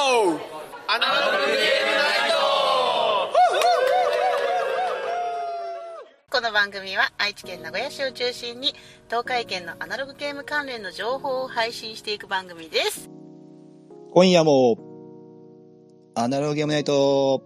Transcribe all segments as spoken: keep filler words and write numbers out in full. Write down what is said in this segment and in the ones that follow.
アナログゲームナイト。 この番組は愛知県名古屋市を中心に東海圏のアナログゲーム関連の情報を配信していく番組です。 今夜もアナログゲームナイト。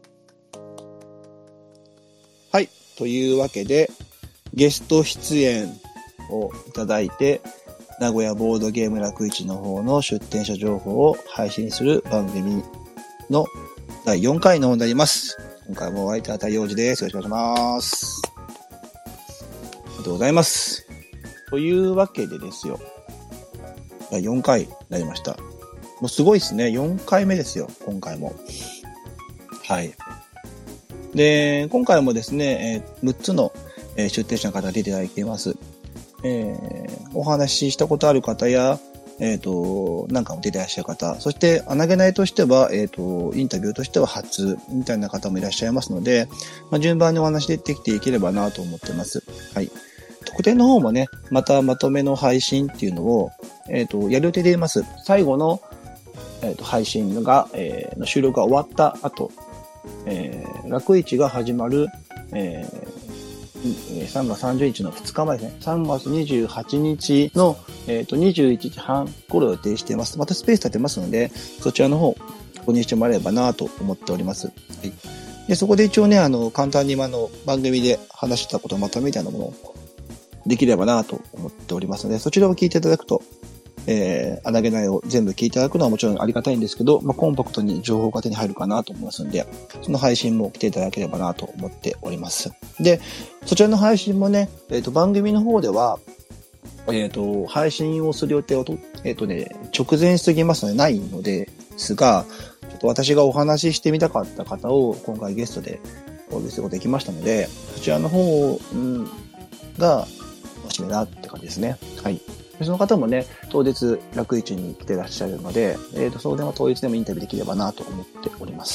はい、というわけでゲスト出演をいただいて、名古屋ボードゲーム楽市の方の出展者情報を配信する番組のだいよんかいの方になります。今回もお相手は太陽寺です。よろしくお願いします。ありがとうございます。というわけでですよ、だいよんかいになりました。もうすごいですね。よんかいめですよ、今回も。はい。で、今回もですね、えー、むっつの出展者の方が出ていただいています。えー、お話ししたことある方や、えっと、なんかも出ていらっしゃる方、そして、穴げないとしては、えっと、インタビューとしては初、みたいな方もいらっしゃいますので、まあ、順番にお話でできていければなと思ってます。はい。特典の方もね、またまとめの配信っていうのを、えっと、やる予定でいます。最後の、えっと、配信が、えー、の収録が終わった後、えー、楽市が始まる、えー、さんがつさんじゅうにちのふつかまえですね。さんがつにじゅうはちにちの、えっと、にじゅういちじはん頃予定しています。またスペース立てますので、そちらの方、ご認識もらえればなと思っております。はい。で、そこで一応ね、あの、簡単に今の番組で話したことまたみたいなものをできればなと思っておりますので、そちらを聞いていただくと、えー、穴げないを全部聞いていただくのはもちろんありがたいんですけど、まあ、コンパクトに情報が手に入るかなと思いますので、その配信も来ていただければなと思っております。で、そちらの配信もね、えっと、番組の方では、えっと、配信をする予定をと、えっとね、直前すぎますのでないのですが、ちょっと私がお話ししてみたかった方を今回ゲストでお呼びすることできましたので、そちらの方、うん、が、楽しみだって感じですね。はい。その方もね、当日楽市に来てらっしゃるので、えっと、それでも当日でもインタビューできればなと思っております。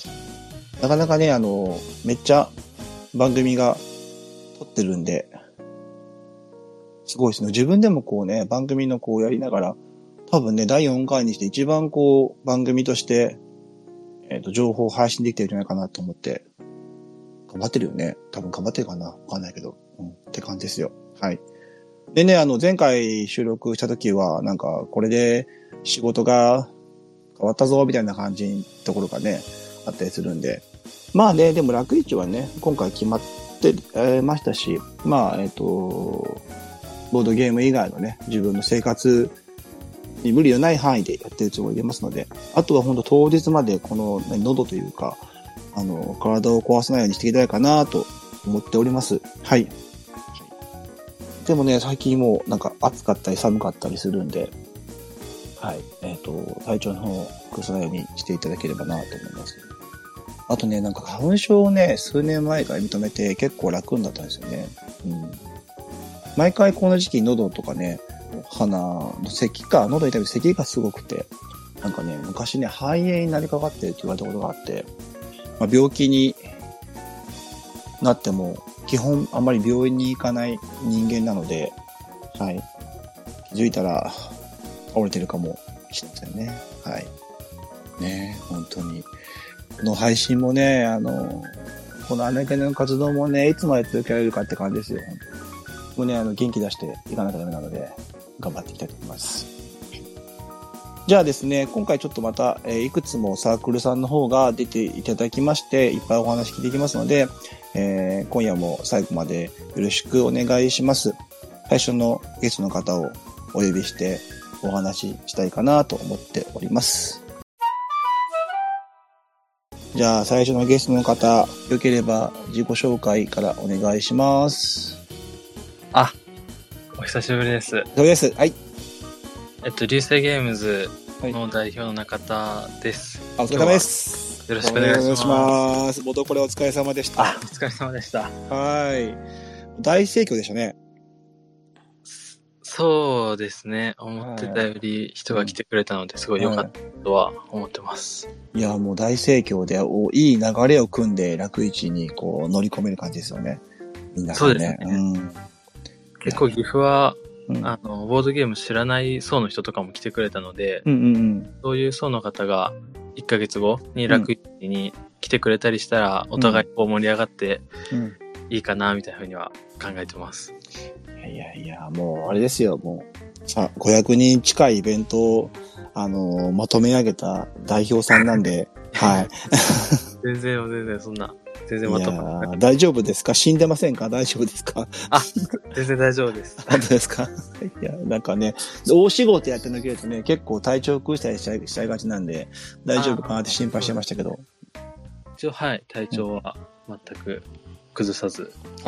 なかなかね、あの、めっちゃ番組が撮ってるんで、すごいですね。自分でもこうね、番組のこうやりながら、多分ね、だいよんかいにして一番こう、番組として、えっと、情報を配信できてるんじゃないかなと思って、頑張ってるよね。多分頑張ってるかなわかんないけど、うん、って感じですよ。はい。でね、あの、前回収録した時は、なんか、これで仕事が変わったぞ、みたいな感じのところがね、あったりするんで。まあね、でも楽市はね、今回決まってましたし、まあ、えっと、ボードゲーム以外のね、自分の生活に無理のない範囲でやってるつもりでますので、あとは本当当日までこの、ね、喉というか、あの、体を壊さないようにしていきたいかなと思っております。はい。でもね、最近もうなんか暑かったり寒かったりするんで、はい。えっと、体調の方を崩さないようにしていただければなと思います。あとね、なんか花粉症をね、数年前から認めて結構楽になったんですよね。うん。毎回この時期喉とかね、鼻の咳か、喉痛み咳がすごくて、なんかね、昔ね、肺炎になりかかってるって言われたことがあって、まあ、病気になっても、基本あんまり病院に行かない人間なので、はい。気づいたら倒れてるかもしれませんね。はい。ねえ、本当に。この配信もね、あの、このアナゲの活動もね、いつまで続けられるかって感じですよ。本当にもうね、あの、元気出していかなきゃダメなので、頑張っていきたいと思います。じゃあですね、今回ちょっとまた、えー、いくつもサークルさんの方が出ていただきまして、いっぱいお話聞いていきますので、えー、今夜も最後までよろしくお願いします。最初のゲストの方をお呼びしてお話ししたいかなと思っております。じゃあ最初のゲストの方、よければ自己紹介からお願いします。 あ、お久しぶりです。 そうです。はい。 えっと、流星ゲームズの代表の中田です。 はい、お疲れ様です。 よろしくお願いします。お願いします。 元これお疲れ様でした。 あ、お疲れ様でした。 はい。大盛況でしたね。 そうですね。思ってたより人が来てくれたので、すごい良かったとは思ってます。 はい、いや、もう大盛況で、おいい流れを組んで楽市にこう乗り込める感じですよね。みんな、ね。 そうですね。うん、結構岐阜はうん、 あの、ボードゲーム知らない層の人とかも来てくれたので、 うんうんうん、 そういう層の方がいっかげつごに楽市に来てくれたりしたら、お互いこう盛り上がっていいかな、みたいなふうには考えてます。 いやいやいや、もうあれですよ、もう、さ、ごひゃくにん近いイベントを、あのー、まとめ上げた代表さんなんで、はい。 全然、全然、そんな、全然まとめいや大丈夫ですか？死んでませんか？大丈夫ですか？ あ、全然大丈夫です。 本当ですか？いや、なんかね、大仕事やって抜けるとね、結構体調崩したりしちゃい、しちゃいがちなんで、大丈夫かなって心配してましたけど。 一応、はい、体調は全く崩さず。 はい。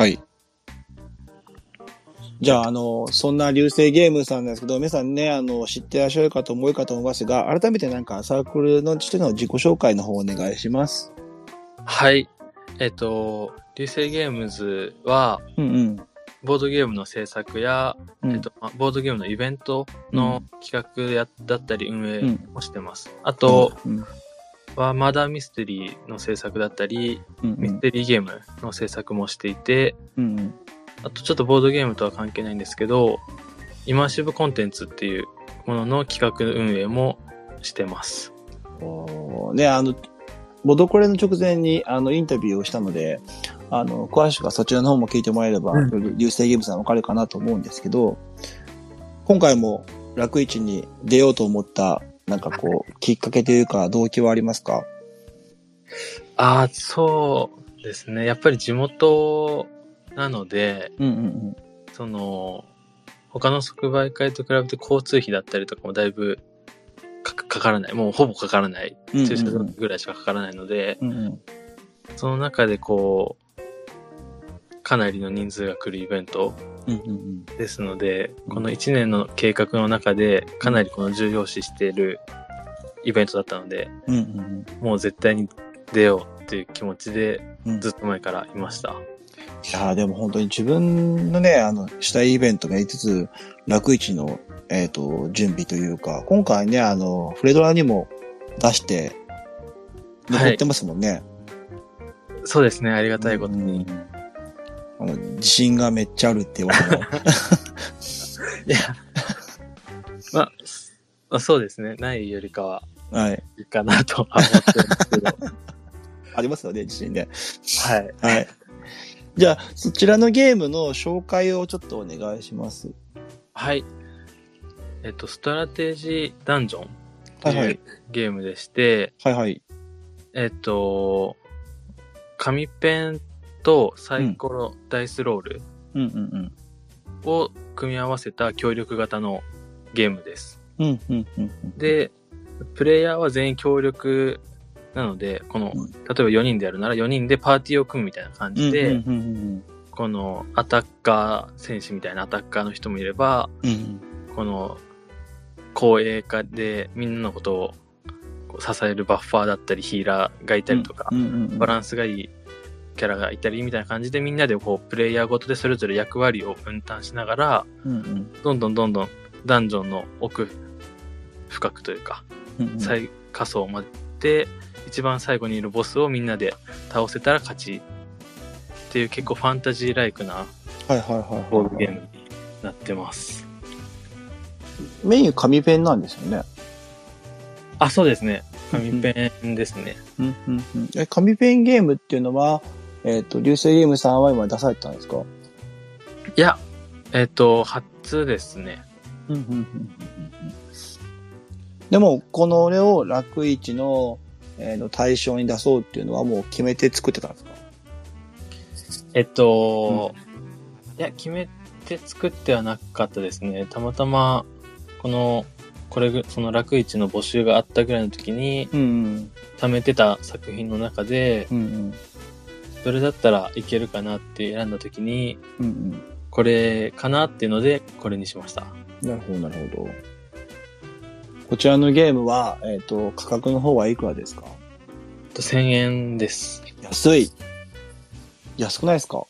じゃあ、あの、そんな流星ゲームさんなんですけど、皆さんね、あの、知ってらっしゃるかと思うかと思いますが、改めてなんかサークルのしての自己紹介の方お願いします。 はい。えっと、流星ゲームズは、うんうん、ボードゲームの制作や、うん、えっと、ボードゲームのイベントの企画やだったり運営をしてます。うん、あと、うんうん、はマーダーミステリーの制作だったり、うんうん、ミステリーゲームの制作もしていて、うんうん、あとちょっとボードゲームとは関係ないんですけど、イマーシブコンテンツっていうものの企画運営もしてます。 おーね、あの、ボドコレの直前にあのインタビューをしたので、あの、詳しくはそちらの方も聞いてもらえれば、うん、流星ゲームさんわかるかなと思うんですけど、今回も楽市に出ようと思った、なんかこう、きっかけというか、動機はありますか？ ああ、そうですね。やっぱり地元なので、うんうんうん、その、他の即売会と比べて交通費だったりとかもだいぶか, かからない。もうほぼかからない。駐車場ぐらいしかかからないので、うんうん、その中でこう、かなりの人数が来るイベントですので、うんうんうん、このいちねんの計画の中でかなりこの重要視しているイベントだったので、うんうんうん、もう絶対に出ようっていう気持ちでずっと前からいました。うん、いやーでも本当に自分のね、あの、主体イベントがやりつつ、楽市のえっと、準備というか、今回ね、あの、フレドラにも出して、残ってますもんね、はい。 そうですね、ありがたいことに。 あの自信がめっちゃあるって言われた。いや、まあ、そうですね、ないよりかは、はい。いいかなとは思ってるんですけど。 ありますよね、自信ね。 はい。 はい。じゃあ、そちらのゲームの紹介をちょっとお願いします。 はい。えっと、ストラテジーダンジョンというゲームでして、 はいはい。 えっと、紙ペンとサイコロダイスロールを組み合わせた協力型のゲームです。 うんうんうん、 で、プレイヤーは全員協力なので、この、例えばよにんでやるならよにんでパーティーを組むみたいな感じで、このアタッカー選手みたいなアタッカーの人もいれば、うん、この後衛化でみんなのことを支えるバッファーだったりヒーラーがいたりとか、うんうんうん、バランスがいいキャラがいたりみたいな感じでみんなでこうプレイヤーごとでそれぞれ役割を分担しながら、うんうん、どんどんどんどんダンジョンの奥深くというか、うんうん、最下層まで一番最後にいるボスをみんなで倒せたら勝ちっていう結構ファンタジーライクなボードゲームになってます。 メニュー紙ペンなんですよね。 あ、そうですね。紙ペンですね。 うんうんうん、え紙ペンゲームっていうのは、えっと、流星ゲームさんは今出されてたんですか？ いや、えっと、初ですね。 うんうんうんうん、でも、この俺を楽市の、えー、の対象に出そうっていうのはもう決めて作ってたんですか？ えっと、うん、いや、決めて作ってはなかったですね。たまたま、この、これ、その楽市の募集があったぐらいの時に、うんうん、貯めてた作品の中で、うんうん、どれだったらいけるかなって選んだ時に、うんうん、これかなっていうので、これにしました。 なるほど、なるほど。こちらのゲームは、えっと、価格の方はいくらですか？ せんえんです。 安い。安くないですか？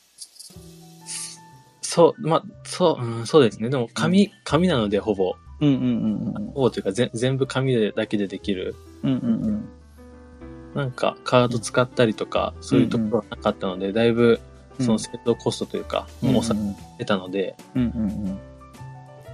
そう、ま、そう、うん、そうですね。でも、紙、うん、紙なので、ほぼ。 うんうんうんうん。 ほぼというか、ぜ全部紙でだけでできる。うんうんうん。なんか、カード使ったりとか、うん、そういうところはなかったので、だいぶ、その製造コストというか、もう抑えてたので、うんうんうん。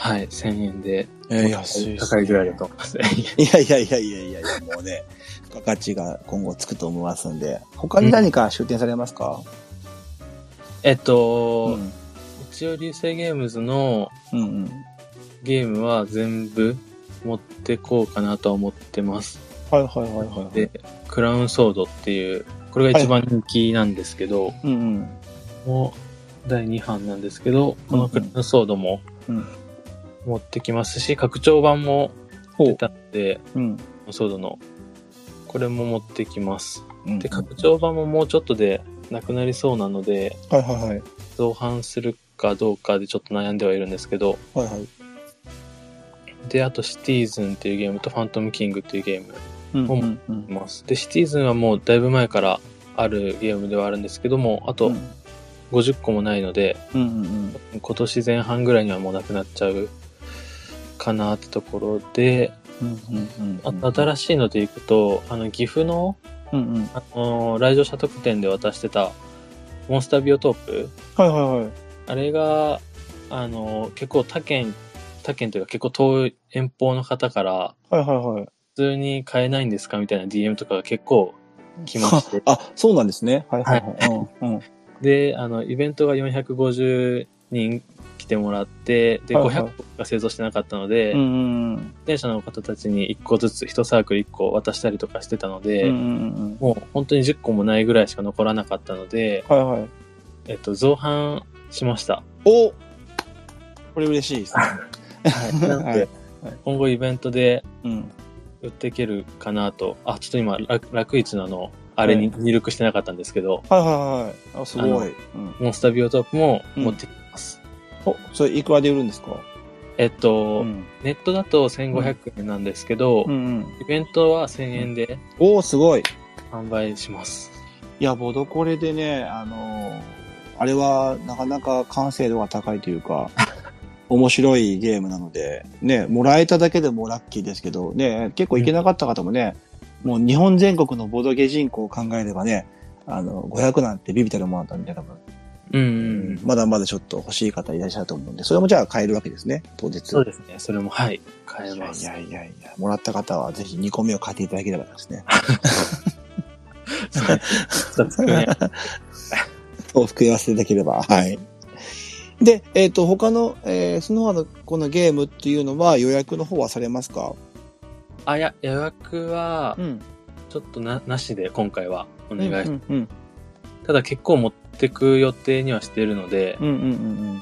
はい、せんえんで。 えー、安い、ね。 高いぐらいだと思いますね。 いやいやいやいやいやいや、もうね、付加価値が今後つくと思いますんで。他に何か出展されますか？ うん、えっと、 うん、 一応流星ゲームズのゲームは全部持ってこうかなとは思ってます。 はいはいはいはい、はい。 で、クラウンソードっていう、これが一番人気なんですけど、はい、 うんうん、 もうだいに版なんですけど、このクラウンソードも持ってきますし、拡張版も出たので、 うん、 ソードのこれも持ってきます。 うんうん、 で、拡張版ももうちょっとでなくなりそうなので、 はいはいはい、 造版するかどうかでちょっと悩んではいるんですけど、 はいはい。 で、あとシティーズンっていうゲームとファントムキングっていうゲームも持ってます。 うんうんうん、 で、シティーズンはもうだいぶ前からあるゲームではあるんですけども、あとごじゅっこもないので、 うんうんうん、 今年前半ぐらいにはもうなくなっちゃうかなってところで、 うんうんうん、 あと新しいのでいくと、あの岐阜の、うんうん、あの来場者特典で渡してたモンスタービオトープ、 はいはいはい、 あれがあの結構他県他県というか結構遠い遠方の方から、 はいはいはい、 普通に買えないんですかみたいな ディーエム とかが結構来まして。 あ、そうなんですね。はいはいはい。はいうんうん、 で、あのイベントがよんひゃくごじゅうにん来てもらって、で、はいはい、ごひゃっこが製造してなかったので、 うんうん、 出演者の方たちにいっこずつ、いちサークルいっこ渡したりとかしてたので、 うんうんうん、 もう本当にじゅっこもないぐらいしか残らなかったので、 はいはい、 えっと、造版しました。 おこれ嬉しいですね。 はい。なので、はい、今後イベントでうん売っていけるかなと。あ、ちょっと今、楽市のあの、あれに入力してなかったんですけど。 はいはいはい。あ、すごい。 うん、モンスタービオトープも持ってきます。 うん、お、それいくらで売るんですか？ えっと、うん、ネットだとせんごひゃくえんなんですけど、うんうん、イベントはせんえんで。 おー、すごい。 販売します。 いや、ボドコレでね、あのー、あれはなかなか完成度が高いというか、面白いゲームなので、ね、もらえただけでもラッキーですけど、ね、結構いけなかった方もね、うん、もう日本全国のボドゲ人口を考えればね、あの、ごひゃくなんてビビたるものだったんで、多分。 うん、うん、 まだまだちょっと欲しい方いらっしゃると思うんで、それもじゃあ買えるわけですね、当日。 そうですね、それも、はい、買えます。 いやいやいや、もらった方はぜひにこめを買っていただければですね。お服合わせていただければ、はい。で、えっ、ー、と、他の、えー、その他のこのゲームっていうのは予約の方はされますか？ あ、いや、予約は、ちょっとな、なしで今回はお願いします。うんうんうん、ただ結構持ってく予定にはしているので、 うんうんうんうん、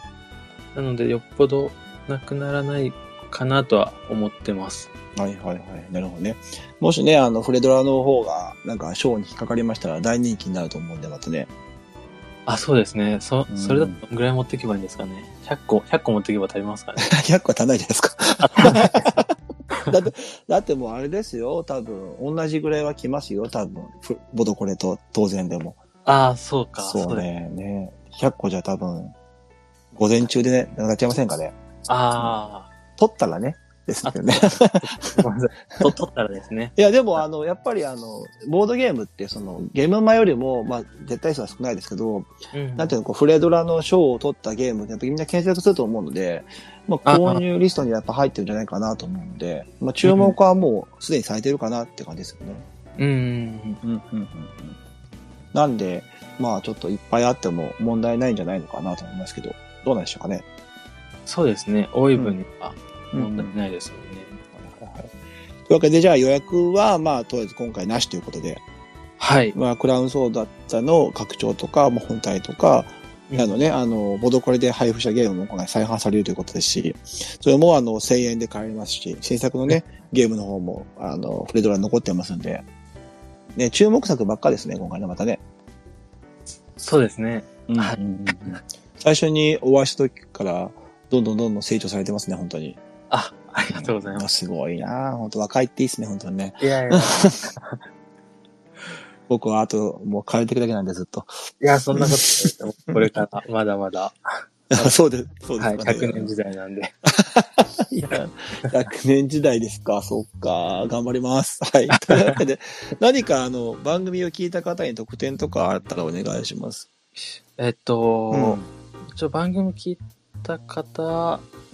なのでよっぽどなくならないかなとは思ってます。 はいはいはい。なるほどね。もしね、あの、フレドラの方がなんか賞に引っかかりましたら大人気になると思うんで、またね。 あ、そうですね。そ、それだとどんぐらい持っていけばいいんですかね。ひゃっこ、ひゃっこ持っていけば足りますかね。 ひゃっこは足んないじゃないですか。だって、だってもうあれですよ。多分、同じぐらいは来ますよ。多分、ボドコレと当然でも。 ああ、そうか。 そうね。ね。ひゃっこじゃ多分、午前中でね、なっちゃいませんかね。 ああ。 取ったらね。ですよね。 と取ったらですね。 いや、でも、あの、やっぱりあの、ボードゲームって、その、ゲームマよりも、まあ、絶対数は少ないですけど、うん、なんていうの、こう、フレドラの賞を取ったゲームって、やっぱみんな検索すると思うので、まあ、購入リストにやっぱ入ってるんじゃないかなと思うので、まあ、注目はもうすでにされてるかなって感じですよね。 うん。うん。うん。うん。 なんで、まあ、ちょっといっぱいあっても問題ないんじゃないのかなと思いますけど、どうなんでしょうかね。 そうですね。多い分には問題ないですよね。 うんうん、というわけで、じゃあ予約は、まあ、とりあえず今回なしということで。 はい。 まあ、クラウンソーダの拡張とか、もう本体とか、うん、あのね、あの、ボドコレで配布したゲームも今回再販されるということですし、それもあの、せんえんで買えますし、新作のね、ゲームの方も、あの、フレドラに残ってますんで、ね、注目作ばっかですね、今回ね、またね。 そうですね。 はい。最初にお会いした時から、どんどんどんどん成長されてますね、本当に。 あ、ありがとうございます。 すごいなぁ。本当若いっていいですね、本当にね。 いやいや。 僕はあと、もう変えていくだけなんで、ずっと。 いや、そんなことない。これから、まだまだ。 そうです、そうですか、ね。 はい、ひゃくねん時代なんで。 いや、ひゃくねん時代ですか、そっか、頑張ります。はい。というわけで、何かあの、番組を聞いた方に特典とかあったらお願いします。 えっと、うん、一応番組聞いた方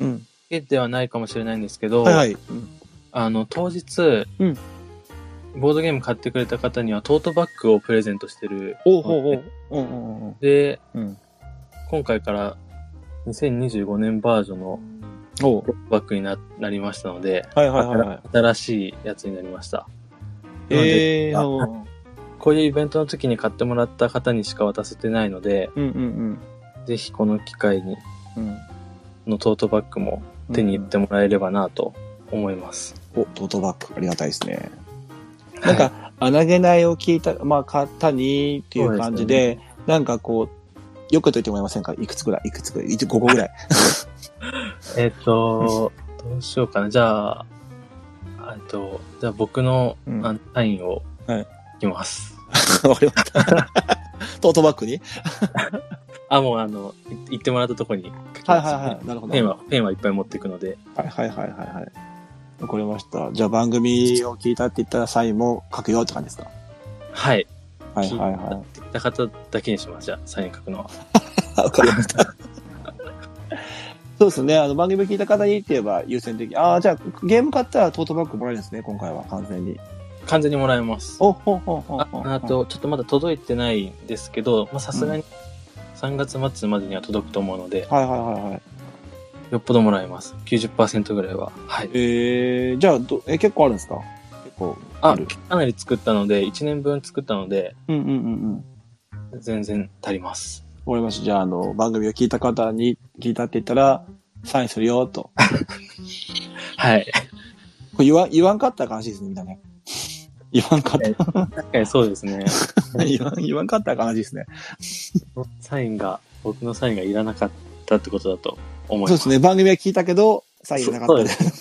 けではないかもしれないんですけど、 はいはい。 あの、当日、うん、ボードゲーム買ってくれた方にはトートバッグをプレゼントしてる。 おうほうほう。うんうんうん、 で、うん、今回からにせんにじゅうごねんバージョンのトートバッグに な, なりましたので、 はいはいはいはい、 新しいやつになりました。 えー、 こういうイベントの時に買ってもらった方にしか渡せてないので、 うんうんうん、 ぜひこの機会に、うん、のトートバッグも手に入れてもらえればなと思います。 うん、お、トートバッグありがたいですね。なんか、穴げないを聞いた、まあ、方にっていう感じで、でね、なんかこう、よくと言ってもらえませんか？いくつぐらいいくつぐらい ?ご 個ぐらい。えっと、どうしようかな。じゃあ、えっと、じゃあ僕の、うん、サインをいきます。 わかりました。トートバッグにあ、もうあの、言ってもらったところに書きます、ね。はいはいはい。なるほど。ペンは、ペンはいっぱい持っていくので。 はいはいはいはいはい。わかりました。じゃあ番組を聞いたって言ったらサインも書くよって感じですか？ はい。 はいはいはい。 聞いた方だけにします。じゃあサイン書くのは。 わかりました。そうですね。あの番組聞いた方にって言えば優先的に。ああ、じゃあゲーム買ったらトートバッグもらえるんですね。今回は完全に。 完全にもらえます。 おほほほほ。 あ, あと、ちょっとまだ届いてないんですけど、まあさすがにさんがつ末までには届くと思うので。 はいはいはいはい。 よっぽどもらえます。きゅうじゅっパーセント ぐらいは。はい。 えー、じゃあど、え、結構あるんですか？結構ある。 あ、かなり作ったので、いちねんぶん作ったので、 うんうんうんうん。全然足ります。 わかりました。じゃあ、あの、番組を聞いた方に聞いたって言ったら、サインするよ、と。 はい。 これ言わん、言わんかったら悲しいですね、みんなね。言わんかった。 確かにそうですね。 言わん、言わんかったら悲しいですね。 サインが、僕のサインがいらなかったってことだと。思います。 そうですね。番組は聞いたけど、サインなかったで。そう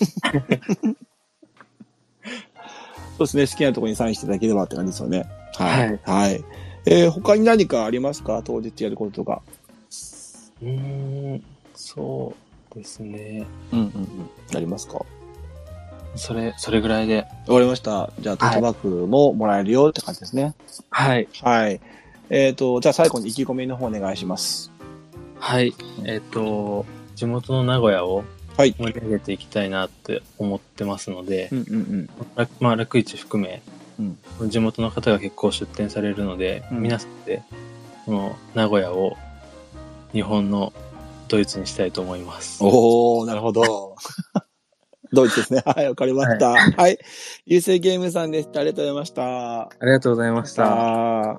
ですね。好きなところにサインしていただければって感じですよね。はい。はい。はい、えー、他に何かありますか？当日やることとか。 うーん、そうですね。 うんうんうん。ありますか？ それ、それぐらいで。 わかりました。じゃあ、トートバッグももらえるよって感じですね。 はい。 はい。えっと、じゃあ最後に意気込みの方お願いします。 はい。えっと、地元の名古屋を盛り上げていきたいなって思ってますので、 うんうんうん、 まあ、楽市含め、うん、地元の方が結構出店されるので、うん、皆さんで、この名古屋を日本のドイツにしたいと思います。 おー、なるほど。ドイツですね。はい、わかりました。はい。はい、優勢ゲームさんでした。ありがとうございました。 ありがとうございました。 はい。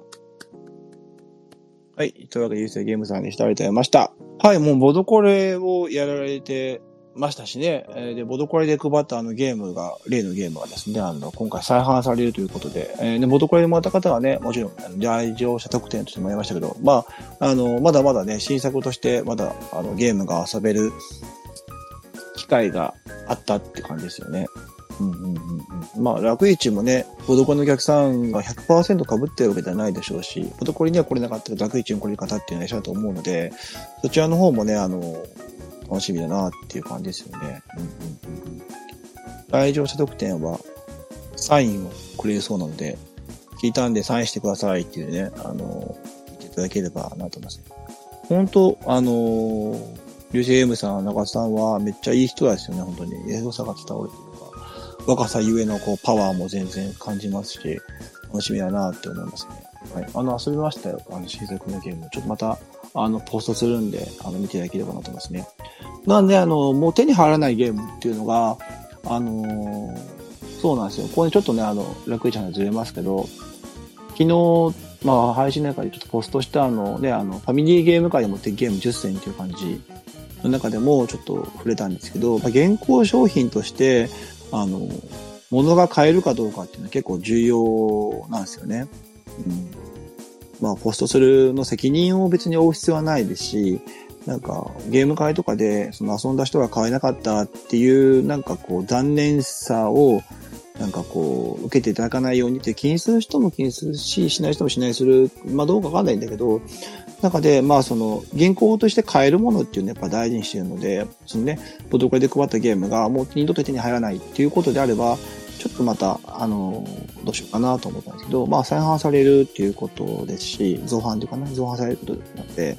というわけで、優勢ゲームさんでした。ありがとうございました。はい、もうボドコレをやられてましたしね。で、ボドコレで配ったあのゲームが、例のゲームがですね、あの、今回再販されるということで、えー、でボドコレでもらった方はね、もちろん、来場者特典としてもらいましたけど、まあ、あの、まだまだね、新作として、まだ、あの、ゲームが遊べる機会があったって感じですよね。うんうんうんうん。まあ、楽市もね、ボドコレのお客さんが ひゃくパーセント 被ってるわけではないでしょうし、ボドコレには来れなかったけど、楽市に来れ方っていうのは一緒だと思うので、そちらの方もね、あの、楽しみだなっていう感じですよね。うんうんうん、来場者特典は、サインをくれるそうなので、聞いたんでサインしてくださいっていうね、あの、言っていただければなと思います。本当あの、リュウジエムさん、中田さんはめっちゃいい人ですよね、本当に。英語さが伝わるというか、若さゆえのこうパワーも全然感じますし、楽しみだなって思いますね。はい。あの、遊びましたよ。あの、新作のゲーム。ちょっとまた、あの、ポストするんで、あの、見ていただければなと思いますね。なんで、あの、もう手に入らないゲームっていうのが、あのー、そうなんですよ。ここにちょっとね、あの、楽市のずれますけど、昨日、まあ、配信の中でちょっとポストしたあの、ね、あの、ファミリーゲーム界でもってゲームじゅっせんっていう感じの中でもちょっと触れたんですけど、まあ、現行商品として、あの、物が買えるかどうかっていうのは結構重要なんですよね。うん。まあ、ポストするの責任を別に負う必要はないですし、なんか、ゲーム会とかで、その遊んだ人が買えなかったっていう、なんかこう、残念さを、なんかこう、受けていただかないようにって気にする人も気にするし、しない人もしないする。まあどうかわかんないんだけど、中で、まあその、現行として買えるものっていうのをやっぱ大事にしているので、そのね、ボトコレで配ったゲームがもう二度と手に入らないっていうことであれば、ちょっとまた、あの、どうしようかなと思ったんですけど、まあ再販されるっていうことですし、造販というかな、造販されることなので、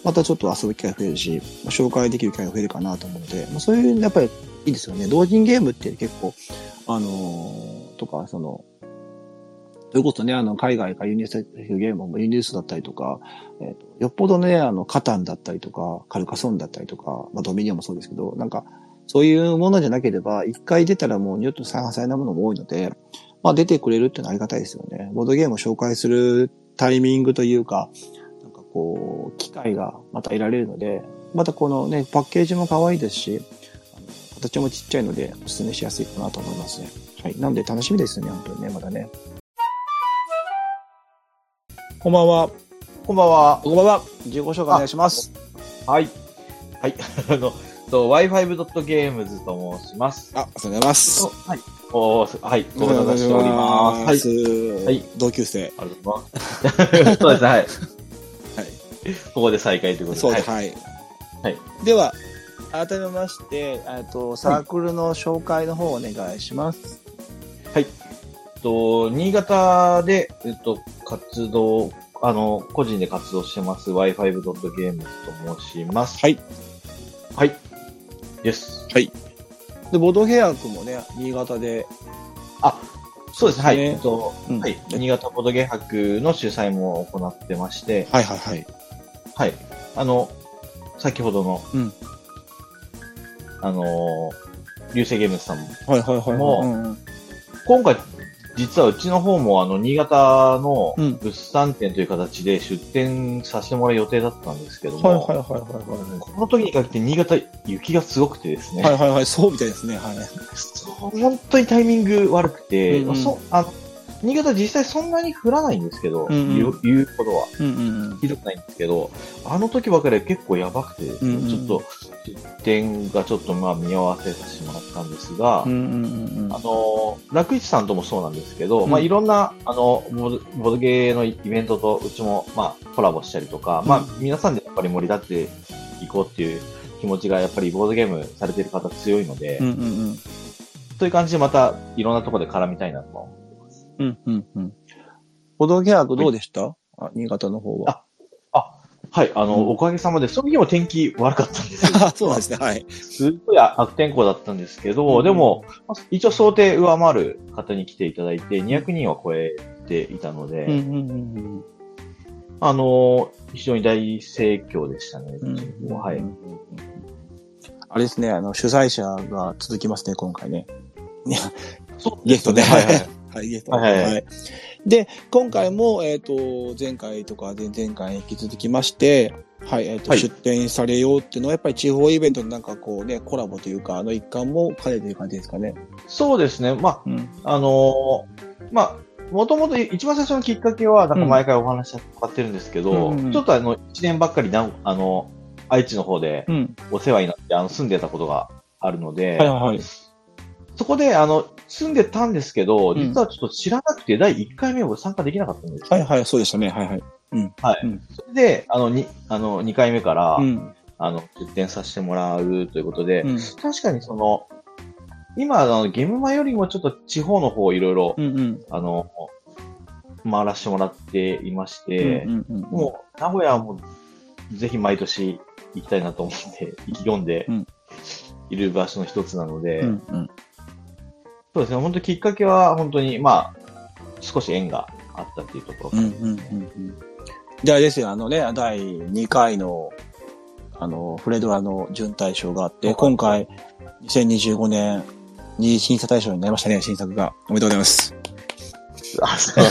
またちょっと遊ぶ機会が増えるし、まあ、紹介できる機会が増えるかなと思うので、まあ、そういう、やっぱりいいですよね。同人ゲームって結構、あのー、とか、その、それこそね、あの、海外から輸入されてるゲームも輸入数だったりとか、えーと、よっぽどね、あの、カタンだったりとか、カルカソンだったりとか、まあ、ドミニオンもそうですけど、なんか、そういうものじゃなければ、一回出たらもう二度と再販されないものも多いので、まあ、出てくれるっていうのはありがたいですよね。ボードゲームを紹介するタイミングというか、なんかこう、機会がまた得られるので、またこのね、パッケージも可愛いですし、あの形もちっちゃいので、お勧めしやすいかなと思いますね。はい。なので楽しみですね、本当にね、まだね。こんばんは。 こんばんは。 こんばんは。自己紹介お願いします。 はい。はい。あの、と、ワイファイブドットゲームズと申します。 あ、ありがとうございます。 はい。おはい。ご無沙汰しております。 はい。はい。同級生。 ありがとうございます。そうですね、はい。はい。ここで再開ということで。 そうです、はい。 はい。 では、改めまして、えっと、サークルの紹介の方をお願いします。 はい。と、新潟で、えっと、活動、あの、個人で活動してます、ワイファイブドットゲームズと申します。 はい。 はい。です。 はい。で、ボドゲアクもね、新潟で。 あ、そうですね。はい。えっと、 うん、 はい。新潟ボドゲ博の主催も行ってまして。 はいはいはい。 はい。あの、先ほどの、 うん、 あの、流星ゲームズさんも、 はいはいはい。 もう、うんうん、今回、実はうちの方もあの、新潟の物産展という形で出展させてもらう予定だったんですけども、 はいはいはいはい、はい。 この時にかけて新潟雪がすごくてですね。 はいはいはい、そうみたいですね。はい。 そう、本当にタイミング悪くて、 うんうん、 そあの新潟実際そんなに降らないんですけど、うんうん、言う、言うほどは、 うんうんうん。 ひどくないんですけど、あの時ばかりは結構やばくてですね、うんうん、ちょっと、出店がちょっとまあ見合わせさせてもらったんですが、 うんうんうん、 あの、楽市さんともそうなんですけど、 うん、 まあいろんな、あの、ボド、ボドゲーのイベントとうちもまあコラボしたりとか、うん、まあ皆さんでやっぱり盛り立てていこうっていう気持ちがやっぱりボードゲームされてる方強いので、 うんうんうん、 そういう感じでまたいろんなところで絡みたいなと思ってます。 うんうんうん。ボドゲアクどうでした、はい、あ、新潟の方は。 あ、あ、はい、あの、うん、おかげさまで、その日も天気悪かったんですよ。 そうなんですね、はい。 すっごい悪天候だったんですけど、うん、でも、一応想定上回る方に来ていただいて、にひゃくにんは超えていたので、 うんうんうんうん、 あの、非常に大盛況でしたね、うん、はい。 あれですね、あの、主催者が続きますね、今回ね。 そうゲストで、はいはい。はい、ゲストで。 はいはいはい。 で、今回も、えっと、前回とか前々回に引き続きまして、はい、えっと、はい、出展されようっていうのは、やっぱり地方イベントのなんかこうね、コラボというか、あの一環も兼ねている感じですかね。 そうですね。まあ、うん、あのー、まあ、もともと一番最初のきっかけは、なんか毎回お話し伺ってるんですけど、うんうんうん、ちょっとあの、一年ばっかりな、あの、愛知の方でお世話になって、あの、住んでたことがあるので、 はいはい。 そこで、あの、住んでたんですけど、実はちょっと知らなくて、だいいっかいめを参加できなかったんですよ。 はいはい、そうでしたね。はいはい。 うん。はい。うん、それで、あの、に、あの、にかいめから、うん、あの、出展させてもらうということで、うん、確かにその、今、あの、ゲームマよりもちょっと地方の方いろいろ、うんうん、あの、回らせてもらっていまして、うんうんうん、もう、名古屋はもう、ぜひ毎年行きたいなと思って、意気込んでいる場所の一つなので、うんうん、そうですね、本当きっかけは本当に、まあ、少し縁があったっていうところからですね。うんうんうんうん、 じゃあですよ、あのね、だいにかいの、あの、フレドラの準大賞があって、今回、にせんにじゅうごねんに審査対象になりましたね、新作が。おめでとうございます。 あ、そう。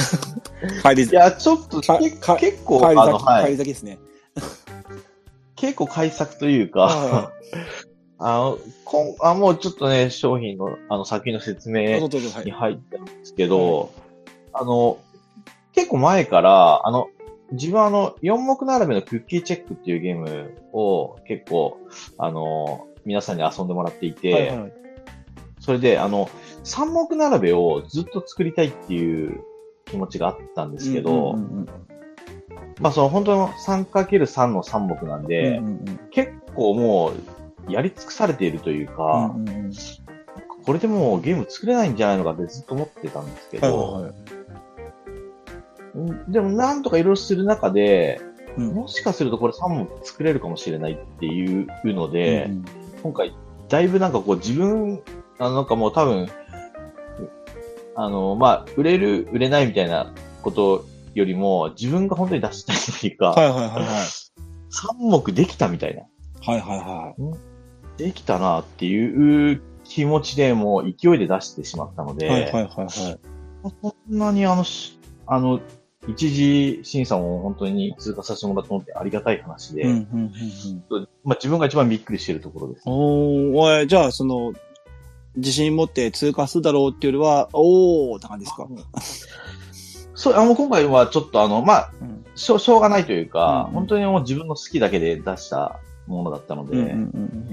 いや、ちょっと、結構、 帰り先、はい、帰り先ですね。 結構改作というか、あの、こん、あ、もうちょっとね、商品の、あの、作品の説明に入ったんですけど、はい、あの、結構前から、あの、自分はあの、よん目並べのクッキーチェックっていうゲームを結構、あの、皆さんに遊んでもらっていて、はいはい、それで、あの、さん目並べをずっと作りたいっていう気持ちがあったんですけど、うんうんうん、まあその本当の さんかけるさん のさん目なんで、うんうんうん、結構もうやり尽くされているというか、うんうんうん、これでもうゲーム作れないんじゃないのかってずっと思ってたんですけど、はいはいはい、でもなんとかいろいろする中で、 うん、もしかするとこれさん目作れるかもしれないっていうので、うん、今回、だいぶなんかこう自分、あのなんかもう多分、あの、まあ、売れる、売れないみたいなことよりも、自分が本当に出したいっていうか、 はいはいはいはい。 さん目できたみたいな。 はいはいはい。 できたなっていう気持ちでもう勢いで出してしまったので、 はいはいはいはい。 そんなにあの、あの、一次審査も本当に通過させてもらったのってありがたい話で、うんうんうんうん、まあ、自分が一番びっくりしているところです。 おー、じゃあその、自信持って通過するだろうっていうよりは、おーって感じですか？ そう、あの、今回はちょっとあの、まあ、うん、しょう、しょうがないというか、うんうん、本当にもう自分の好きだけで出したものだったので、うんうんうん、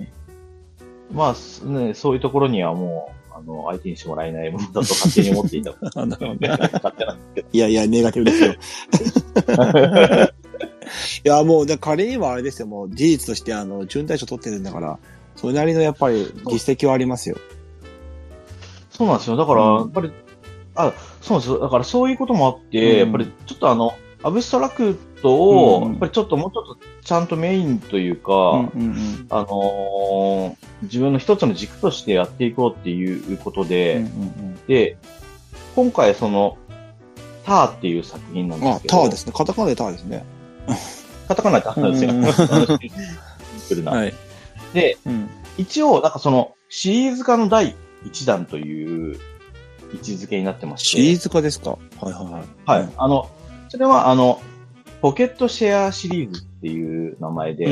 まあ、ね、そういうところにはもう、あの、相手にしてもらえないものだと勝手に思っていたので、勝手なんですけど。 いやいや、ネガティブですよ。いや、もう、だ仮にはあれですよ、もう事実として、あの、準大賞取ってるんだから、それなりのやっぱり実績はありますよ。 そうなんですよ。だから、うん、やっぱり、あ、そうなんですよ。だからそういうこともあって、うん、やっぱりちょっとあの、アブストラクトを、やっぱりちょっともうちょっとちゃんとメインというか、うんうんうん、あのー、自分の一つの軸としてやっていこうっていうことで、うんうんうん、で、今回その、ターっていう作品なんですけど。 あ、ターですね。カタカナでターですね。 カタカナでターですよ。シンプルな。はい、で、うん、一応、なんかその、シリーズ化の第一弾という位置づけになってまして。 シリーズ化ですか？はいはいはい。 はい。うん、あの、それはあの、ポケットシェアシリーズっていう名前で、うんうん、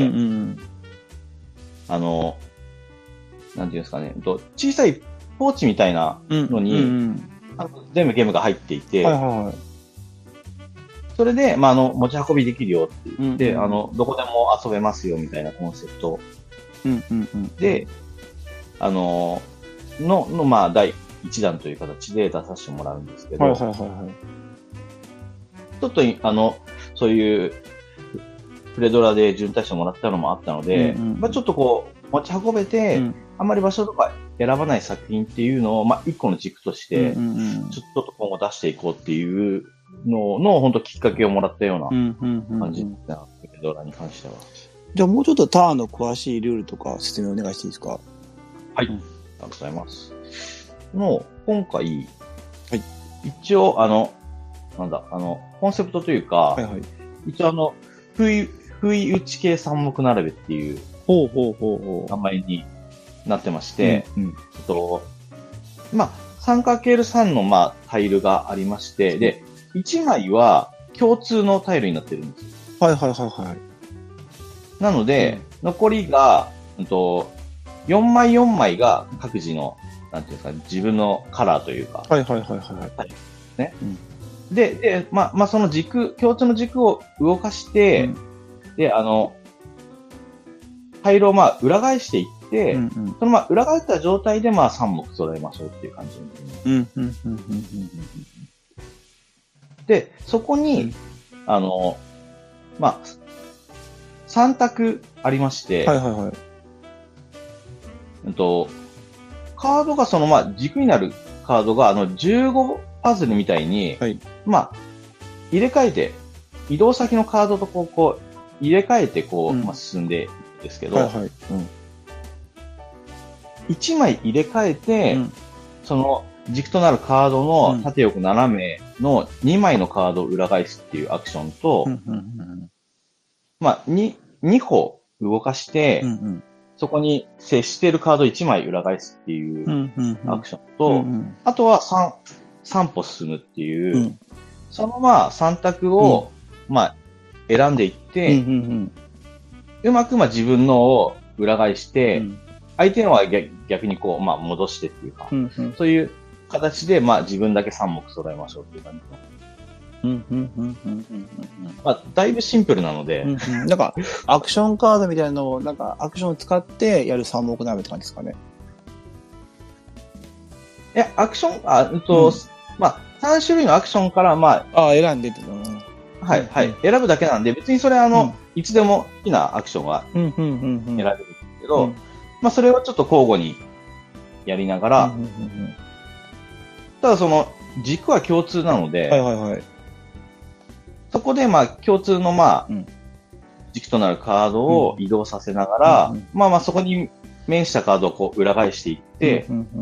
あの、なんていうんですかね、小さいポーチみたいなのに、うんうんうん、あの全部ゲームが入っていて、はいはいはい、それで、まあ、あの、持ち運びできるよって言って、うんうん、あの、どこでも遊べますよみたいなコンセプト、うんうんうん、で、あの、の、の、まあ、第一弾という形で出させてもらうんですけど、はいはいはいはい、ちょっと、あの、そういう、プレドラで準大賞もらったのもあったので、うんうん、まあ、ちょっとこう、持ち運べて、うん、あんまり場所とか選ばない作品っていうのを、まあ、一個の軸として、うんうんうん、ちょっと今後出していこうっていうのの、本当きっかけをもらったような感じな、プレドラに関しては。 じゃあもうちょっとターンの詳しいルールとか説明お願いしていいですか？ はい。うん、ありがとうございます。の、今回、はい、一応、あの、なんだ、あの、コンセプトというか、はいはい、一応あの、不意、不意打ち系三目並べっていう、ほうほうほうほう名前になってまして、うんうん、とまあ、さんかけるさん の、まあ、タイルがありまして、で、いちまいは共通のタイルになってるんですよ。 はいはいはいはい。なので、うん、残りが、うんと、よんまいよんまいが各自の、なんていうんですか、自分のカラーというか。 はいはいはいはい。 ね。うんで、で、まあ、まあ、その軸、共通の軸を動かして、うん、で、あの、タイルをまあ、裏返していって、うんうん、そのまあ、裏返った状態でまあ、さん目揃えましょうっていう感じになります。うんうんうんうんうん、で、そこに、うん、あの、まあ、さん択ありまして、はいはいはい。うんと、カードがそのまあ、軸になるカードが、あの、じゅうごパズルみたいに、はい、まあ、入れ替えて、移動先のカードとこう、こう、入れ替えて、こう、うん、まあ、進んでいくんですけど、はいはい、うん、いちまい入れ替えて、うん、その軸となるカードの縦横斜めのにまいのカードを裏返すっていうアクションと、うんうんうん、まあ、に、にほ動かして、うんうん、そこに接しているカードいちまい裏返すっていうアクションと、うんうんうん、あとはさん、さん歩進むっていう、うん、そのまあさん択を、うん、まあ選んでいって、うんうんうん、うまくまあ自分のを裏返して、うん、相手のは逆にこう、まあ戻してっていうか、うんうん、そういう形でまあ自分だけさん目揃えましょうっていう感じの。まあだいぶシンプルなので、うんうん、なんかアクションカードみたいなのをなんかアクションを使ってやるさん目並べって感じですかね。 いや、アクション、あ、うんと、うん、まあ、さん種類のアクションから、まあ、あ選んでっての、うん、 はい、はい、選ぶだけなんで、別にそれはあの、うん、いつでも好きなアクションは選べるんですけど、うん、まあ、それをちょっと交互にやりながら、うんうんうんうん、ただその、軸は共通なので、はいはいはい、そこでまあ、共通のまあ、うん、 軸となるカードを移動させながら、うん、まあまあそこに面したカードをこう裏返していって、うんうんうんうん、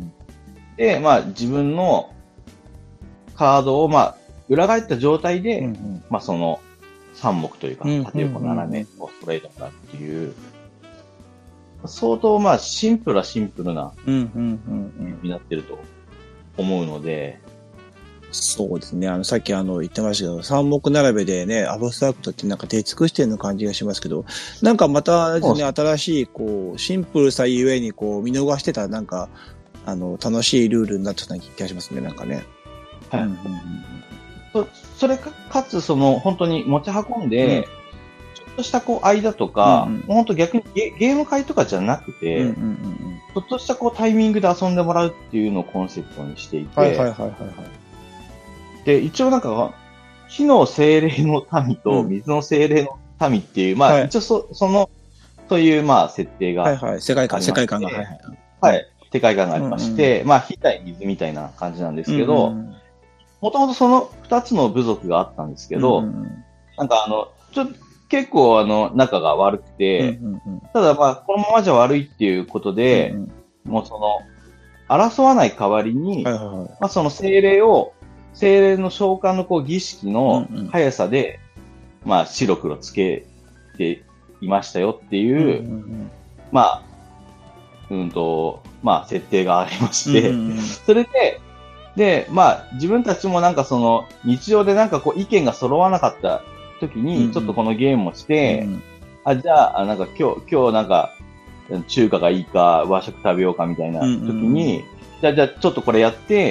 で、まあ自分のカードをまあ裏返った状態で、うんうん、まあそのさん目というか、縦横斜めをストレートになるっていう、相当まあシンプルはシンプルなゲームになってると思うので、 そうですね。あの、さっきあの言ってましたけど、三目並べでね、アブストラクトってなんか出尽くしてるの感じがしますけど、なんかまたですね、新しい、こう、シンプルさゆえに、こう、見逃してた、なんか、あの、楽しいルールになってた気がしますね、なんかね。はい。うんうんうん、そ, それか、かつ、その、本当に持ち運んで、うん、ちょっとした、こう、間とか、うんうん、本当逆にゲゲーム会とかじゃなくて、うんうんうん、ちょっとした、こう、タイミングで遊んでもらうっていうのをコンセプトにしていて、はいはいはいはい、はい。で、一応なんか、火の精霊の民と水の精霊の民っていう、うん、まあ、はい、一応そ、その、そういう、まあ、設定が。 はいはい。世界観、世界観が。はいはい。 はい。世界観がありまして、うんうん、まあ、火対水みたいな感じなんですけど、もともとその二つの部族があったんですけど、うんうん、なんかあの、ちょっと、結構あの、仲が悪くて、うんうんうん、ただまあ、このままじゃ悪いっていうことで、うんうん、もうその、争わない代わりに、はいはいはい、まあ、その精霊を、精霊の召喚のこう儀式の速さで、うんうん、まあ白黒つけていましたよっていう、うんうんうん、まあ、うんと、まあ設定がありまして、うんうん、それで、で、まあ自分たちもなんかその日常でなんかこう意見が揃わなかった時に、ちょっとこのゲームをして、うんうん、あ、じゃあ、なんか今日、今日なんか中華がいいか和食食べようかみたいな時に、うんうん、じゃあ、じゃあちょっとこれやって、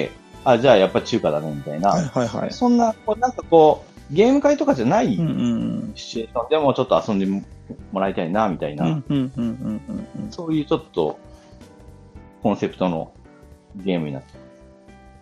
あ、じゃあやっぱ中華だね、みたいな。はいはいはい。そんな、こうなんかこう、ゲーム会とかじゃないシチュエーションでもちょっと遊んでもらいたいな、みたいな。そういうちょっと、コンセプトのゲームになってます。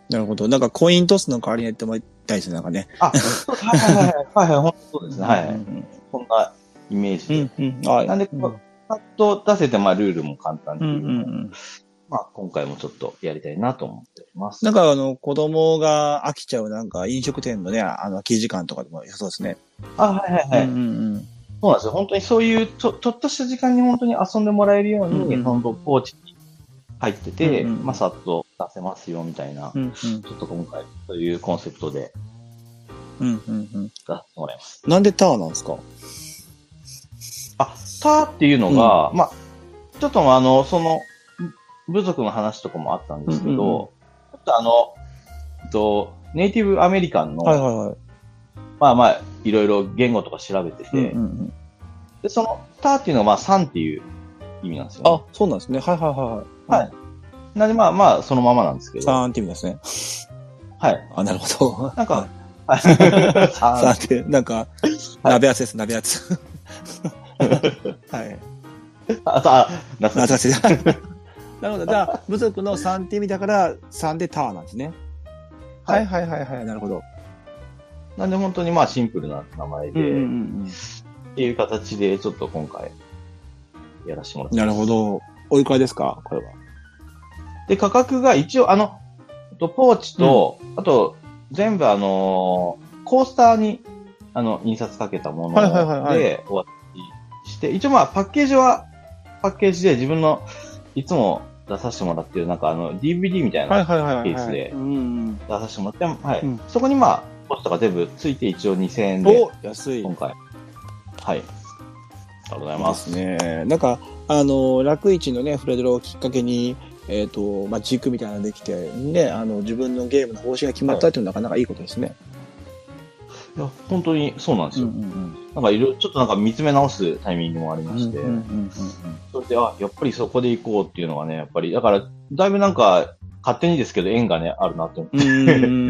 なるほど。なんかコイントスの代わりにやってもらいたいですね、なんかね。 あ、そうはいはいはい。はいはい、本当そうですね。はい。そんなイメージで。うんうん、あなんで、こう、パッと出せて、まあ、ルールも簡単っていう。うんうんうんまあ、今回もちょっとやりたいなと思っております。 なんかあの、子供が飽きちゃうなんか飲食店のね、あの、空き時間とかでも良さそうですね。 あ、はいはいはい。うんうんうん、そうなんですよ。本当にそういうちょ、ちょっとした時間に本当に遊んでもらえるように、うんうん、本当ポーチに入ってて、うんうん、まあ、さっと出せますよみたいな、うんうん、ちょっと今回そういうコンセプトで、うんうんうん、出してもらいます。 なんでターなんですか？ あ、ターっていうのが、うん、まあ、ちょっとあの、その、部族の話とかもあったんですけど、うんうんうん、ちょっとあの、とネイティブアメリカンの、はいはいはい、まあまあ、いろいろ言語とか調べてて、うんうんうん、で、その、ターっていうのはまあ、さんっていう意味なんですよ、ね。 あ、そうなんですね。はいはいはい。 はい。なんでまあまあ、そのままなんですけど。 さんって意味ですね。 はい。 あ、なるほど。 なんか、 はい。さんって、なんか、鍋厚です、鍋厚。はい。 あ、あ、懐かしい。 なるほど。じゃあ、部族のさんって意味だから、さんでターなんですね。はい、はい、はいはいはい。なるほど。 なんで本当にまあシンプルな名前で、うんうんうん、っていう形でちょっと今回やらせてもらってます。 なるほど。おいくらですかこれは。 で、価格が一応あの、ポーチと、うん、あと全部あのー、コースターにあの、印刷かけたものでお渡しして、一応まあパッケージはパッケージで自分のいつも出させてもらってるなんかあの ディーブイディー みたいなケースで出させてもらって、はい、うん、そこにまあポストが全部ついて一応にせんえんで、 お安い今回、はい、ありがとうございます。 ですね。なんかあの楽市のねフレドロをきっかけにえっ、ー、とまあ軸みたいなのができてねあの自分のゲームの方針が決まったっていうのはなかなかいいことですね。 いや本当にそうなんですよ。うんうんうん、なんかいろいろちょっとなんか見つめ直すタイミングもありまして、うんうんうんうん、それであやっぱりそこで行こうっていうのがねやっぱりだからだいぶなんか勝手にですけど縁がねあるなと思って、うんうん、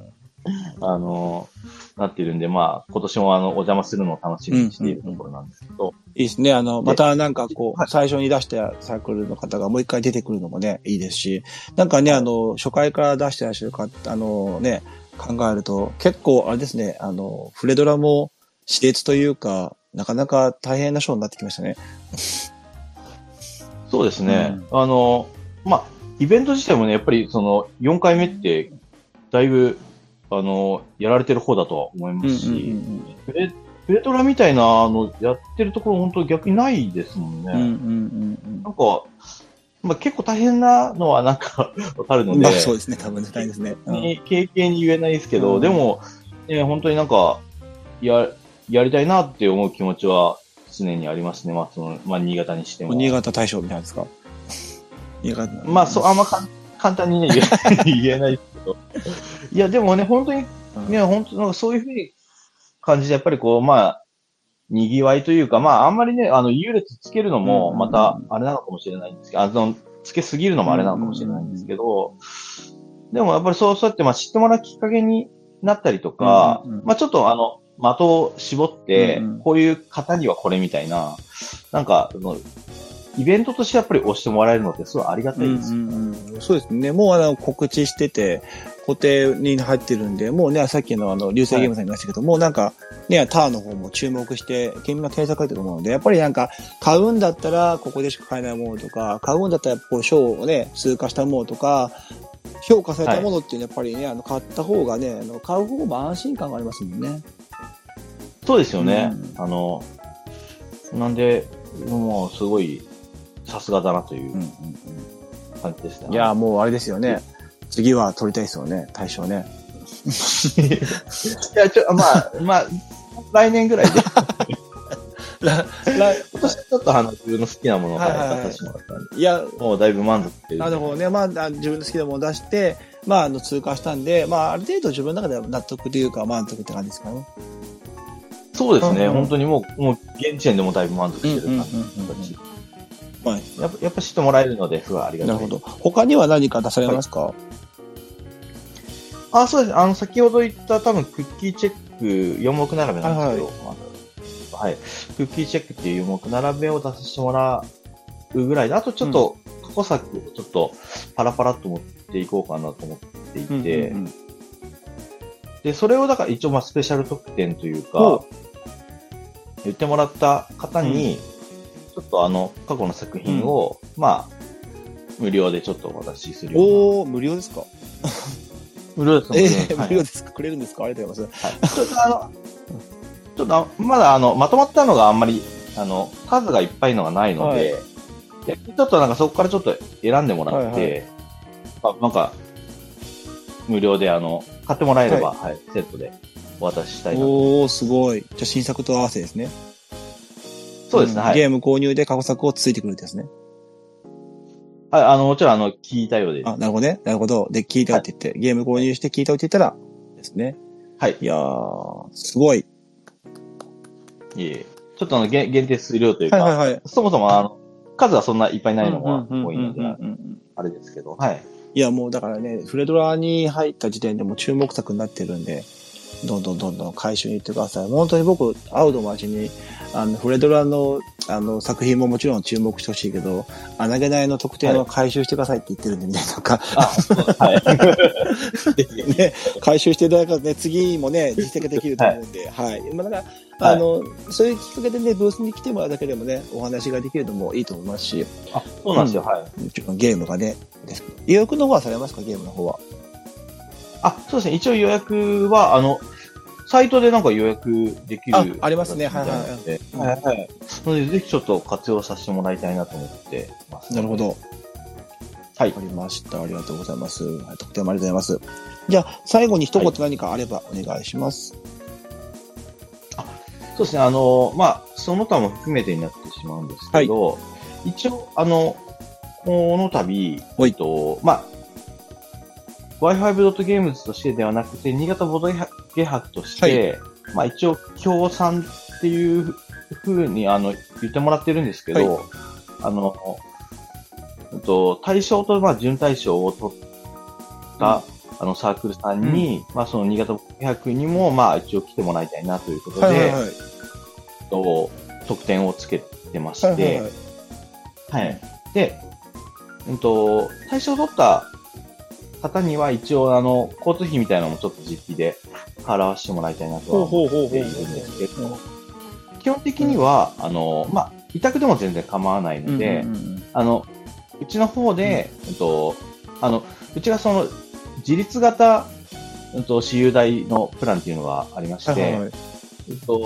あのなってるんでまあ今年もあのお邪魔するのを楽しみにしているところなんですけど、うんうんうん、 いいですね。あのまたなんかこう最初に出したサークルの方がもう一回出てくるのもねいいですし、なんかねあの初回から出してらっしゃる方あのね。考えると結構あれですねあのフレドラも熾烈というかなかなか大変なショーになってきましたね。 そうですね、うん、あのまあイベント自体もねやっぱりそのよんかいめってだいぶあのやられてる方だとは思いますし、うんうんうんうん、フレ、フペレトラみたいな、あの、やってるところ本当逆にないですもんね。うんうんうんうん、なんか、まあ、結構大変なのはなんかわかるので。まあそうですね、多分大変ですね。 うん、経験に言えないですけど、うん、でも、ね、本当になんか、や、やりたいなって思う気持ちは常にありますね。まあ、その、まあ、新潟にしても。 新潟大将みたいなんですか？ 新潟。まあ、そう、あんまか簡単にね、言え, 言えないですけど。いや、でもね、本当に、ね、うん、本当なんかそういうふうに感じで、やっぱりこう、まあ、賑わいというか、まあ、あんまりね、あの、優劣つけるのも、また、あれなのかもしれないんですけど、あの、つけすぎるのもあれなのかもしれないんですけど、でもやっぱりそう、そうやって、まあ、知ってもらうきっかけになったりとか、うんうんうん、まあ、ちょっとあの、的を絞って、うんうん、こういう方にはこれみたいな、なんか、イベントとしてやっぱり押してもらえるのってすごいありがたいです、うんうんうん。そうですね。もうあの、告知してて、固定に入ってるんで、もうね、さっきのあの、流星ゲームさんに言いましたけど、はい、もうなんか、ね、ターの方も注目して、今検索書いてると思うので、やっぱりなんか、買うんだったら、ここでしか買えないものとか、買うんだったら、こう、賞をね、通過したものとか、評価されたものっていうのはやっぱりね、はい、あの、買った方がね、あの、買う方も安心感がありますもんね。 そうですよね。うん、あの、なんで、もうすごい、さすがだなという感じですね。 いや、もうあれですよね。次は取りたいですよね、大賞ね。 いや、ちょ、まあ、まあ、来年ぐらいで。来、来、今年ちょっとあの、自分の好きなものを出させてもらったんで。いや、もうだいぶ満足してる。 なるほどね。まあ、自分の好きなものを出して、まあ、あの、通過したんで、まあ、ある程度自分の中では納得というか、満足って感じですかね。 そうですね。うんうん、本当にもう、もう、現時点でもだいぶ満足してる感じ。はい、やっぱ、やっぱ知ってもらえるので、すごいありがたい。 なるほど。他には何か出されますか？はい、 あ、そうです。あの、先ほど言った多分、クッキーチェックよん目並べなんですけど、はい、はい。クッキーチェックっていうよん目並べを出させてもらうぐらいで、あとちょっと、過去作をちょっと、パラパラっと持っていこうかなと思っていて、うんうんうん、で、それをだから一応、まあ、スペシャル特典というか、言ってもらった方に、うんちょっとあの、過去の作品を、うん、まあ、無料でちょっとお渡しするような。 おー、無料ですか？ 無料ですか？ えー、無料ですか？くれるんですか？ありがとうございます。はい。 ちょっとあの、ちょっとまだあの、まとまったのがあんまり、あの、数がいっぱいのがないので、はい、ちょっとなんかそこからちょっと選んでもらって、はいはい、あなんか、無料であの、買ってもらえれば、はい、はい、セットでお渡ししたいなと。 おー、すごい。じゃあ新作と合わせですね。 そうですね、うん、はい。 ゲーム購入で過去作をついてくるんですね。 はい、あの、もちろん、あの、聞いたようです。 あ、なるほどね。なるほど。で、聞いたよって言って、はい、ゲーム購入して聞いたよって言ったら、ですね。 はい。 いやー、すごい。 いえ、ちょっとあの、限定数量というか、はいはいはい、そもそもあの、数はそんないっぱいないのが多いので、あれですけど、はい。 いや、もうだからね、フレドラに入った時点でも注目作になってるんで、どんどんどんどん回収に行ってください。本当に僕、アウドマチに、あの、フレドラの、あの、作品ももちろん注目してほしいけど、穴げないの特典を回収してくださいって言ってるんで、みたいなとか。はい。ね、回収していただくとね、次もね、実績ができると思うんで、はい。はい、まあ、だから、あの、はい、そういうきっかけでね、ブースに来てもらうだけでもね、お話ができるのもいいと思いますし。 あ、そうなんですよ、うん、はい。 もちろんゲームがね、ですけど。予約の方はされますか、ゲームの方は。 あ、そうですね。一応予約は、あの、サイトでなんか予約できる。 あ、ありますね。はいはいはい。 はいはい。なので、ぜひちょっと活用させてもらいたいなと思ってます、 ね。なるほど。はい。わかりました。ありがとうございます。はい、とてもありがとうございます。じゃあ、最後に一言何かあればお願いします。 はい、あ、そうですね。あの、まあ、その他も含めてになってしまうんですけど、はい、一応、あの、この度、えっと、まあ、ワイファイブドットゲームズ としてではなくて、新潟ボードゲ博として、はい、まあ一応、協賛っていうふうに、あの、言ってもらってるんですけど、はい、あの、えっと、大賞と、まあ、準大賞を取った、うん、あの、サークルさんに、うん、まあ、その新潟ボードゲ博にも、まあ、一応来てもらいたいなということで、はいはいはい、と特典をつけてまして、はいはいはい、はい。で、えっと、大賞を取った方には一応あの、交通費みたいなのもちょっと実費で払わせてもらいたいなとは思っているんですけど、基本的には、あの、まあ、委託でも全然構わないので、うんうんうん、あの、うちの方で、うん、えっと、あの、うちがその、自立型、えっと、私有代のプランっていうのがありまして、はいはい、えっと、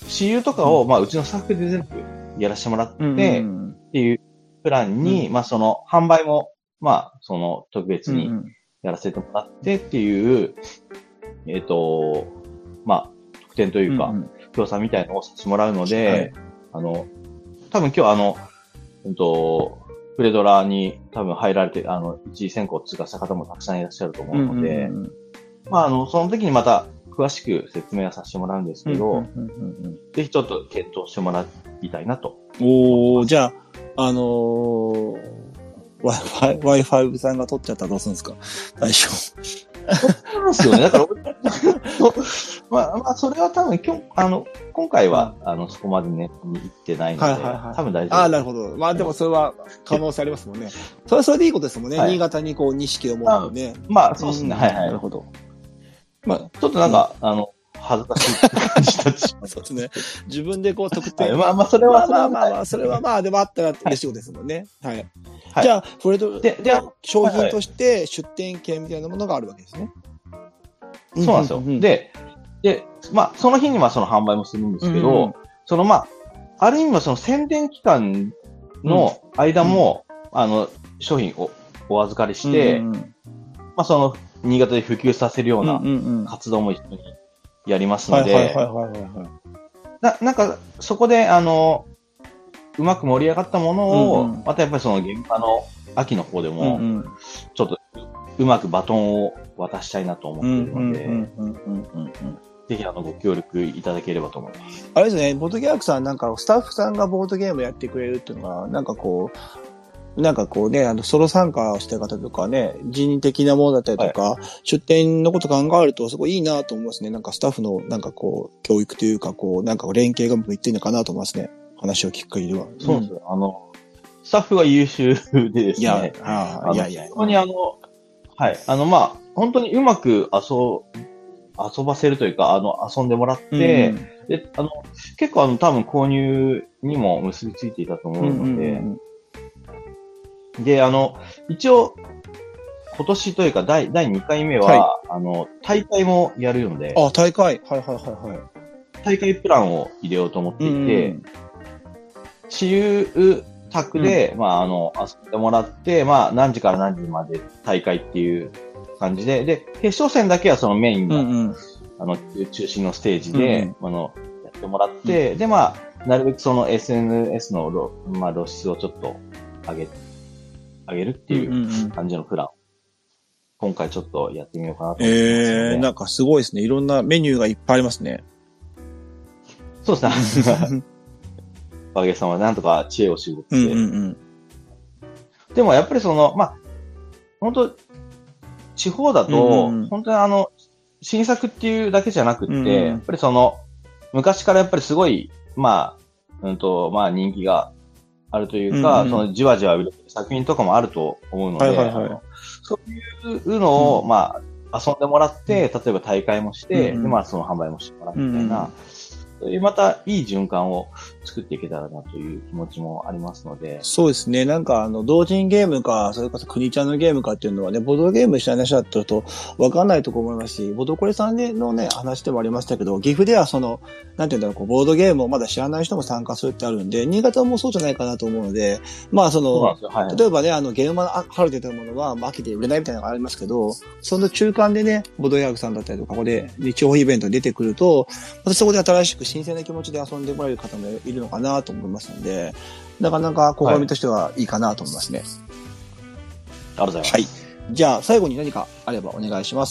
私有とかを、まあ、うちのスタッフで全部やらせてもらって、っていうプランに、うん、まあ、その、販売も、まあ、その、特別にやらせてもらってっていう、うん、えっ、ー、と、まあ、特典というか、協賛みたいなのをさせてもらうので、はい、あの、多分今日あの、うんと、プレドラに多分入られて、あの、一次選考を通過した方もたくさんいらっしゃると思うので、うんうんうん、まあ、あの、その時にまた詳しく説明はさせてもらうんですけど、うんうんうんうん、ぜひちょっと検討してもらいたいなと。 おー、じゃあ、あのー、Wi-Fi、Wi-Fi さんが取っちゃったらどうするんですか最初。 そうですよね。だから、まあ、まあ、それは多分今日、あの、今回は、あの、そこまでね、に行ってないので、はいはいはい、多分大丈夫。 ああ、なるほど。まあ、でもそれは可能性ありますもんね。それはそれでいいことですもんね。はい、新潟にこう、錦を持るのね。 まあ、そうですね。はいはい。 なるほど。 まあ、ちょっとなんか、うん、あの、恥ずかしい感じたし。 そうですね。自分でこう、特定。 はい、まあまあ、それは、 まあまあまあ、それはまあ、でもあったら嬉しいことですもんね。はい。はいはい、じゃあ、フレドで、で、商品として出店券みたいなものがあるわけですね。 そうなんですよ。うんうんうん、で、で、まあ、その日にはその販売もするんですけど、うんうん、そのまあ、ある意味はその宣伝期間の間も、うん、あの、商品をお預かりして、うんうん、まあ、その、新潟で普及させるような活動も一緒にやりますので、な、なんか、そこで、あの、うまく盛り上がったものを、うんうん、またやっぱりその現場の秋の方でも、ちょっとうまくバトンを渡したいなと思っているので、ぜひあのご協力いただければと思います。 あれですね、ボードゲームさんなんかスタッフさんがボードゲームやってくれるっていうのが、なんかこう、なんかこうね、あのソロ参加してる方とかね、人的なものだったりとか、はい、出店のこと考えるとすごいいいなと思いますね。なんかスタッフのなんかこう、教育というかこう、なんか連携が向いてるのかなと思いますね。話を聞く限りは。 そうですよ。うん、あの、スタッフが優秀でですね。いや、ああいやいや。 本当にあの、はい。あの、まあ、本当にうまく遊、遊ばせるというか、あの、遊んでもらって、うん、で、あの、結構あの、多分購入にも結びついていたと思うので、うんうん、で、あの、一応、今年というか、第、第にかいめは、はい、あの、大会もやるので、 あ、大会はいはいはいはい。 大会プランを入れようと思っていて、うん、私有宅で、うん、まあ、あの、遊んでもらって、まあ、何時から何時まで大会っていう感じで、で、決勝戦だけはそのメインの、うんうん、あの、中心のステージで、うんうん、あの、やってもらって、うん、で、まあ、なるべくその エスエヌエス の露、まあ、露出をちょっと上げ、上げるっていう感じのプランを、今回ちょっとやってみようかなと思います。 えー、なんかすごいですね。いろんなメニューがいっぱいありますね。 そうですね。おかげさまでなんとか知恵を絞って、うんうんうん。でもやっぱりその、まあ、本当地方だと、うんうん、本当にあの、新作っていうだけじゃなくって、うんうん、やっぱりその、昔からやっぱりすごい、まあ、うんと、まあ人気があるというか、うんうん、そのじわじわ売れてる作品とかもあると思うので、はいはいはい、そういうのを、うん、まあ、遊んでもらって、例えば大会もして、うんうん、で、まあその販売もしてもらうみたいな、うんうん、そういうまたいい循環を作っていけたらなという気持ちもありますので。 そうですね。なんかあの、同人ゲームか、それこそ国ちゃんのゲームかっていうのはね、ボードゲームした話だったと分かんないとこ思いますし、ボドコレさんのね、話でもありましたけど、岐阜ではその、なんていうんだろう、こうボードゲームをまだ知らない人も参加するってあるんで、新潟もそうじゃないかなと思うので、まあその、はい、例えばね、あの、ゲームマ春出たものは、まあ、秋で売れないみたいなのがありますけど、その中間でね、ボードゲームさんだったりとか、ここで地方イベントに出てくると、またそこで新しく新鮮な気持ちで遊んでもらえる方もいるのかなと思いますので、なかなか試みとしてはいいかなと思いますね。はい、 ありがとうございます。 はい。じゃあ、最後に何かあればお願いします。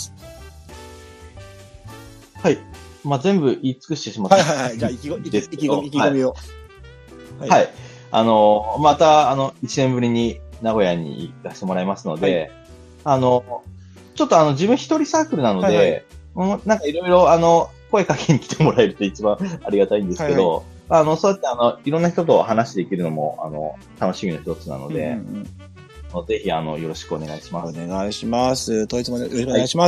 はい。まあ、全部言い尽くしてしまった。 はいはいはい。じゃあ、意気込み、意気込み、意気込みを。 はい。はい。あの、また、あの、一年ぶりに名古屋に行かせてもらいますので、はい、あの、ちょっとあの、自分一人サークルなので、はいはい、なんかいろいろ、あの、声かけに来てもらえると一番ありがたいんですけど、はいはい、あの、そうやってあの、いろんな人と話できるのも、あの、楽しみの一つなので、うんうん、ぜひ、あの、よろしくお願いします。 お願いします。当日もよろしくお願いします。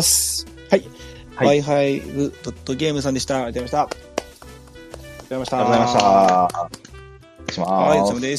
はい。はい、ワイファイブ ゲームさんでした。ありがとうございました。ありがとうございました。 ありがとうございました。お願いします。 はい、お疲れ様です。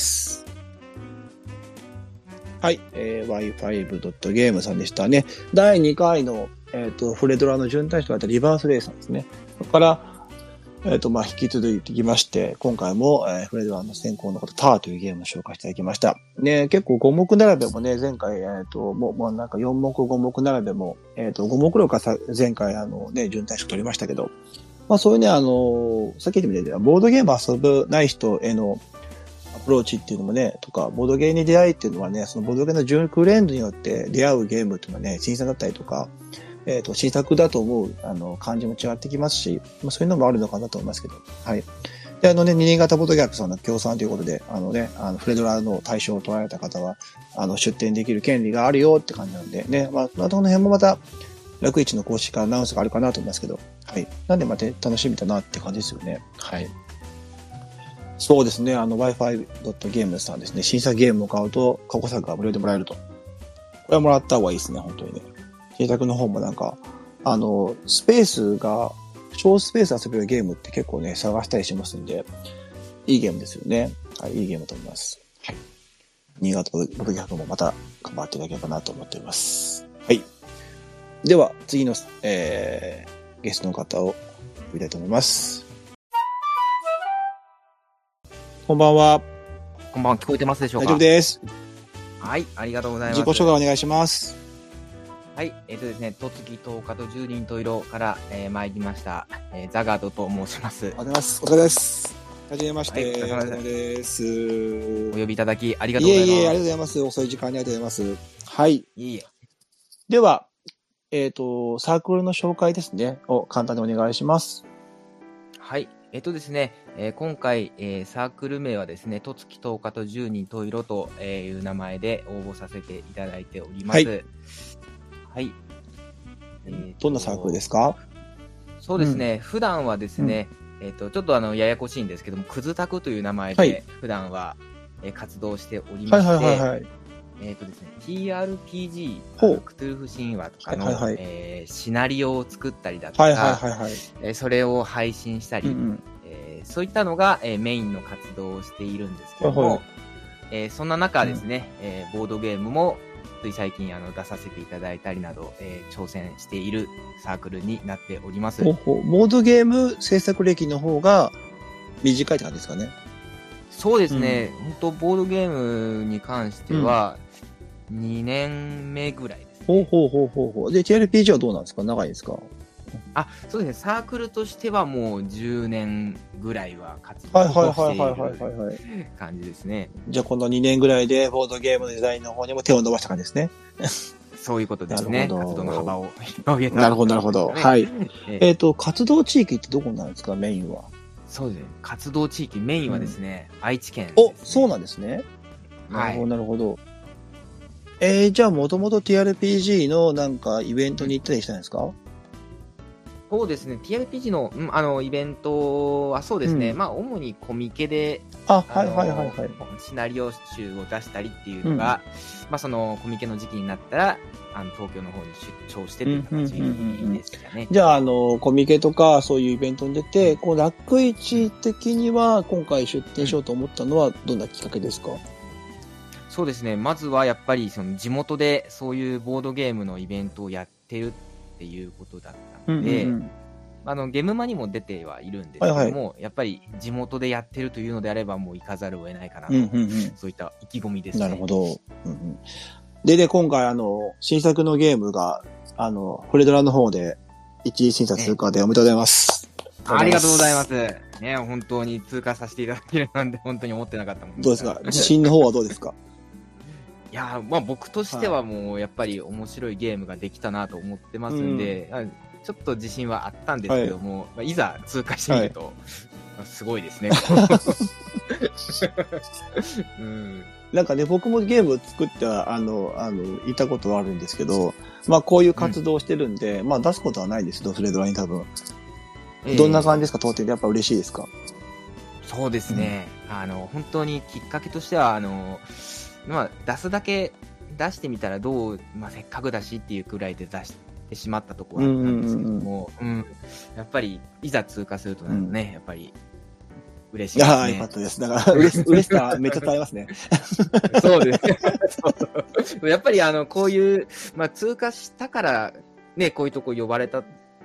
はい、えー、ワイファイブ ゲームさんでしたね。だいにかいの、えっと、フレドラの準大使となったリバースレイさんですね。そこから、 えっと、まあ、引き続いてきまして、今回も、えー、フレドランの先行のこと、ターというゲームを紹介していただきました。ね、結構ご目並べもね、前回、えっと、もう、もうなんかよん目ご目並べも、えっと、ご目録かさ、前回、あのね、準大賞取りましたけど、まあ、そういうね、あの、さっき言ってみたボードゲーム遊ぶない人へのアプローチっていうのもね、とか、ボードゲームに出会いっていうのはね、そのボードゲームの熟練度によって出会うゲームっていうのはね、新鮮だったりとか、えっと、新作だと思う、あの、感じも違ってきますし、まあ、そういうのもあるのかなと思いますけど、はい。で、あのね、新潟ボードギャックさんの協賛ということで、あのね、あの、フレドラの対象を取られた方は、あの、出展できる権利があるよって感じなので、ね、まあ、またこの辺もまた、楽市の公式からアナウンスがあるかなと思いますけど、はい。なんでまた楽しみだなって感じですよね。はい。そうですね、あの、ワイファイドットゲームズ さんですね、新作ゲームを買うと、過去作が無料でもらえると。これはもらった方がいいですね、本当にね。新作の方もなんか、あの、スペースが、小スペース遊べるゲームって結構ね、探したりしますんで、いいゲームですよね。はい、いいゲームだと思います。はい。新潟ボードギャックもまた頑張っていただければなと思っております。はい。では、次の、えー、ゲストの方を呼びたいと思います。こんばんは。 こんばんは。聞こえてますでしょうか？ 大丈夫です。 はい、ありがとうございます。 自己紹介お願いします。 はい、えっ、ー、とですね、とつきとおかとじゅうにんと色から、えー、参りました、えー、ザガードと申します。 おはようございます。お疲れです。はじめまして。はい、 お疲れ様です。 お呼びいただきありがとうございます。 いえいえ、ありがとうございます。遅い時間にありがとうございます。はい。いえいえ。 では、えっ、ー、と、サークルの紹介ですね、を簡単にお願いします。 はい。えっ、ー、とですね、えー、今回、えー、サークル名はですね、とつきとおかとじゅうにんと色という名前で応募させていただいております。はい。はい。 えー、どんなサークルですか？ そうですね、うん、普段はですね、うん、えっ、ー、と、ちょっとあの、ややこしいんですけども、くずたくという名前で、普段は、えー、活動しておりまして、はいはいはいはい、えっ、ー、とですね、ティーアールピージー、クトゥルフ神話とかの、はいはいはい、えー、シナリオを作ったりだとか、はいはいはいはい、えー、それを配信したり、うんうん、えー、そういったのが、えー、メインの活動をしているんですけども、はいはい、えー、そんな中ですね、うん、えー、ボードゲームもつい最近あの出させていただいたりなど、えー、挑戦しているサークルになっております。 ほうほう、ボードゲーム制作歴の方が短いって感じですかね？ そうですね、うん、本当ボードゲームに関してはにねんめぐらいですね。 ほうほうほうほうほう。で、ティーアールピージー はどうなんですか？長いですか？ あ、そうですね。サークルとしてはもうじゅうねんぐらいは活動している感じですね。 じゃあこのにねんぐらいでボードゲームのデザインの方にも手を伸ばした感じですね。 そういうことですね。活動の幅を広げた、 ね。なるほど、なるほど。はい。えっと、活動地域ってどこなんですか、メインは？ そうですね。活動地域、メインはですね、うん、愛知県です、ね。お、そうなんですね。なるほど、なるほど。はい、えー、じゃあもともと ティーアールピージー のなんかイベントに行ったりしたんですか？ そうですね。ティーアールピージー の、うん、あの、イベントはそうですね。うん、まあ、主にコミケで、 あ、はいはいはいはい。 シナリオ集を出したりっていうのが、うん、まあ、そのコミケの時期になったら、あの、東京の方に出張してという形ですかね。 じゃあ、あの、コミケとかそういうイベントに出て、こう、楽市的には今回出展しようと思ったのはどんなきっかけですか？ そうですね。まずはやっぱり、その地元でそういうボードゲームのイベントをやってるっていうことだったので、うんうんうん、あのゲームマにも出てはいるんですけども、はいはい、やっぱり地元でやってるというのであればもう行かざるを得ないかなと、うんうんうん、そういった意気込みですね。 なるほど。うんうん、で、で、今回あの、新作のゲームが、あの、フレドラの方で一次審査通過でおめでとうございます。 ね、ありがとうございます。ね、本当に通過させていただけるなんて本当に思ってなかったもんです。 どうですか？自信の方はどうですか？ いやまあ僕としてはもうやっぱり面白いゲームができたなと思ってますんで、うん、ちょっと自信はあったんですけども、はいまあ、いざ通過してみると、はいまあ、すごいですね、 うん、なんかね僕もゲームを作ってはあのあのいたことはあるんですけど、まあこういう活動をしてるんで、うん、まあ出すことはないですよフレドラに多分、えー、どんな感じですか？当店でやっぱ嬉しいですか？ そうですね、うん、あの本当にきっかけとしてはあのまあ、出すだけ出してみたらどう、まあ、せっかくだしっていうくらいで出してしまったところなんですけども、うんうんうん、やっぱりいざ通過するとなるとね、うん、やっぱり嬉しいですね。 ああ、よかったです。だから嬉し嬉しさめっちゃ伝えますね。 そうですそうやっぱりあのこういう、まあ、通過したからねこういうとこ呼ばれた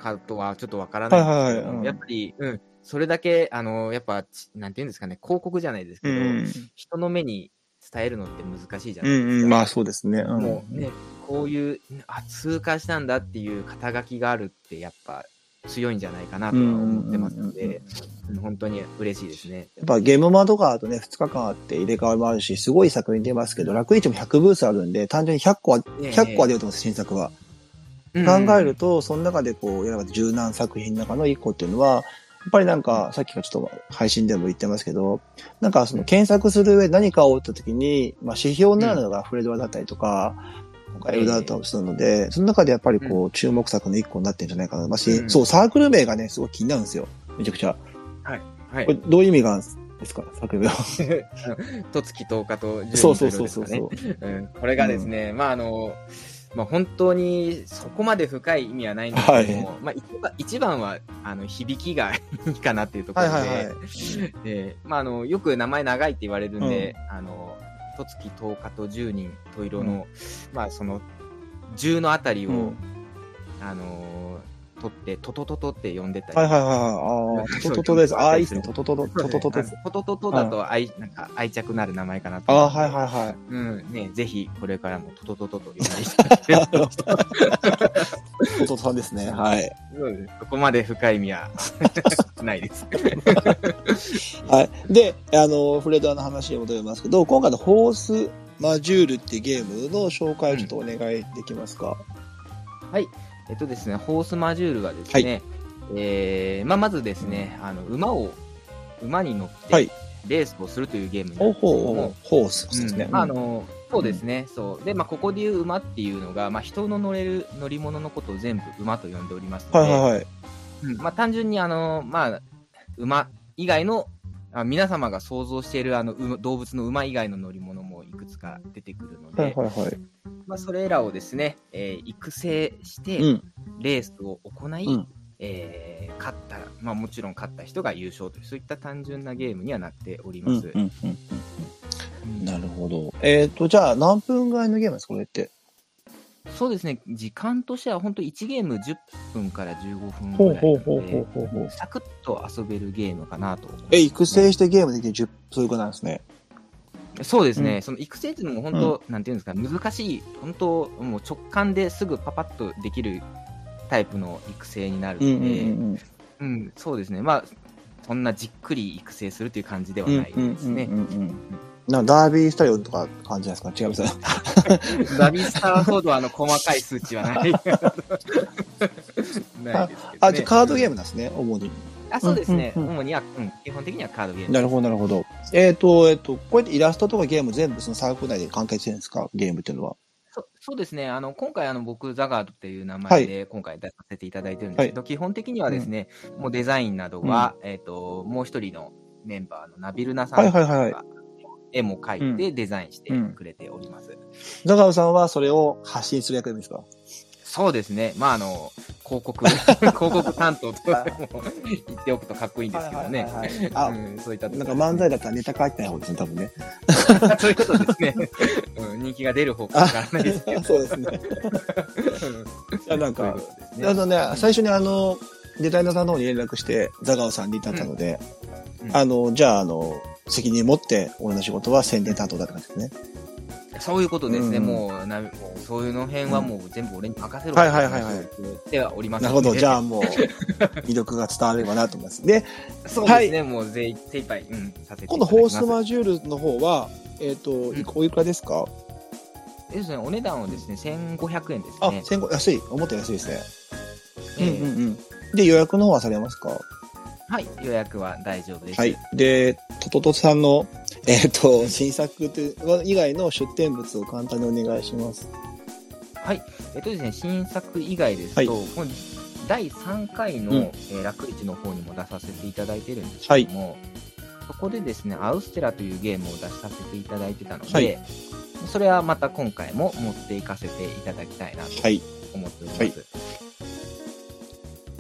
かとはちょっとわからないんですけど、 はいはいはいうん、 やっぱり、うん、それだけ、あの、やっぱ、なんていうんですかね、広告じゃないですけど、うん、人の目に伝えるのって難しいじゃないですか。 うんうん、まあそうですね。 うん、もうね、こういう、あ、通過したんだっていう肩書きがあるって、やっぱ、強いんじゃないかなとは思ってますので、うん、本当に嬉しいですね。 やっぱゲームマとかあとね、ふつかかんあって入れ替わりもあるし、すごい作品出ますけど、楽市もひゃくブースあるんで、単純にひゃっこは、ひゃっこは出ると思うんです、新作は。考えると、その中でこう、やら十何作品の中のいっこっていうのは、やっぱりなんか、さっきからちょっと配信でも言ってますけど、なんかその検索する上何かを打った時に、まあ指標になるのがフレドラだったりとか、エルダートするので、その中でやっぱりこう、注目作の一個になってるんじゃないかな。まあ、し、そう、サークル名がね、すごい気になるんですよ。めちゃくちゃ。 はい。はい。 これ、どういう意味があるんですか、サークル名は。 とつきとおかとじゅうにそうそうそうそうそう、 うん。これがですね、うん、まああの、まあ本当にそこまで深い意味はないんですけども、はい、まあ一番、一番は、あの、響きがいいかなっていうところで、はいはいはい、で、まああの、よく名前長いって言われるんで、うん、あの、とつきとおかとじゅうにんと色の、うん、まあそのじゅうのあたりを、うん、あのー、取ってトトトトって呼んでたり、 はいはいはい、ああトトトトです、ああいいですね、トトトトトトトトです、 トトトトだと愛、なんか愛着なる名前かなと。 ああはいはいはい、 うんね、ぜひこれからもトトトトと呼んでいただけると。 トトトさんですね、はい。 そうです。そこまで深い意味はないです。 はい。で、あのフレドラの話に戻りますけど、今回のホースマジュールっていうゲームの紹介をちょっとお願いできますか。 うん、はい。えっとですね、ホースマジュールはですね、はい、えー、まあ、まずですね、あの、馬を、馬に乗って、レースをするというゲームになるんですけども、はい、 ホースですね。 うん、あの、そうですね、うん、そう。で、まあ、ここでいう馬っていうのが、まあ、人の乗れる乗り物のことを全部馬と呼んでおりますので、 はいはいはい。 うん、まあ、単純にあの、まあ、馬以外の、あ皆様が想像しているあの動物の馬以外の乗り物もいくつか出てくるので、 はいはいはい、 まあ、それらをですね、えー、育成して、うん、レースを行い、うん、えー、勝った、まあ、もちろん勝った人が優勝という、そういった単純なゲームにはなっております。うんうんうんうん、なるほど。えっ、ー、と、じゃあ何分ぐらいのゲームですか、これって？ そうですね、時間としては本当いちゲームじゅっぷんからじゅうごふんぐらいなので、サクッと遊べるゲームかなと思います、ね。 え、育成してゲームできるじゅっぷん、そういうことなんですね。 そうですね、うん、その育成っていうのも本当、うん、なんていうんですか、難しい、本当、もう直感ですぐパパッとできるタイプの育成になるので、うん、うんうん、そうですね、まあ、そんなじっくり育成するという感じではないですね。 なんかダービースタイルとか感じですか？違います。 ダービースターほどあの細かい数値はない。ないですけど、ね、 あ、あ、じゃあカードゲームなんですね、主に。 あ、そうですね。うんうんうん、主には、うん、基本的にはカードゲーム。 なるほど、なるほど。えっ、ー、と、えっ、ー、と、こうやってイラストとかゲーム全部そのサークル内で完結してるんですか？ゲームっていうのは。 そ, そうですね。あの、今回あの、僕、ザガードっていう名前で今回出させていただいてるんですけど、はい、基本的にはですね、うん、もうデザインなどは、うん、えっ、ー、と、もう一人のメンバーのナビルナさんが、はいはいはい、絵も描いてデザインしてくれております。うんうん、 ザガードさんはそれを発信する役ですか？ そうですね。まあ、あの、広告、広告担当と言っておくとかっこいいんですけどね。はいはいはい、あ、うん、そういった。 なんか漫才だったらネタ書いてない方ですね、多分ね。 そういうことですね。うん、人気が出る方かわからないですけど。 そうですね。いや、なんか、ね、あのね、最初にあの、デザイナーさんの方に連絡して、ザガオさんに至ったので、うんうん、あの、じゃあ、あの、責任持って、俺の仕事は宣伝担当だったんですね。 そういうことですね、うん、もうな、もうそういうの辺はもう全部俺に任せろ、 うん、はいはいはいはい。 ではおります、 ね。なるほど、じゃあもう、魅力が伝わればなと思います。で、 そうですね、はい、もう精一杯、うん、させていただきます。 今度、ホースマジュールの方は、えっ、ー、と、うん、おいくらですか？ えですね、お値段はですね、せんごひゃくえんですね。 あ、せんごひゃくえん、安い。思った安いですね。えー、うんうんうん。で、予約の方はされますか？ はい、予約は大丈夫です。 はい。で、トトトさんの、えっ、ー、と、新作以外の出展物を簡単にお願いします。 はい。えっとですね、新作以外ですと、はい、だいさんかいの、うんえー、楽市の方にも出させていただいてるんですけども、はい、そこでですね、アウステラというゲームを出させていただいてたので、はい、それはまた今回も持っていかせていただきたいなと思っております。はいはい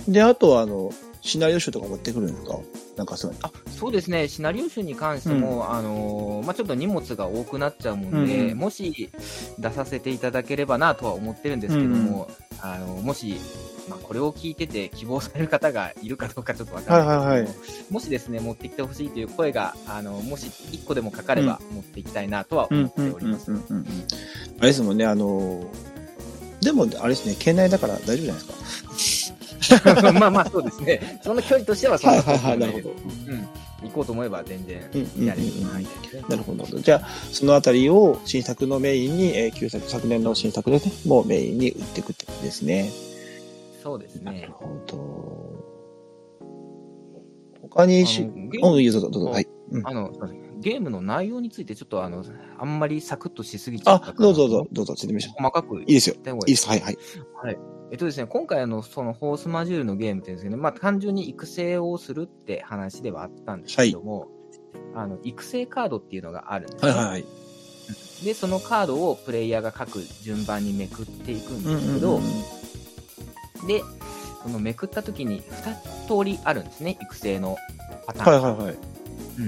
で、あとは、あの、シナリオ集とか持ってくるんですか？なんかそうあ、そうですね。シナリオ集に関しても、うん、あのー、まあ、ちょっと荷物が多くなっちゃうもんで、うん、もし出させていただければなとは思ってるんですけども、うん、あの、もし、まあ、これを聞いてて希望される方がいるかどうかちょっとわからないですけども、はいはいはい、もしですね、持ってきてほしいという声が、あの、もしいっこでもかかれば持っていきたいなとは思っております。 あれですもんね、あのー、でも、あれですね、県内だから大丈夫じゃないですか。 まあまあそうですね。その距離としてはそんなはいはいはい、なるほど。 うん。行こうと思えば全然やれる範囲ですね。 なるほど。じゃあ、そのあたりを新作のメインに、えー、旧作、昨年の新作ですね、もうメインに売っていくってことですね。 そうですね。 なるほど。他にし、うん、どうぞどうぞ。はい。 うん、あの、ゲームの内容についてちょっとあの、あんまりサクッとしすぎちゃったから。あ、どうぞどうぞ、どうぞ、説明します。 細かく。 いいですよ。いいです。はいはい。 はい。えっとですね、今回あの、そのホースマジュールのゲームって言うんですけど、まあ単純に育成をするって話ではあったんですけども、はい、あの、育成カードっていうのがあるんですね。 はいはいはい。 で、そのカードをプレイヤーが各順番にめくっていくんですけど、うんうんうん、で、そのめくった時にに通りあるんですね、育成のパターン。 はいはいはい。 うん。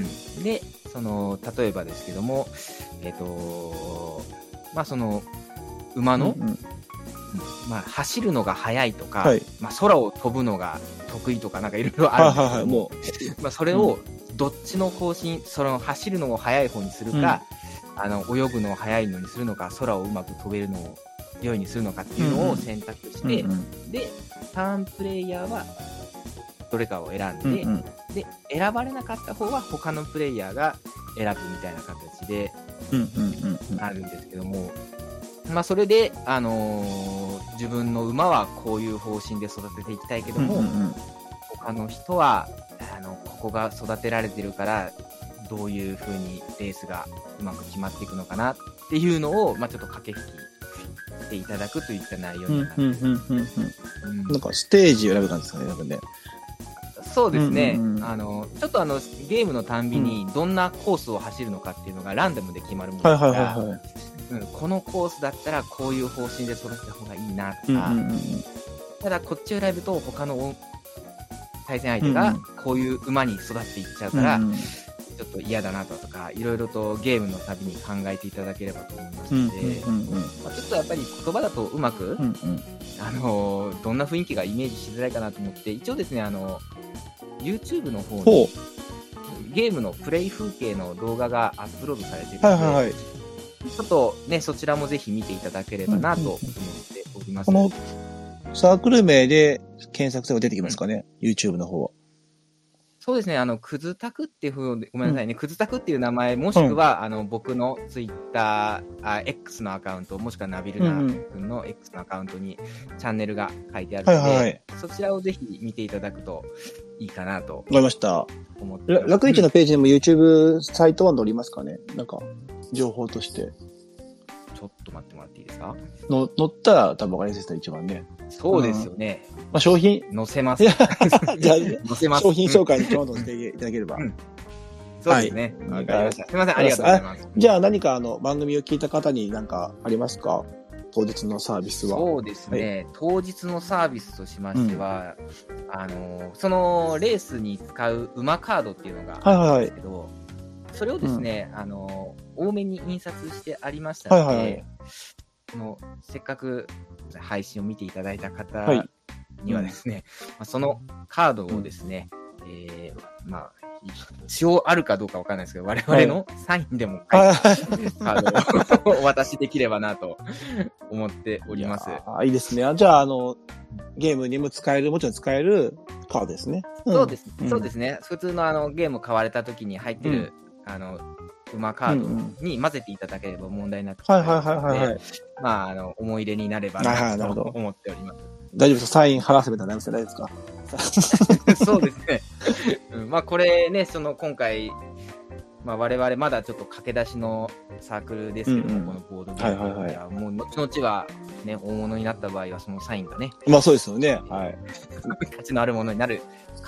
で、その、例えばですけども、えっと、まあその、馬の、うんうん、まあ、走るのが速いとか、はい、まあ、空を飛ぶのが得意とかなんかいろいろあるんですけども、はいはいはい、もうまあ、それをどっちの方針、その走るのを速い方にするか、うん、あの泳ぐのを速いのにするのか、空をうまく飛べるのを良いにするのかっていうのを選択して、うんうん、でターンプレイヤーはどれかを選んで、うんうん、で選ばれなかった方は他のプレイヤーが選ぶみたいな形であるんですけども、まあ、それで、あのー、自分の馬はこういう方針で育てていきたいけども、うんうんうん、他の人はあのここが育てられてるからどういう風にレースがうまく決まっていくのかなっていうのを、まあ、ちょっと駆け引きしていただくといった内容になってます。 なんかステージを選ぶ感じですかね、多分ね。 そうですね、うんうんうん、あのちょっとあのゲームのたんびにどんなコースを走るのかっていうのがランダムで決まるものですから、はいはいはいはい、うん、このコースだったらこういう方針で育てた方がいいなとか、うんうんうん、ただこっちを選ぶと他の対戦相手がこういう馬に育っていっちゃうから、うんうん、ちょっと嫌だなとかいろいろとゲームのたびに考えていただければと思いますので、うんうんうんうん、まあ、ちょっとやっぱり言葉だとうまく、うんうん、あのどんな雰囲気がイメージしづらいかなと思って一応ですね、あの YouTube の方にゲームのプレイ風景の動画がアップロードされているので、はいはいはい、ちょっとねそちらもぜひ見ていただければなと思っております。 このサークル名で検索すれば出てきますかね、うん、YouTube の方は。 そうですね、あのクズタクっていう風ごめんなさいね、うん、クズタクっていう名前もしくは、うん、あの僕のツイッターあ X のアカウントもしくはナビルナ君の X のアカウントにチャンネルが書いてあるので、はいはい、そちらをぜひ見ていただくといいかなと。わかりました。思ってます。楽市のページにも YouTube サイトは載りますかね、なんか情報として。 ちょっと待ってもらっていいですか？ の載ったら多分分かりやすいですね、一番ね。 そうですよね。 うん、まあ、商品載せます。 じゃあ、載せます。商品紹介にちょうどしていただければ。うん、 そうですね。わ、はい、かりました。すみません、ありがとうございます。 じゃあ何かあの番組を聞いた方に何かありますか？当日のサービスは。 そうですね。はい、当日のサービスとしましては、うん、あのそのレースに使う馬カードっていうのがあるんですけど、はいはいはい、それをですね、うん、あの多めに印刷してありましたので、はいはいはい、そのせっかく配信を見ていただいた方にはですね、はい、まあ、そのカードをですね、うん、えー、まあ一応あるかどうかわからないですけど、我々のサインでも書いて、はい、カードをお渡しできればなと思っております。 あ、いいですね。じゃあ、あの、ゲームにも使える、もちろん使えるカードですね。 うん、そうです。そうですね。普通のあのゲーム買われた時に入ってる、うん、あの、馬カードに混ぜていただければ問題なく、 はいはいはいはい、はい。 まあ、あの、思い出になればなと思っております。 大丈夫ですか？サイン貼らせてたら大丈夫ですか？ そうですね。うん、まあこれね、その今回、まあ我々まだちょっと駆け出しのサークルですけども、うんうん、このボードゲーム、はいはいはい、もう後々はね、大物になった場合はそのサインがね。 まあそうですよね。はい。 価値のあるものになる可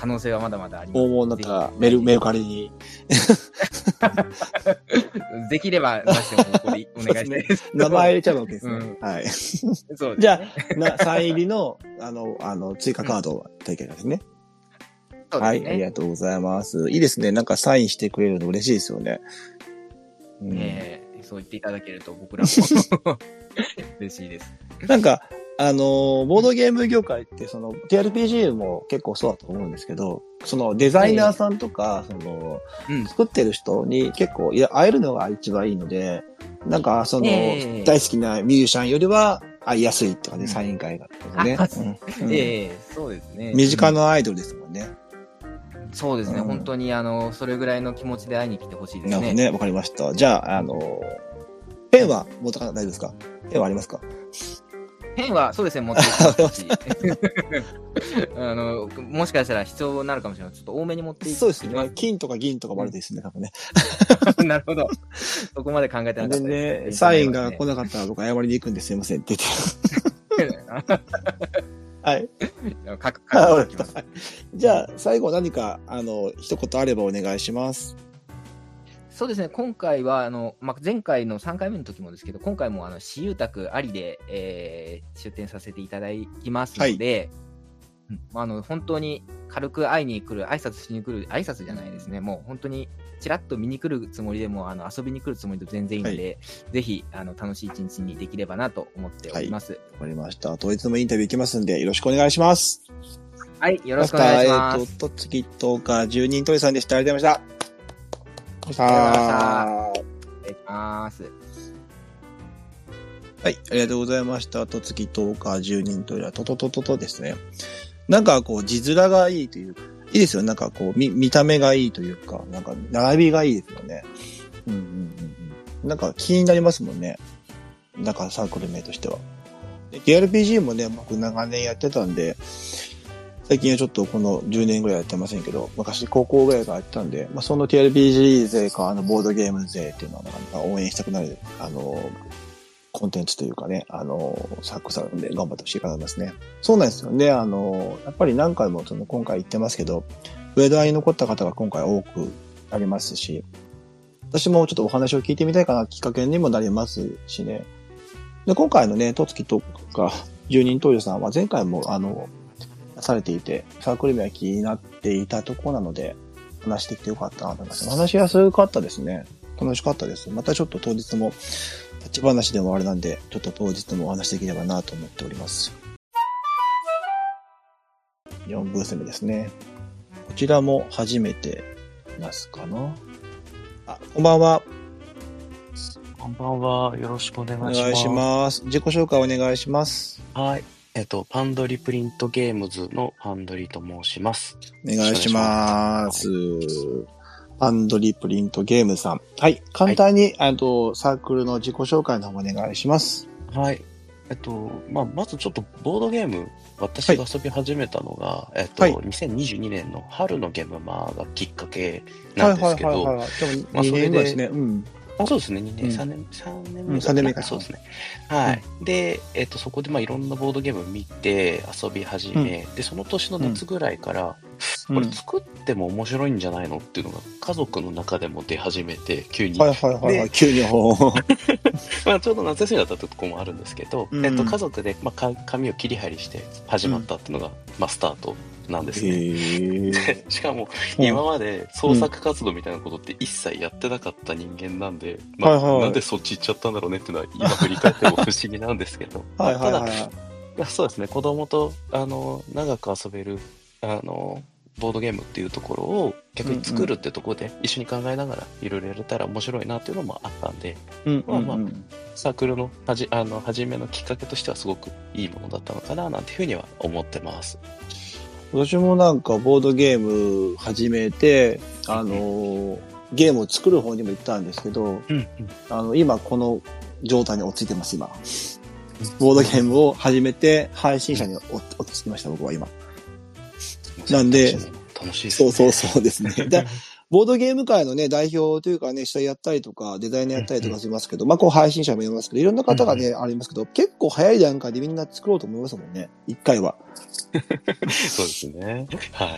可能性はまだまだあります。 大物だったらメル、メルカリに。 できれば出してもここでお願いしたいです。 名前入れちゃうわけですね。うん、はい。 そう。 じゃあ、な、サイン入りの、あの、あの、追加カードを体験ですね。 そうですね。 はい、ありがとうございます。いいですね。なんかサインしてくれるの嬉しいですよね。 うん、ねえ、そう言っていただけると僕らも嬉しいです。 なんか、あのー、ボードゲーム業界って、その、ティーアールピージー も結構そうだと思うんですけど、そのデザイナーさんとか、えー、その、うん、作ってる人に結構いや会えるのが一番いいので、なんか、その、えー、大好きなミュージシャンよりは会いやすいとかね、サイン会がとかね。 うん、ええー、そうですね。 身近なアイドルですもんね。 そうですね、うん、本当にあの、それぐらいの気持ちで会いに来てほしいですね。なるほどね、わかりました。じゃあ、あの、ペンは持ってかない大丈夫ですか？ペンはありますか？ ペンは、そうですね、持ってきてほしい。あの、もしかしたら必要になるかもしれない。ちょっと多めに持っていきます。 そうですね。金とか銀とかもあるですね、多分ね。 なるほど。そこまで考えてなかったです。 でね、サインが来なかったら僕謝りに行くんですいませんって言って。はい。 書く、書きます。 じゃあ、最後何か、あの、一言あればお願いします。 そうですね、今回は、あの、まあ、前回のさんかいめの時もですけど、今回も、あの、私有宅ありで、えー、出展させていただきますので、はい、うん、あの、本当に軽く会いに来る、挨拶しに来る、挨拶じゃないですね、もう本当に、ちらっと見に来るつもりでも、あの、遊びに来るつもりで全然いいので、はい、ぜひ、あの、楽しい一日にできればなと思っております。 はい、わかりました。当日もインタビュー行きますんで、よろしくお願いします。 はい、よろしくお願いします。 えっと、とつきとおかじゅうにんとりさんでした。ありがとうございました。 ありがとうございました。失礼します。 はい、ありがとうございました。とつきとおかじゅうにんとりはトトトトトですね。なんかこう、字面がいいというか、いいですよ。なんかこう、見、見た目がいいというか、なんか、並びがいいですよね。うんうんうんうん。なんか気になりますもんね。なんかサークル名としては。ディーアールピージー もね、僕長年やってたんで、最近はちょっとこのじゅうねんぐらいやってませんけど、昔高校ぐらいからやってたんで、まあ、その ティーアールピージー 勢か、あの、ボードゲーム勢っていうのはなかなか応援したくなる、あの、コンテンツというかね、あの、サークルさんで頑張ってほしいかと思いますね。そうなんですよね。あの、やっぱり何回もその今回言ってますけど、上田に残った方が今回多くありますし、私もちょっとお話を聞いてみたいかなきっかけにもなりますしね。で、今回のね、とつきとか、じゅうにん投与さんは前回もあの、されていて、サークル名は気になっていたところなので、話してきてよかったなと思います。話しやすかったですね。楽しかったです。またちょっと当日も、立ち話でもあれなんで、ちょっと当日もお話できればなと思っております。よんブース目ですね。こちらも初めてなすかな。あ、こんばんは。 こんばんは。よろしくお願いします。 お願いします。自己紹介お願いします。 はい。えっと、パンドリプリントゲームズのパンドリと申します。 お願いします。パンドリプリントゲームズさん。はい。簡単に、はい、とサークルの自己紹介の方お願いします。 はい。えっと、まあ、まずちょっとボードゲーム、私が遊び始めたのが、はい、えっと、はい、にせんにじゅうにねんの春のゲームマがきっかけなんですけど、はいはいはいはい、でもにねんぐらいですね。うん。あ、そうですね。にねん、さんねん、さんねんめ。 さんねんめか。 そうですね。はい。うん、で、えっと、そこでまあいろんなボードゲーム見て遊び始め、うん、で、その年の夏ぐらいから、うん、これ作っても面白いんじゃないのっていうのが家族の中でも出始めて、急に。 はいはいはいはい、急に。 まあちょうど夏休みだったとこもあるんですけど、うん、えっと、家族で、まあ、紙を切り張りして始まったっていうのが、うん、まあスタートなんですね。しかも、今まで創作活動みたいなことって一切やってなかった人間なんで、うん、まあ、はいはいはい、なんでそっち行っちゃったんだろうねっていうのは今振り返っても不思議なんですけど、はいはいはいはい、ただ、そうですね、子供と、あの、長く遊べる、あの、ボードゲームっていうところを逆に作るってところで一緒に考えながらいろいろやれたら面白いなっていうのもあったんで、うんうんうん、まあまあ、サークルのはじ、あの、始めのきっかけとしてはすごくいいものだったのかななんていうふうには思ってます。 私もなんかボードゲーム始めて、あのー、ゲームを作る方にも行ったんですけど、うんうん、あの、今この状態に落ち着いてます、今。ボードゲームを始めて配信者に落ち着きました、僕は今。なんで、 楽しいですね。 そうそうそうですね。でボードゲーム界のね、代表というかね、下やったりとか、デザイナーやったりとかしますけど、うんうん、まあこう配信者もいますけど、いろんな方がね、うんうん、ありますけど、結構早い段階でみんな作ろうと思いますもんね。一回は。 そうですね。はい。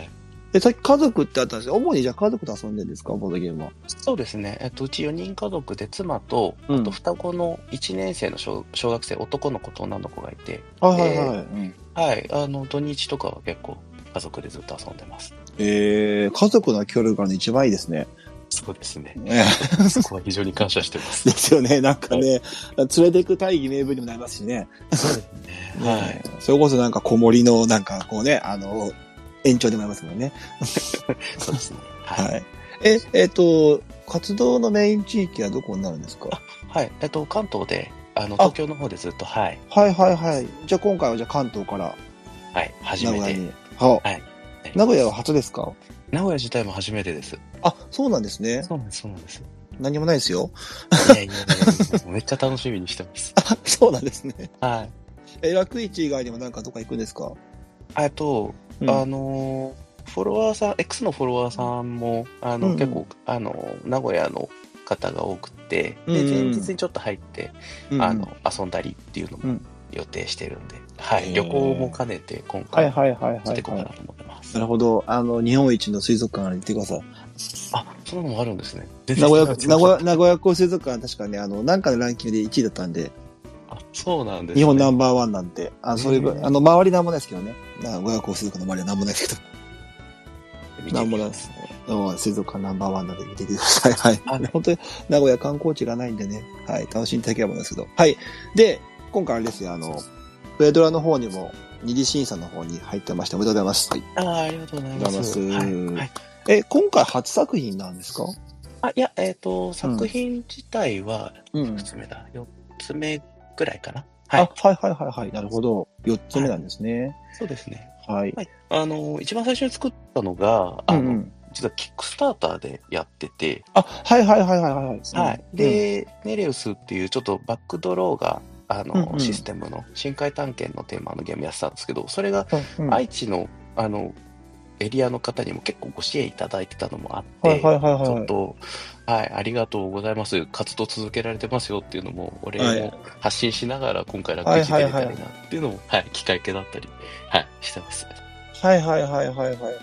え、さっき家族ってあったんですよ。主にじゃあ家族と遊んでるんですか、ボードゲームは。 そうですね。えっと、うちよにん家族で妻と、あと双子のいちねん生の 小, 小学生、男の子と女の子がいて。 はいはいはい。うん、 はい。あの、土日とかは結構家族でずっと遊んでます。 えー、家族の協力が一番いいですね。 そうですね。そこは非常に感謝してます。 ですよね。なんかね、連れて行く大義名分にもなりますしね。 そうですね。はい。 それこそなんか子守のなんかこうね、あの、延長でもありますもんね。 そうですね。はい。はい、 え、えっと、活動のメイン地域はどこになるんですか？ はい。えっと、関東で、あの、東京の方でずっと、はい。 はいはいはい。じゃあ今回はじゃあ関東から。 はい。初めて。 名古屋に。はあ、はい。名古屋は初ですか？ 名古屋自体も初めてです。 あ、そうなんですね。 そうなんです、そうなんです。 何もないですよ。 いやいやいやめっちゃ楽しみにしてます。 あ、そうなんですね。 はい。 え、楽市以外にもなんかどこ行くんですか？ えっと、うん、あの、フォロワーさん、X のフォロワーさんも、あの、うんうん、結構、あの、名古屋の方が多くて、で、前日にちょっと入って、うんうん、あの、遊んだりっていうのも予定してるんで、うん、はい、旅行も兼ねて今回、 はいはいはいはい。 していこうかなと思ってます。 なるほど。あの、日本一の水族館に行ってください。 あ、そういうのもあるんですね。 名古屋、名古屋、名古屋港水族館は確かね、あの、なんかのランキングでいちいだったんで。 あ、そうなんですね。 日本ナンバーワンなんて。あ、そういう、あの、周りなんもないですけどね。名古屋港水族館の周りはなんもないですけど。なんもないです。水族館ナンバーワンなんで見てください。はい。本当に名古屋観光地がないんでね。はい。楽しんでいただければですけど。はい。で、今回あれですよ、あの、プレドラの方にも、二次審査の方に入ってまして、おめでとうございます。はい。 ああ、ありがとうございます。 はい。はい、え、今回初作品なんですか？ あ、いや、えっ、ー、と、作品自体は、いくつ目だ、うん、よっつめぐらいかな。 はい。あ、はいはいはいはい。なるほど。よっつめなんですね。はい、 そうですね。 はい。 はい、あの、一番最初に作ったのが、あの、うんうん、実はキックスターターでやってて。 あ、はいはいはいはいはい。 はい。で、うん、ネレウスっていうちょっとバックドローが、あの、うんうん、システムの深海探検のテーマのゲームやってたんですけど、それが愛知の、あの、エリアの方にも結構ご支援いただいてたのもあって、はいはいはいはい、ちょっと、はい、ありがとうございます。活動続けられてますよっていうのも、俺も発信しながら今回楽市で出れたりなっていうのも、はい、機会系だったり、はい、してます。 はいはいはいはいはいはいはい。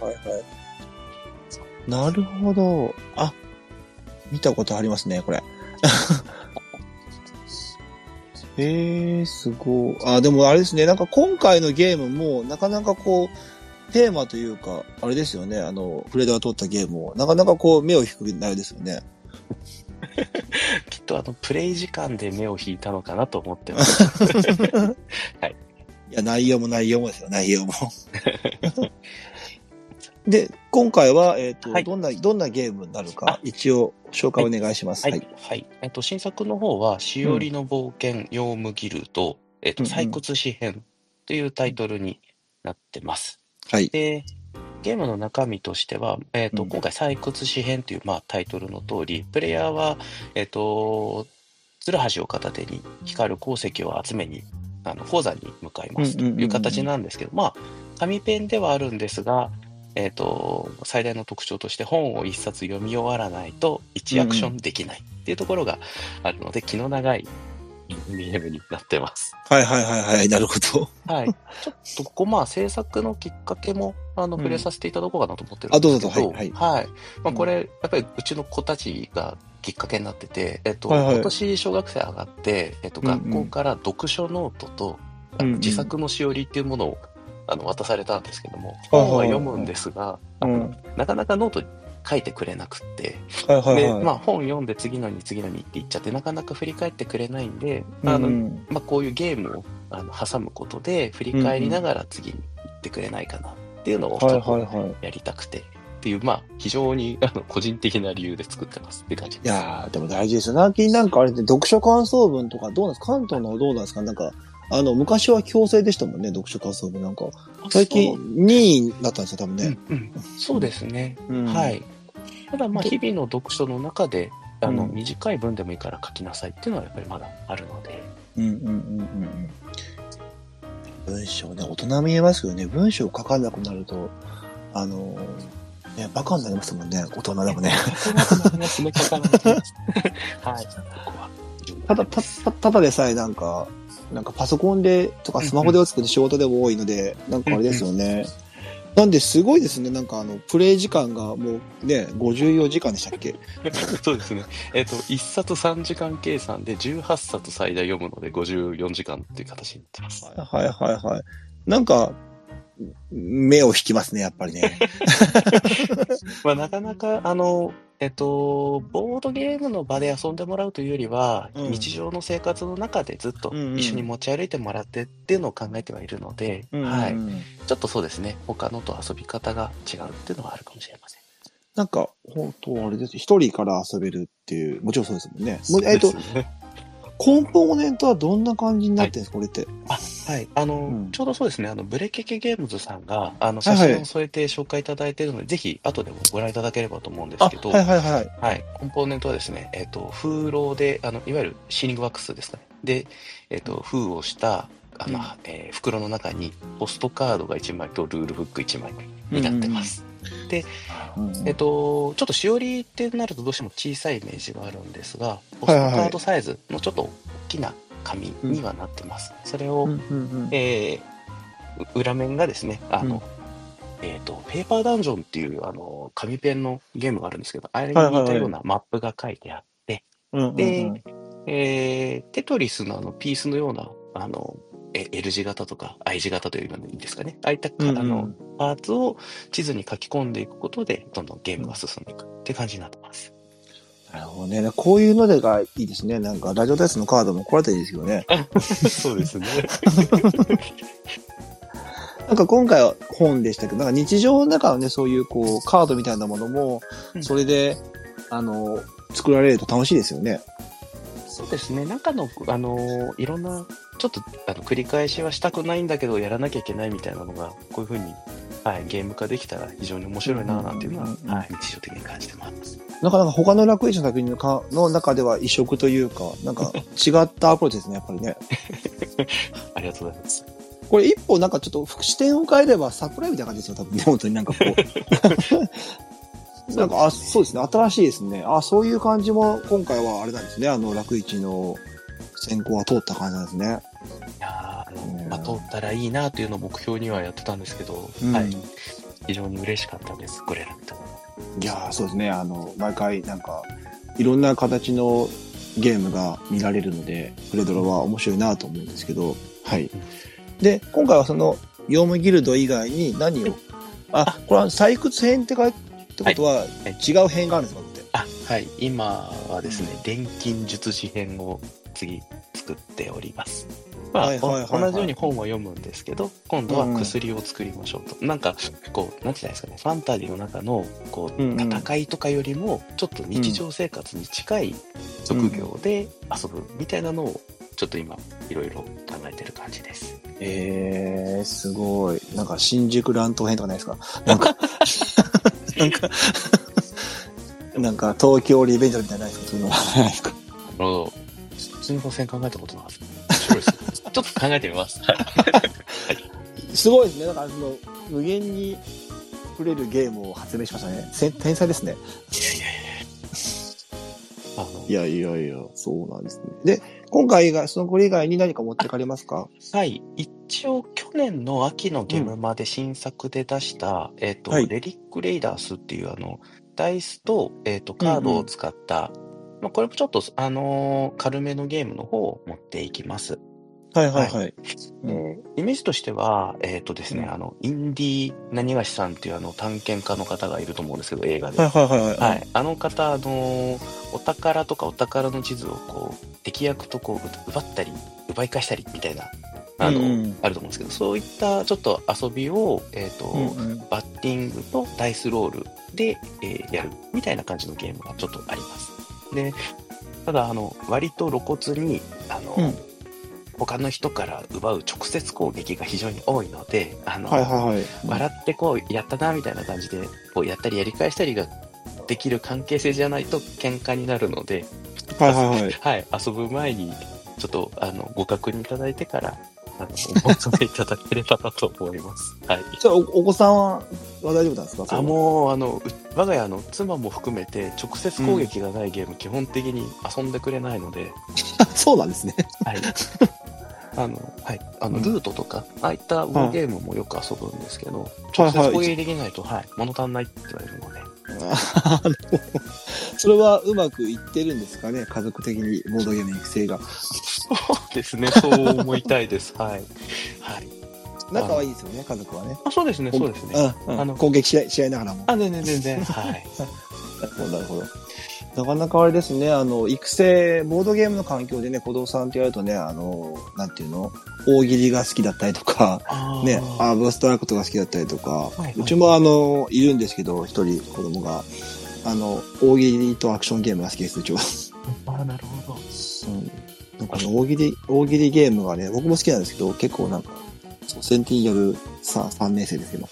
なるほど。あ、見たことありますね、これ。へえー、すごい。あ、でもあれですね、なんか今回のゲームも、なかなかこう、テーマというか、あれですよね、あの、プレダーが撮ったゲームを、なかなかこう、目を引く内容ですよね。 きっとあの、プレイ時間で目を引いたのかなと思ってます。はい。 いや、内容も内容もですよ、内容も。で、今回は、えっ、ー、と、はい、どんな、どんなゲームになるか、一応、紹介お願いします。 はい。はい。はい、えっ、ー、と、新作の方は、しおりの冒険、ヨウムギルド、えっ、ー、と、採掘詩編というタイトルになってます。 はい。 で、ゲームの中身としては、えっ、と、今回、採掘詩編という、まあ、タイトルの通り、プレイヤーは、えっ、と、ツルハシを片手に光る鉱石を集めに、あの、鉱山に向かいますという形なんですけど、まあ、紙ペンではあるんですが、えっ、ー、と、最大の特徴として本を一冊読み終わらないといちアクションできないっていうところがあるので、気の長いゲームになってます。 はいはいはいはい、なるほど。 はい。ちょっとここまあ制作のきっかけも、あの、触れさせていただこうかなと思ってるんですけど、うん、あ、どうぞどうぞ、はい、はい。はい。まあこれ、やっぱりうちの子たちがきっかけになってて、えっ、ー、と、はいはい、今年小学生上がって、えっ、ー、と、学校から読書ノートと、うんうん、自作のしおりっていうものをあの渡されたんですけども、本は読むんですが、うん、なかなかノートに書いてくれなくって、はいはいはい、で、まあ本読んで次のに次のにって言っちゃってなかなか振り返ってくれないんで、うん、あのまあこういうゲームをあの挟むことで振り返りながら次に行ってくれないかなっていうのをちょっとやりたくてっていう、まあ非常にあの個人的な理由で作ってますって感じです。 いやーでも大事ですよ。最近なんかあれで読書感想文とかどうなんですか？関東のどうなんですか？なんかあの、昔は強制でしたもんね、読書感想文なんか。最近にいだったんですよ、多分ね。 うんうん、そうですね、うん。はい。ただ、まあ、日々の読書の中で、あの、うん、短い文でもいいから書きなさいっていうのはやっぱりまだあるので。 うんうんうんうん。文章ね、大人見えますけどね、文章書かなくなると、あの、ね、バカになりますもんね、大人でもね。 大人になりますね、書かないと。はい。 ただ、た、た、ただでさえなんか、なんかパソコンでとかスマホで作って仕事でも多いので、なんかあれですよね。 なんですごいですね。なんかあの、プレイ時間がもうね、ごじゅうよじかんでしたっけ？ そうですね。えっと、いっさつさんじかん計算でじゅうはっさつ最大読むのでごじゅうよじかんっていう形になってます。 はいはいはい。なんか、目を引きますね、やっぱりね。 まあ、なかなか、あの、えっと、ボードゲームの場で遊んでもらうというよりは、うん、日常の生活の中でずっと一緒に持ち歩いてもらってっていうのを考えてはいるので、うんうん、はい。ちょっとそうですね、他のと遊び方が違うっていうのはあるかもしれません。 なんか、本当あれです。一人から遊べるっていう、もちろんそうですもんね。もうえっと、コンポーネントはどんな感じになってるんですか、はい、これって。 あ、はい。あの、うん、ちょうどそうですね、あの、ブレケケゲームズさんが、あの、写真を添えて紹介いただいているので、はいはい、ぜひ、後でもご覧いただければと思うんですけど、 はいはいはい。 はい。コンポーネントはですね、えっと、風炉で、あの、いわゆるシーリングワックスですかね。で、えっと、封をした、あの、うん、えー、袋の中に、ポストカードがいちまいとルールブックいちまいになってます。うんうん、で、えっと、ちょっとしおりってなるとどうしても小さいイメージがあるんですが、ポストカードサイズのちょっと大きな紙にはなってます。うん、それを、うんうんうん、えー、裏面がですね、あの、うん、えっと、ペーパーダンジョンっていう、あの、紙ペンのゲームがあるんですけど、あれに似たようなマップが書いてあって、はいはいはい、で、えー、テトリスのあの、ピースのような、あの、L 字型とか I 字型というのでいいですかね。ああいった、うんうん、あのパーツを地図に書き込んでいくことで、どんどんゲームが進んでいくっていう感じになってます。 なるほどね。こういうのでがいいですね。なんか、ラジオダイスのカードもこれだといいですよね。 そうですね。 なんか今回は本でしたけど、なんか日常の中のね、そういうこう、カードみたいなものも、それで、うん、あの、作られると楽しいですよね。 そうですね。中の、あの、いろんな、ちょっと、あの、繰り返しはしたくないんだけど、やらなきゃいけないみたいなのが、こういうふうに、はい、ゲーム化できたら非常に面白いな、なんていうのは、はい、日常的に感じてます。 なかなか他の楽市の作品のかの中では異色というか、なんか違ったアプローチですね、やっぱりね。 ありがとうございます。 これ一歩なんかちょっと視点を変えればサプライみたいな感じですよ、多分ね、本当になんかこう。なんか、あ、そうですね、新しいですね。あ、そういう感じも今回はあれなんですね、あの、楽市の選考は通った感じなんですね。 いやー、まあ、通ったらいいなというのを目標にはやってたんですけど、うん、はい。非常に嬉しかったです、これらみたいな。 いやー、そうですね、あの、毎回なんか、いろんな形のゲームが見られるので、プレドラは面白いなと思うんですけど、はい。うん、で、今回はその、ヨウムギルド以外に何を、あ、これは採掘編って書いて、ってことは、はい、違う編があるんですかって。 あ、はい。今はですね、錬金術師編を次作っております。まあ、はいはいはいはい、同じように本を読むんですけど、今度は薬を作りましょうと。うん、なんか、こう、なんて言うんですかね、ファンタジーの中の、こう、うんうん、戦いとかよりも、ちょっと日常生活に近い職業で遊ぶみたいなのを、ちょっと今、いろいろ考えてる感じです。 えー、すごい。なんか、新宿乱闘編とかないですか？なんか、なんか、なんか、東京リベンジャーみたいなのないですか？そういうのはないですか？ なるほど。普通に線考えたことないです。面白いです。ちょっと考えてみます。はい、 すごいですね。だから、その、無限に触れるゲームを発明しましたね。天才ですね。 いやいやいや。 あのいやいやいや、そうなんですね。で、今回が、そのこれ以外に何か持ってかれますか？ はい。一応、去年の秋のゲームまで新作で出した、うん、えっと、はい、レリックレイダースっていうあの、ダイスと、えっと、カードを使った、うんうん、まあ、これもちょっと、あのー、軽めのゲームの方を持っていきます。 はいはいはい。 うん、イメージとしては、えっとですね、うん、あの、インディ何がしさんっていうあの、探検家の方がいると思うんですけど、映画で。 はいはいはい、はい。 はい。あの方、あの、お宝とかお宝の地図をこう、敵役とこう、奪ったり、奪い返したりみたいな、あの、うんうん、あると思うんですけど、そういったちょっと遊びを、えっと、うんうん、バッティングとダイスロールで、えー、やるみたいな感じのゲームがちょっとあります。で、ただ、あの、割と露骨に、あの、うん他の人から奪う直接攻撃が非常に多いので、あの、はいはいはい、笑ってこう、やったな、みたいな感じで、こう、やったりやり返したりができる関係性じゃないと喧嘩になるので、 はいはいはい。 はい、遊ぶ前に、ちょっと、あの、ご確認いただいてから、あの、お求めいただければなと思います。はい。 じゃあお、お子さんは、は大丈夫なんですか？ あ、もう、あの、我が家の妻も含めて、直接攻撃がないゲーム、うん、基本的に遊んでくれないので。 そうなんですね。 はい。 あの、はい、あの、ルートとか、うん、ああいったボードゲームもよく遊ぶんですけど、直接攻撃できないと、はい、物足んないって言われるので。 それはうまくいってるんですかね、家族的にボードゲーム育成が。 そうですね、そう思いたいです。はい。はい。 仲はいいですよね、家族はね。 あ、そうですね、そうですね。 うんうん、あの攻撃し合い、し合いながらも。 あ、全然全然。はい。 なるほど、なるほど。なかなかあれですね、あの、育成、ボードゲームの環境でね、小道さんってやるとね、あの、なんていうの大喜利が好きだったりとか、ね、アブストラクトが好きだったりとか、はいはい、うちもあの、いるんですけど、一人子供が、あの、大喜利とアクションゲームが好きです、うちは。 ああ、なるほど。 うん。なんかね、大喜利、大喜利ゲームがね、僕も好きなんですけど、結構なんか、センティンやるさ、さんねん生ですけど。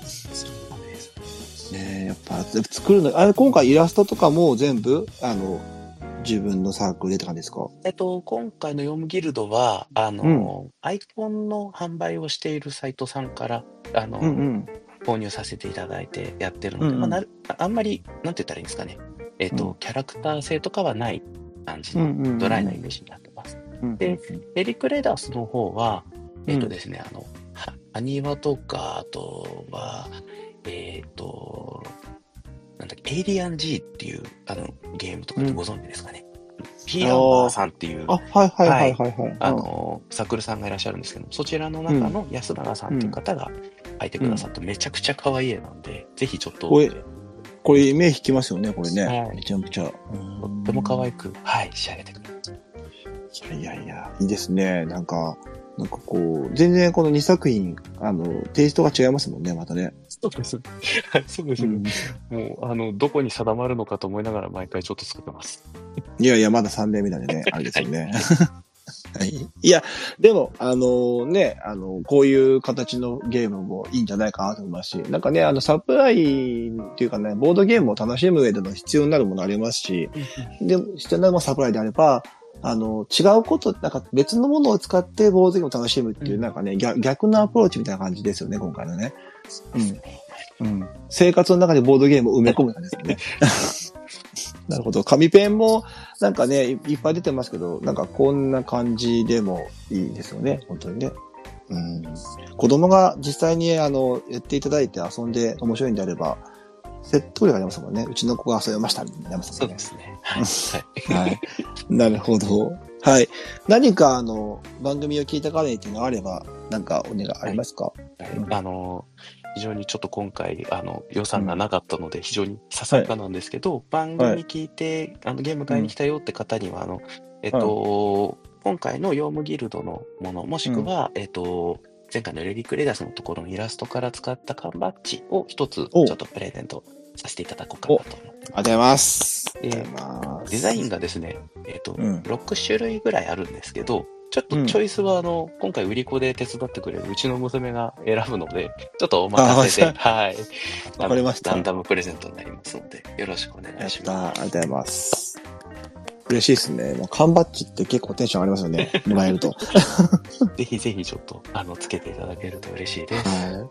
ねえ、やっぱ作るの、あれ今回イラストとかも全部、あの、自分のサークルでって感じですか？ えっと、今回のヨムギルドは、あの、うん、アイコンの販売をしているサイトさんから、あの、うんうん、購入させていただいてやってるので、うんうん、まあ、なるあんまり、なんて言ったらいいんですかね。えっと、うん、キャラクター性とかはない感じのドライなイメージになってます。うんうんうん、で、エリック・レーダースの方は、えっとですね、うん、あの、アニワとか、あとは、えっと、なんだっけ、エイリアン G っていうあのゲームとかってご存知ですかね。うん、ピーアンバーさんっていう、 あ、はいはいはいはい、はい。 あの、サークルさんがいらっしゃるんですけど、そちらの中の安永さんっていう方が書いてくださって、めちゃくちゃ可愛い絵なんで、ぜひちょっと。 これ、これ目引きますよね、これね。はい、めちゃめちゃ。とっても可愛く、はい、仕上げてくれます。 いやいやいや、いいですね。なんか、なんかこう、全然このにさく品、あの、テイストが違いますもんね、またね。 そうですね。そうですね。うん、もう、あの、どこに定まるのかと思いながら毎回ちょっと作ってます。 いやいや、まださんねんめなんでね、あれですよね。はい、いや、でも、あのね、あの、こういう形のゲームもいいんじゃないかなと思いますし、なんかね、あの、サプライっていうかね、ボードゲームを楽しむ上での必要になるものありますし、で、必要なのもサプライであれば、あの、違うこと、なんか別のものを使ってボードゲームを楽しむっていう、うん、なんかね、逆、逆のアプローチみたいな感じですよね、今回のね。うん。うん。生活の中でボードゲームを埋め込む感じですよね。なるほど。紙ペンも、なんかね、いっぱい出てますけど、なんかこんな感じでもいいですよね、本当にね。うん。子供が実際に、あの、やっていただいて遊んで面白いんであれば、説得力ありますもんね。うちの子が遊びましたみたいなりますもんね。 そうですね。はい。 はい。なるほど。はい。何か、あの、番組を聞いたからっていうのがあれば、なんかお願いありますか？はいはい、あの、非常にちょっと今回、あの、予算がなかったので、非常にささやかなんですけど、はい、番組聞いて、あの、ゲーム買いに来たよって方には、あの、えっと、はい、今回のヨームギルドのもの、もしくは、うん、えっと、前回のレリックレダスのところのイラストから使った缶バッジを一つちょっとプレゼントさせていただこうかなと思って。 ありがとうございます。 えー、デザインがですね、えっと、うん、ろく種類ぐらいあるんですけど、ちょっとチョイスはあの、うん、今回売り子で手伝ってくれるうちの娘が選ぶので、ちょっとお任せで、はい。 わかりました。 ランダムプレゼントになりますので、よろしくお願いします。 ありがとうございます。嬉しいですね。もう缶バッジって結構テンション上がりますよね。もらえると。 ぜひぜひちょっと、あの、つけていただけると嬉しいです。はい。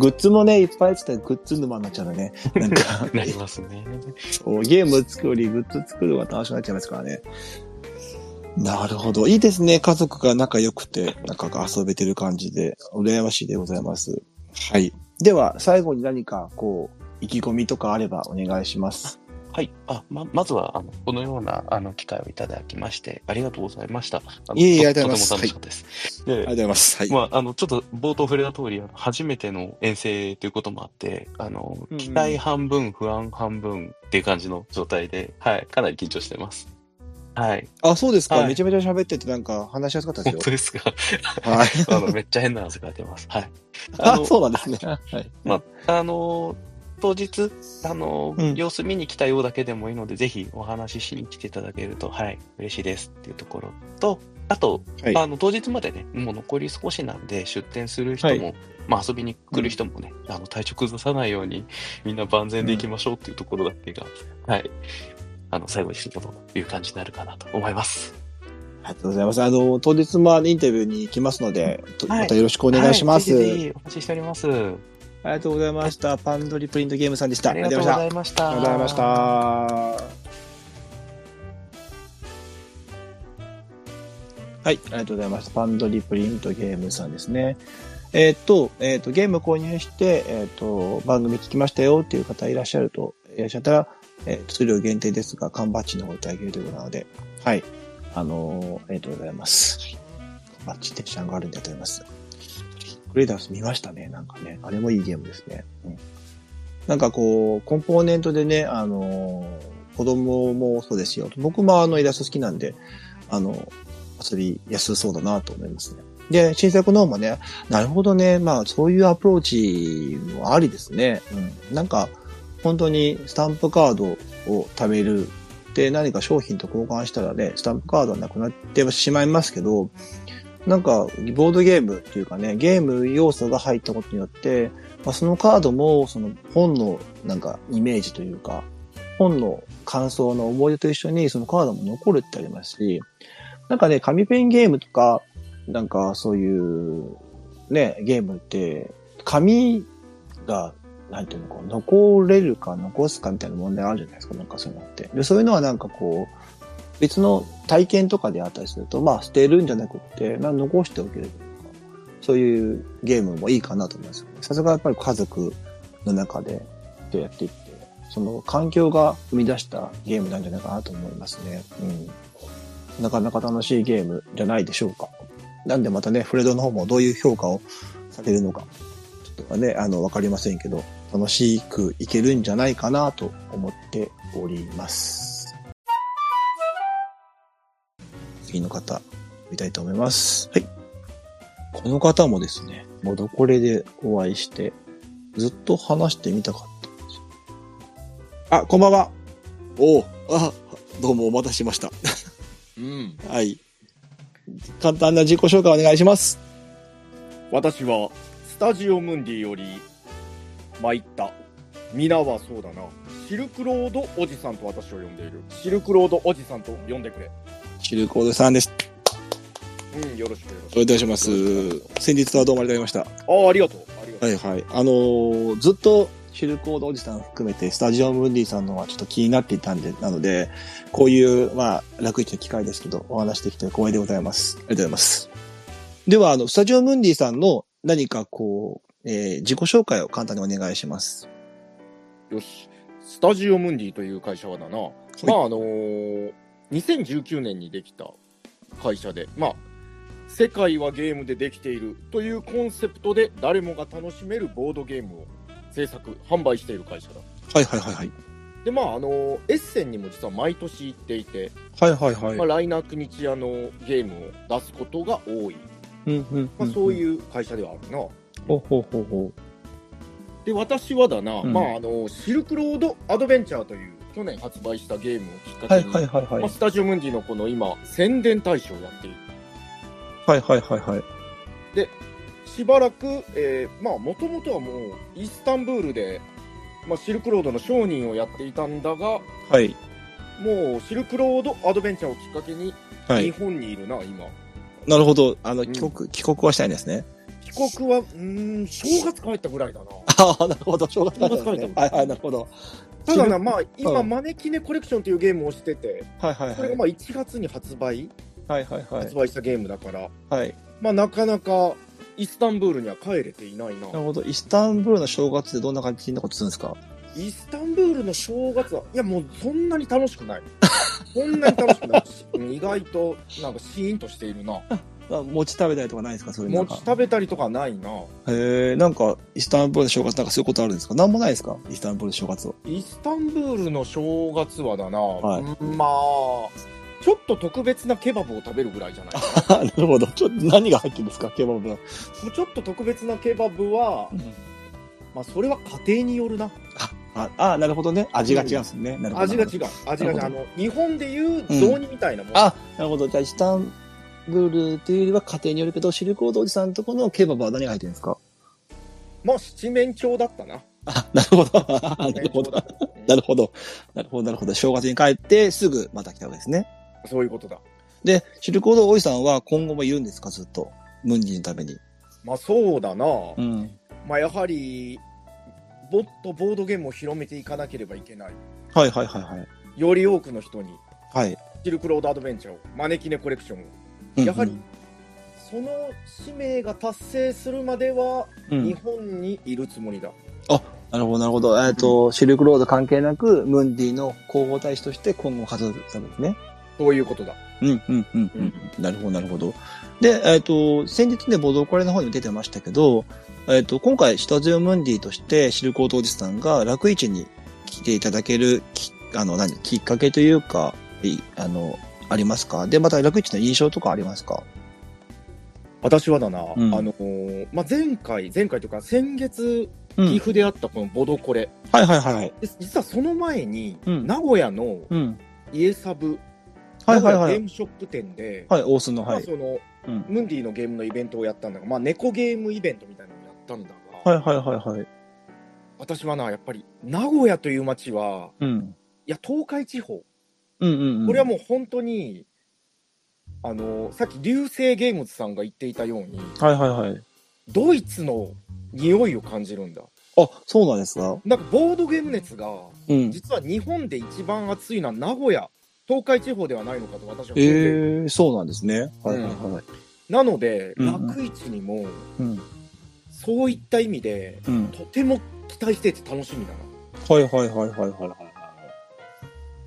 グッズもね、いっぱいつってグッズ沼になっちゃうのね。なんか。 なりますね。 ゲーム作るよりグッズ作るのが楽しくなっちゃいますからね。なるほど。いいですね。家族が仲良くて、仲が遊べてる感じで、羨ましいでございます。はい。では、最後に何か、こう、意気込みとかあればお願いします。 はい。あ、ま、まずは、あの、このような、あの、機会をいただきまして、ありがとうございました。 いえいえ、ありがとうございます。 とても楽しかったです。 はい、ありがとうございます。はい。 まあ、あの、ちょっと冒頭触れた通り、初めての遠征ということもあって、あの、うんうん、期待半分、不安半分っていう感じの状態で、はい。かなり緊張してます。はい。 あ、そうですか。はい、めちゃめちゃ喋っててなんか話しやすかったですよ。 本当ですか。 はい。 あの、めっちゃ変な汗が出ます。はい。 あ、そうなんですね。はい。 まあ、あの、当日、あの、うん、様子見に来たようだけでもいいので、ぜひお話ししに来ていただけると、はい、嬉しいですっていうところと、あと、はい、あの、当日までね、もう残り少しなんで、出店する人も、はい、まあ遊びに来る人もね、うん、あの、体調崩さないように、みんな万全でいきましょうっていうところだけが、うん、はい、あの、最後にすることという感じになるかなと思います。 ありがとうございます。あの、当日もインタビューに行きますので、またよろしくお願いします。 はいはい、ぜひぜひお待ちしております。 ありがとうございました。パンドリプリントゲームさんでした。 ありがとうございました。 ありがとうございました。ははい、ありがとうございます。パンドリプリントゲームさんですね。えー、っと、えー、っと、ゲーム購入して、えー、っと、番組聞きましたよっていう方いらっしゃると、いらっしゃったら、えー、数量限定ですが、缶バッジの方いただけるということなので、はい。あのー、ありがとうございます。缶バッジテンション上がるんだと思います。クレーダース見ましたね、なんかね。あれもいいゲームですね。うん、なんかこう、コンポーネントでね、あのー、子供もそうですよ。僕もあのイラスト好きなんで、あの、遊びやすそうだなと思いますね。で、新作の方もね、なるほどね、まあそういうアプローチもありですね。うん。なんか、本当にスタンプカードを貯める。で、何か商品と交換したらね、スタンプカードはなくなってしまいますけど、なんか、ボードゲームっていうかね、ゲーム要素が入ったことによって、まあ、そのカードも、その本のなんかイメージというか、本の感想の思い出と一緒にそのカードも残るってありますし、なんかね、紙ペンゲームとか、なんかそういうね、ゲームって、紙が、なんていうのか、残れるか残すかみたいな問題あるじゃないですか、なんかそういうのって。で、そういうのはなんかこう、別の体験とかであったりすると、まあ捨てるんじゃなくって、まあ残しておけるとか、そういうゲームもいいかなと思います。さすがやっぱり家族の中でやっていって、その環境が生み出したゲームなんじゃないかなと思いますね。うん。なかなか楽しいゲームじゃないでしょうか。なんでまたね、フレドの方もどういう評価をされるのか、ちょっとね、あの、わかりませんけど、楽しくいけるんじゃないかなと思っております。次の方、見たいと思います。はい。この方もですね、もうどこれでお会いして、ずっと話してみたかったんですよ。あ、こんばんは。おう、あ、どうもお待たせしました。 うん。 はい。簡単な自己紹介お願いします。 私は、スタジオムンディより、参った。皆はそうだな。シルクロードおじさんと私を呼んでいる。シルクロードおじさんと呼んでくれ。 シルクロードさんです。 うん、よろしくよろしく。 お願いします。先日はどうもありがとうございました。 ああ、ありがとう。ありがとう。 はいはい。あのー、ずっとシルクロードおじさん含めて、スタジオムンディさんのはちょっと気になっていたんで、なので、こういう、まあ、楽市の機会ですけど、お話できて光栄でございます。ありがとうございます。では、あの、スタジオムンディさんの何かこう、えー、自己紹介を簡単にお願いします。 よし。スタジオムンディという会社はだな、はい、まああのー、にせんじゅうきゅうねんにできた会社で、まあ、世界はゲームでできているというコンセプトで誰もが楽しめるボードゲームを制作、販売している会社だ。 はいはいはいはい。 で、まあ、あのー、エッセンにも実は毎年行っていて、 はいはいはい。 まあ、ライナー国千谷のゲームを出すことが多い。 うんうんうんうん、 まあ、そういう会社ではあるな。 ほうほうほうほう。 で、私はだな、 うん、 まあ、あの、シルクロードアドベンチャーという去年発売したゲームをきっかけに、 はいはいはいはい。 まあ、スタジオムンディのこの今、宣伝大使をやっている。 はいはいはいはい。 で、しばらく、えー、まあ、もともとはもう、イスタンブールで、まあ、シルクロードの商人をやっていたんだが、 はい。 もう、シルクロードアドベンチャーをきっかけに、 はい、 日本にいるな、今。 なるほど。あの、帰国、うん、帰国はしたいんですね。 帰国は、うーん、正月帰ったぐらいだな。 ああ、なるほど。正月帰った、ね。 正月帰った。 はいはい、なるほど。 ただな、まあ、今、招き猫コレクションというゲームをしてて、 はいはいはい。 それがまあいちがつに発売、 はいはいはい。 発売したゲームだから、 はい。 まあ、なかなか、イスタンブールには帰れていないな。 なるほど。イスタンブールの正月ってどんな感じなことするんですか？ イスタンブールの正月は、いやもうそんなに楽しくない。そんなに楽しくないし、意外となんかシーンとしているな。 餅食べたりとかないですか？それ餅食べたりとかないな。 へえ、なんかイスタンブールの正月なんかそういうことあるんですか？なんもないですか？イスタンブールの正月は。 イスタンブールの正月はだな、 はい、 まあちょっと特別なケバブを食べるぐらいじゃないかな。 なるほど。ちょっと何が入ってるんですか？ケバブは。もうちょっと特別なケバブは、うん、まあそれは家庭によるな。 ああ、なるほどね。味が違うんですね。うん、なるほど。 味が違う。味が違う。あの日本でいう雑煮みたいなもん。 うん、あ、なるほど。じゃあイスタンブールっていうよりは家庭によるけど、シルクロードおじさんのところのケバブは何が入ってるんですか？ まあ七面鳥だったな。 あ、なるほど。なるほど。なるほど。なるほど。なるほど。正月に帰ってすぐまた来たわけですね。 そういうことだ。 で、シルクロードおじさんは今後もいるんですか？ずっと。ムンジのために。 まあそうだな。 うん。 まあやはり、もっとボードゲームを広めていかなければいけない。 はいはいはいはい。 より多くの人に。 はい。 シルクロードアドベンチャーを、招き猫コレクションをやはり、その使命が達成するまでは、日本にいるつもりだ。 うん、あ、なるほど、なるほど。えっと、うん、シルクロード関係なく、ムンディの広報大使として今後活動するんですね。 そういうことだ。 うん、うん、うん、うん。なるほど、なるほど。で、えっと、先日ね、ボドコレの方にも出てましたけど、えっと、今回、シタジオムンディとしてシルクロードおじさんが楽市に来ていただける、あの、何、きっかけというか、あの、ありますか？で、また楽市の印象とかありますか？ 私はだな、うん、あのー、まあ、前回、前回というか先月、岐阜であったこのボドコレ。 うん、はいはいはい。 実はその前に、うん、名古屋の家サブ、うん、 はいはいはい、 ゲームショップ店で、 はい、大須の、はい。 まあ、その、うん、ムンディのゲームのイベントをやったんだが、まあ、猫ゲームイベントみたいなのをやったんだが、 はいはいはいはい。 私はな、やっぱり、名古屋という街は、うん、いや、東海地方、 うんうんうん、 これはもう本当に、あの、さっき流星ゲームズさんが言っていたように、 はいはいはい。 ドイツの匂いを感じるんだ。 あ、そうなんですか？ なんかボードゲーム熱が、うん、実は日本で一番熱いのは名古屋、東海地方ではないのかと私は思っている。 えー、そうなんですね。はいはいはい。うん、 なので、楽市にも、うん、そういった意味で、うん、とても期待してて楽しみだな。 はいはいはいはいはいはい。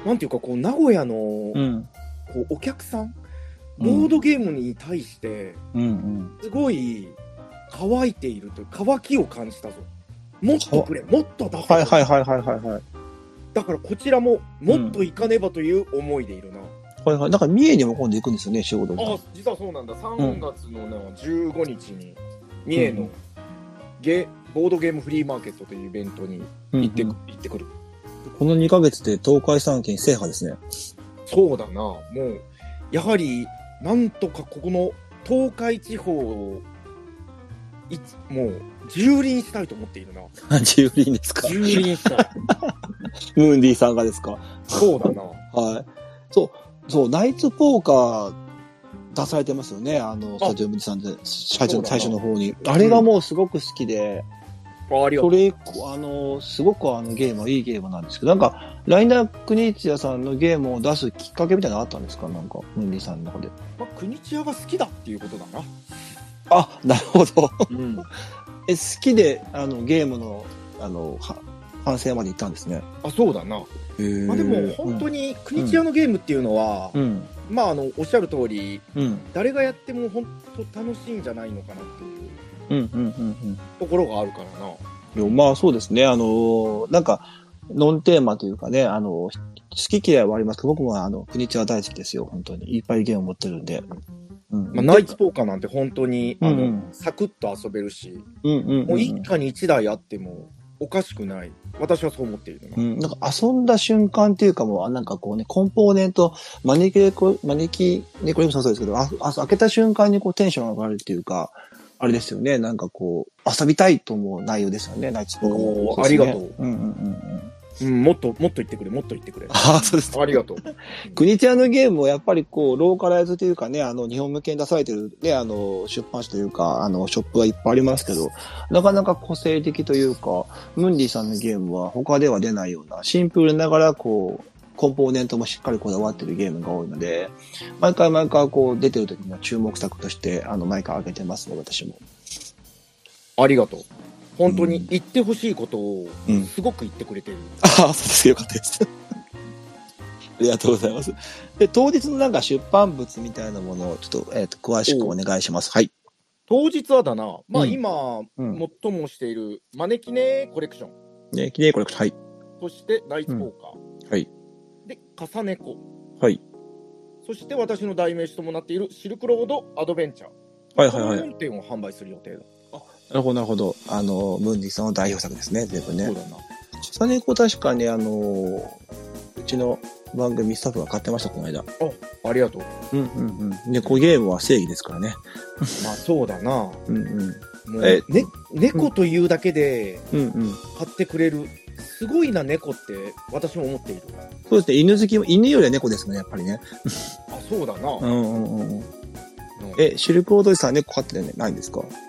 なんていうか、こう、名古屋の、うん、こうお客さん、ボードゲームに対して、すごい乾いているという、乾きを感じたぞ。もっとくれ、もっと出せ。 はいはいはいはいはいはい。 だからこちらも、もっと行かねばという思いでいるな。 うん、はいはい。だから三重にも今度行くんですよね、仕事に。 あ、実はそうなんだ。さんがつの、ね、うん、じゅうごにちに、三重のゲ、ボードゲームフリーマーケットというイベントに行って、うんうん、行ってくる。 このにかげつで東海三県制覇ですね。 そうだな。もう、やはり、なんとかここの東海地方をいもう蹂躙したいと思っているな。 蹂躙ですか？ 蹂躙したい。 ムーンディさんがですか？ そうだな。 はい。そう、そう、ナイツポーカー出されてますよね。あの、スタジオムンディさんで、最初最初の方に。あれがもうすごく好きで、 うん、ありがとう。それ、あの、すごくあのゲームはいいゲームなんですけど、なんか、ライナー・クニチヤさんのゲームを出すきっかけみたいなのあったんですか？なんか、ムンディさんの中で。 まあ、クニチヤが好きだっていうことだな。 あ、なるほど。うん、え、好きで、あの、ゲームの、あの、は反省まで行ったんですね。 あ、そうだな。へー。まあでも、本当に、クニチヤのゲームっていうのは、うん、まあ、あの、おっしゃる通り、うん、誰がやっても本当楽しいんじゃないのかなっていう、うんうんうんうん、ところがあるからな。 いや、まあそうですね。あの、なんか、ノンテーマというかね、あの、好き嫌いはありますけど、僕もあの、クニチヤ大好きですよ、本当に。いっぱいゲーム持ってるんで。 うんまあ、ナイツポーカーなんて本当に、あの、うんうん、サクッと遊べるし、うんうんうんうん、もう一家に一台あってもおかしくない。私はそう思っているな。 うん、なんか遊んだ瞬間っていうかもう、なんかこうね、コンポーネント、招き猫、招き猫もそうですけど、あ、あ、開けた瞬間にこうテンション上がるっていうか、あれですよね、なんかこう、遊びたいと思う内容ですよね、ナイツポーカーも、 ね。ありがとう。うんうんうんうんうん、もっと、もっと言ってくれ、もっと言ってくれ。 ああ、そうです。 ありがとう。 クニチヤのゲームをやっぱりこう、ローカライズというかね、あの、日本向けに出されてるね、あの、出版社というか、あの、ショップはいっぱいありますけど、なかなか個性的というか、ムンディさんのゲームは他では出ないような、シンプルながらこう、コンポーネントもしっかりこだわってるゲームが多いので、毎回毎回こう、出てる時には注目作として、あの、毎回上げてますね、私も。 ありがとう。本当に言ってほしいことをすごく言ってくれてる。うん、 ああ、そうですよかったです。ありがとうございます。で、当日のなんか出版物みたいなものをちょっと、えっと、詳しくお願いします。はい。 当日はだな、まあ、うん、今、うん、最もしている、招きねコレクション。 招きねコレクション、はい。 そして、ナイツポーカー。 うん、はい。 で、カサネコ。 はい。 そして、私の代名詞ともなっているシルクロードアドベンチャー。 はいはいはい。 このよんてんを販売する予定だ。 なるほど、なるほど。あの、ムンディさんの代表作ですね、全部ね。 そうだな。 カサネコ確かに、あの、うちの番組スタッフが買ってました、この間。あ、 ありがとう。 うんうんうん。で、こうゲームは正義ですからね。 まあ、そうだな。 うんうん。 もうえ、ね、猫というだけで、うんうん。買ってくれる。すごいな、猫って、私も思っている。 そうですね、犬好きも、犬よりは猫ですもんね、やっぱりね。 あ、そうだな。 うんうんうん。え、シルクロードさん猫飼ってないんですか？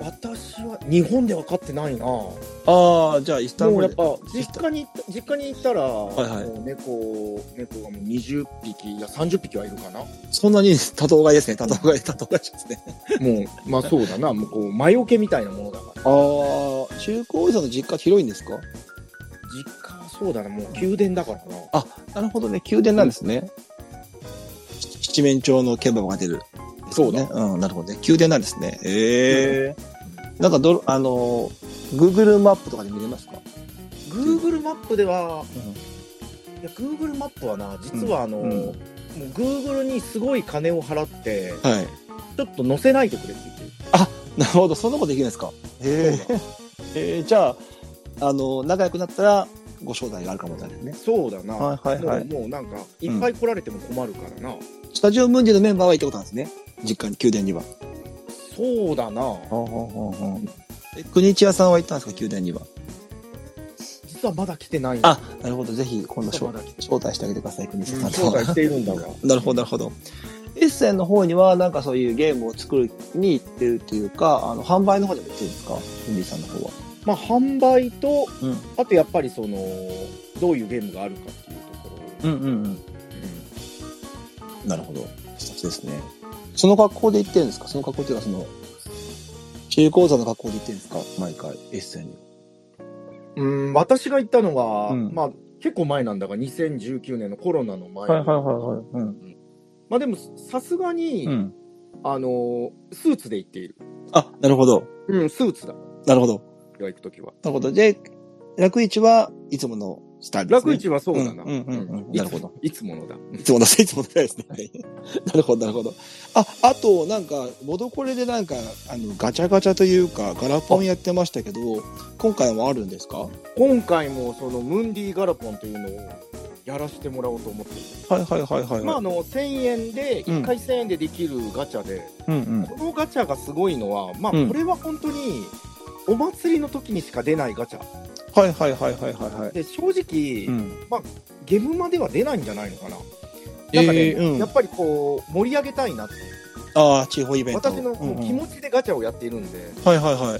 私は日本では飼ってないな。 ああ、じゃあイスタンブール。 もうやっぱ実家に実家に行ったら、 はいはい、 もう猫猫がもうにじゅっぴきいやさんじゅっぴきはいるかな。 そんなに多頭飼いですね。多頭飼い多頭飼いですね。 もうまあそうだな。もうこう魔除けみたいなものだから。 ああ、中高さんの実家広いんですか？ 実家はそうだな。もう宮殿だからな。 あ、なるほどね。宮殿なんですね。うん、七面鳥のケバブが出る。 そうだ。 うん、なるほどね。宮殿なんですね。ええー。なんかど、あの、Google マップとかで見れますか？ Google マップでは、うん、いや、Google マップはな、実はあの、うんうん、もう Google にすごい金を払って、はい、ちょっと載せないでくれって言ってる。 あ、なるほど。そんなことできるんですか？へえ。えー、じゃあ、あの、仲良くなったら、ご招待があるかもしれないですね。 そうだな。 はいはいはい。 もう、もうなんか、いっぱい来られても困るからな。うん、 スタジオムンジのメンバーは行ったことなんですね。実家に、宮殿には。 そうだな。はあはあはあ、え、国千谷さんは行ったんですか、宮殿には。 実はまだ来てない。 あ、なるほど。ぜひ、今度招待してあげてください、国千谷さん。 招待しているんだが。 なるほど、なるほど。エッセンの方には、なんかそういうゲームを作るに行ってるっていうか、あの、販売の方でも行ってるんですか、フンディさんの方は。 まあ、販売と、うん、あとやっぱりその、どういうゲームがあるかっていうところ。うんうんうん。 うん、なるほど。一つですね。その格好で行ってるんですか？その格好っていうか、その、中高座の格好で行ってるんですか？毎回、エッセンに。 うん、私が行ったのが、うん、まあ、結構前なんだが、にせんじゅうきゅうねんのコロナの前。 はいはいはいはい。うん、 まあでも、さすがに、うん、あの、スーツで行っている。 あ、なるほど。 うん、スーツだ。 なるほど。 が行くときは。 なるほど。で、楽市はいつものスタイルですね。 楽市はそうだな。 うんうんうんうん。なるほど。 いつものだ。 いつもの、いつものですね。なるほど、なるほど。あ、あと、なんか、ボドコレでなんか、あの、ガチャガチャというか、ガラポンやってましたけど、今回もあるんですか？ 今回も、その、ムンディガラポンというのを、やらせてもらおうと思っている。 はいはいはいはい、はい。 まあ、あの、せんえんで、いっかいせんえんでできるガチャで、うんうん、このガチャがすごいのは、まあ、これは本当に、お祭りの時にしか出ないガチャ。 はいはいはいはいはいはい。 で、正直、うん、まあ、ゲームまでは出ないんじゃないのかな。なんかね、えーうん、やっぱりこう、盛り上げたいなって。 ああ、地方イベント。 私のこう、うんうん、気持ちでガチャをやっているんで。 はいはいはい。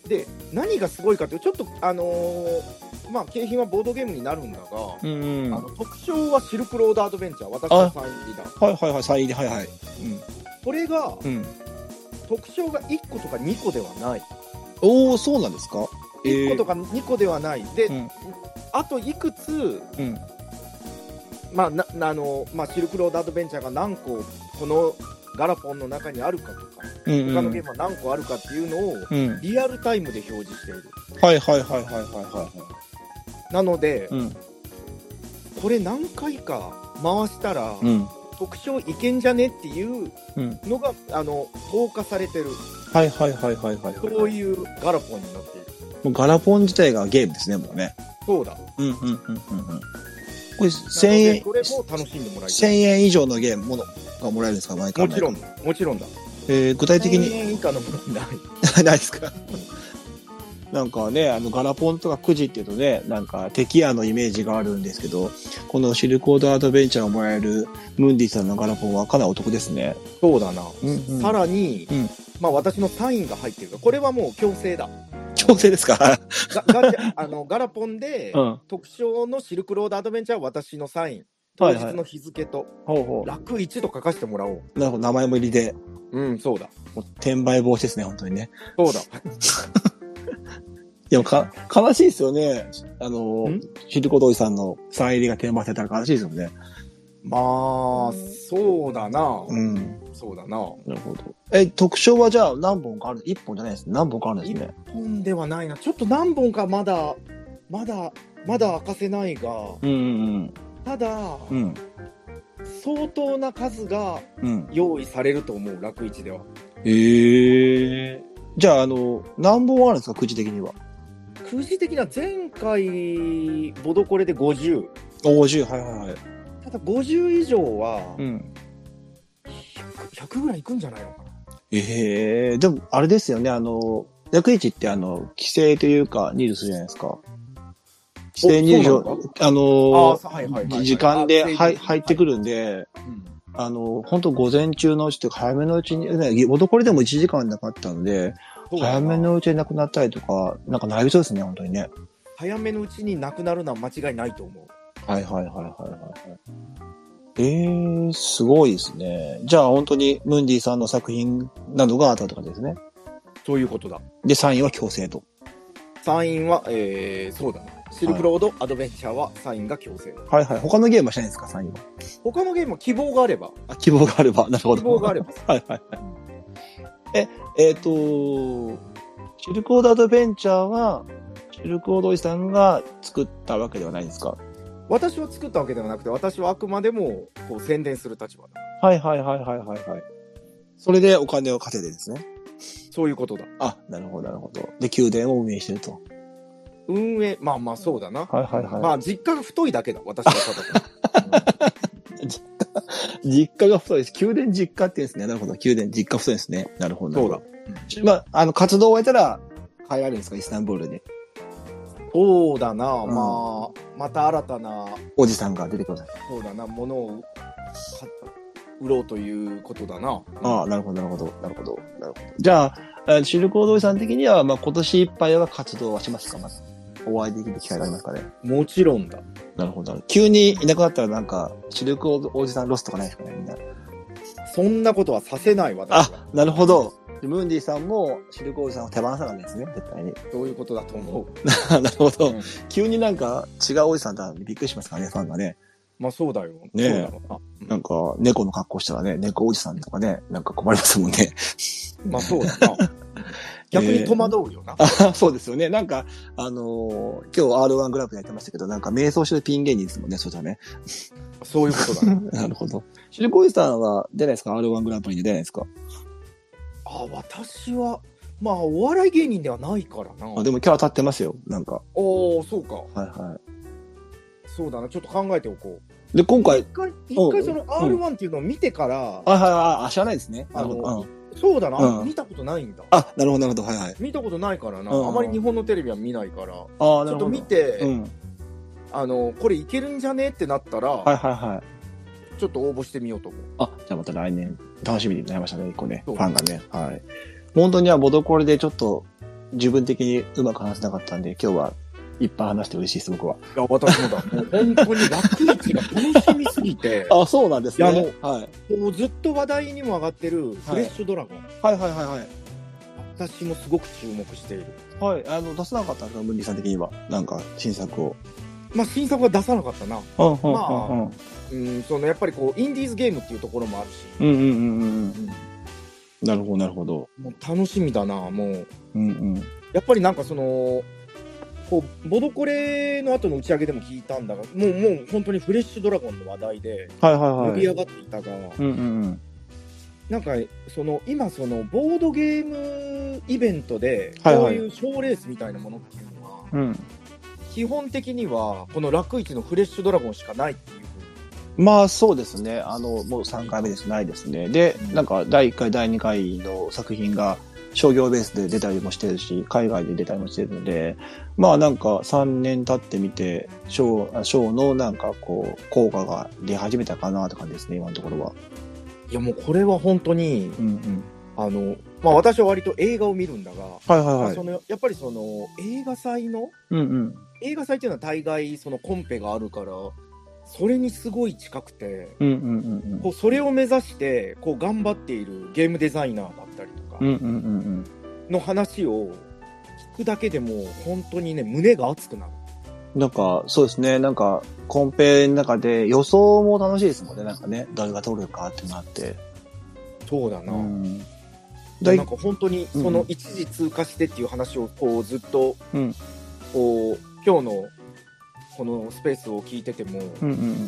で、何がすごいかというと、ちょっと、あのー、まあ、景品はボードゲームになるんだが、うんうん、あの特徴はシルクロードアドベンチャー、私のサイン入りだ。 はいはいはい、サイン入り、はいはい。うん、 これが、うん、特徴がいっことかにこではない。 おお、そうなんですか？ いっことかにこではない。で、うん、あといくつ、うん、まあ、な、あの、まあ、シルクロードアドベンチャーが何個、このガラポンの中にあるかとか、うんうん、他のゲームは何個あるかっていうのを、うん、リアルタイムで表示している。 はいはいはいはいはいはい。 なので、うん、これ何回か回したら、うん、特徴いけんじゃねっていうのが、うん、あの、投下されてる。 はいはいはいはいはい。 そういうガラポンになっている。 もうガラポン自体がゲームですね、もうね。 そうだ。 うんうんうんうんうん。これせんえん、 これも楽しんでもらいたい。 せんえん以上のゲームものがもらえるんですか、毎回。 もちろん、もちろんだ。 えー、具体的に。 せんえん以下のものない。 ないですか。なんかね、あの、ガラポンとかくじっていうとね、なんか敵屋のイメージがあるんですけど、このシルクロードアドベンチャーをもらえるムンディさんのガラポンはかなりお得ですね。 そうだな。うんうん、さらに、うん、まあ私のサインが入ってるから、これはもう強制だ。 強制ですか？ ガガあのガラポンで、うん、特徴のシルクロードアドベンチャーは私のサイン、当日の日付と、はいはい、楽一と書かせてもらおう。 なるほど、名前も入りで。 うん、そうだ。 もう転売防止ですね、本当にね。 そうだ。 でもか、悲しいですよね。あの、シルコドイさんのサイン入りが転売されたら悲しいですよね。 まあ、そうだな。 うん。 そうだな。 なるほど。え、特徴はじゃあ何本かある？一本じゃないですね。何本かあるんですね。 一本ではないな。ちょっと何本かまだ、まだ、まだ明かせないが、うんうんうん、ただ、うん、相当な数が用意されると思う、楽市では。 へえー。じゃあ、あの、何本あるんですか、くじ的には。 くじ的には前回、ボドコレでごじゅう。 ごじゅう、はいはいはい。 ただごじゅう以上は、うん、ひゃく, ひゃくぐらいいくんじゃないのかな。 ええー、でも、あれですよね、あの、楽市ってあの、規制というか、入手するじゃないですか。規制入手、あの、時間で入ってくるんで、うん、あの、本当午前中のうちというか早めのうちに、ね、ボドコレでもいちじかんなかったので、 早めのうちに亡くなったりとか、なんかなりそうですね、本当にね。 早めのうちに亡くなるのは間違いないと思う。 はいはいはいはいはい。えー、すごいですね。じゃあ本当にムンディさんの作品などがあったとかですね。 そういうことだ。 で、さんいは強制と。 さんいは、えー、そうだな。シルクロードアドベンチャーはさんいが強制。 はいはい。他のゲームはしないんですか、さんいは。 他のゲームは希望があれば。 あ、希望があれば。なるほど。 希望があれば。 はいはいはい。え、えっ、ー、と、シルクロードアドベンチャーは、シルクロードおじさんが作ったわけではないんですか？ 私は作ったわけではなくて、私はあくまでもこう宣伝する立場だ。 はいはいはいはいはいはい。それでお金を稼いでですね。 そういうことだ。 あ、なるほどなるほど。で、宮殿を運営してると。 運営、まあまあそうだな。 はいはいはい。 まあ実家が太いだけだ、私はただ。 実家、実家が太いです。宮殿実家って言うんですね。なるほど。宮殿実家太いですね。なるほど。 そうだ。 まあ、あの、活動を終えたら、帰られるんですか、イスタンブールに。 そうだな、 うん、 まあ、また新たな、 おじさんが出てください。 そうだな、ものを売ろうということだな。 ああ、なるほど、なるほど、なるほど、なるほど。じゃあ、シルクロードおじさん的には、まあ、今年いっぱいは活動はしますか、まず。お会いできる機会がありますかね。 もちろんだ。 なるほど。急にいなくなったらなんか、シルクロードおじさんロスとかないですかね、みんな。 そんなことはさせないわ。 あ、なるほど。ムンディさんもシルクおじさんを手放さないんですね、絶対に。 そういうことだと思う。 なるほど、うん。 急になんか違うおじさんだびっくりしますからね、ファンがね。 まあそうだよ。 ねえ。なんか、猫の格好したらね、猫おじさんとかね、なんか困りますもんね。 まあそうだな。逆に戸惑うよな。 えー、あそうですよね。なんか、あのー、今日 アールワン グラフやってましたけど、なんか瞑想してるピン芸人ですもんね、それはね。 そういうことだね。 なるほど。シルクおじさんは出ないですか？ アールワン グランプリに出ないですか？ あ、私は、まあ、お笑い芸人ではないからな。 あ、でもキャラ立ってますよ、なんか。 おー、そうか。 はいはい。 そうだな、ちょっと考えておこう。で、今回。 一回、一回その アールワン っていうのを見てから。うん、 あ、はいはい、あ、知らないですね。 あの、うん、そうだな、うん、見たことないんだ。 あ、なるほどなるほど、はいはい。 見たことないからな。うん、あまり日本のテレビは見ないから。 あ、 ちょっと見て、うん、あの、これいけるんじゃねってなったら、 はいはいはい。 ちょっと応募してみようと思う。 あ、じゃあまた来年、楽しみになりましたね、一個ね。ファンがね。はい。本当にはボドコレでちょっと自分的にうまく話せなかったんで、今日はいっぱい話して嬉しいです、僕は。 いや、私もだ。もう本当に楽市が楽しみすぎて。 あ、そうなんですね。 いや、もう、はい、もうずっと話題にも上がってるフレッシュドラゴン。 はい、はい、はいはいはい。 私もすごく注目している。 はい、あの、出さなかったんですか、ムンディさん的には。なんか、新作を。 まあ、新作は出さなかったな。 うん、うん、 まあ、うん、うん、その、やっぱりこう、インディーズゲームっていうところもあるし。 うん、うん、うん、うん。なるほど、なるほど。 もう楽しみだな、もう。 うんうん。 やっぱりなんかその、こう、ボドコレの後の打ち上げでも聞いたんだが、もう、もう本当にフレッシュドラゴンの話題で、 はいはいはい。 盛り上がっていたが、 うんうんうん。 なんか、その、今その、ボードゲームイベントで、こういう賞レースみたいなものっていうのは、 うん、 基本的には、この楽市のフレッシュドラゴンしかないっていう。 まあそうですね。あの、もうさんかいめです。ないですね。で、うん、なんかだいいっかい、だいにかいの作品が商業ベースで出たりもしてるし、海外で出たりもしてるので、まあなんかさんねん経ってみて、ショー、ショーのなんかこう、効果が出始めたかなって感じですね、今のところは。 いやもうこれは本当に、うんうん、あの、まあ私は割と映画を見るんだが、 はいはいはい。 そのやっぱりその映画祭の、 うんうん、 映画祭っていうのは大概そのコンペがあるから、それにすごい近くて、 うんうんうんうん、 こうそれを目指してこう頑張っているゲームデザイナーだったりとかの話を聞くだけでも本当にね胸が熱くなる。 なんかそうですね、なんかコンペの中で予想も楽しいですもんね。なんかね、誰が取るかってなって。 そうだな。うん、 だなんか本当にその一時通過してっていう話をこうずっと、うん、こう今日のこのスペースを聞いてても、うんうんうんね、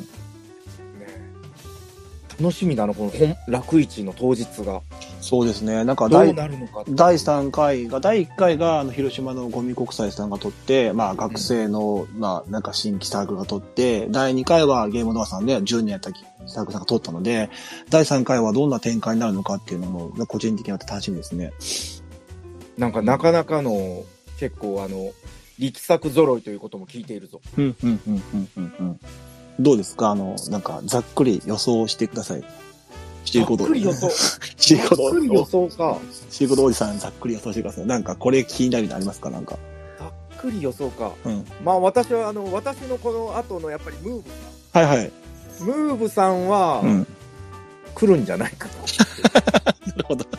楽しみだな、この本楽市の当日が。 そうですね、なんかどうなるのか。 だいさんかいが、だいいっかいがあの広島のゴミ国際さんが取って、まあ学生の、うん、まあなんか新規サークルが取って、だいにかいはゲームノアさんでじゅうねんやったサークルさんが取ったので、だいさんかいはどんな展開になるのかっていうのも、個人的には楽しみですね。 なんかなかなかの、結構あの、力作揃いということも聞いているぞ。 うんうんうんうんうんうん。どうですか、あのなんかざっくり予想してください。 シーコード。 ざっくり予想。 シーコード。 ざっくり予想か。 シーコードおじさん、ざっくり予想してください。なんか、これ気になるのありますかなんか。 ざっくり予想か。 うん。 まあ私は、あの、私のこの後のやっぱりムーブさん。はいはい。 ムーブさんは、うん、来るんじゃないかと。 なるほど。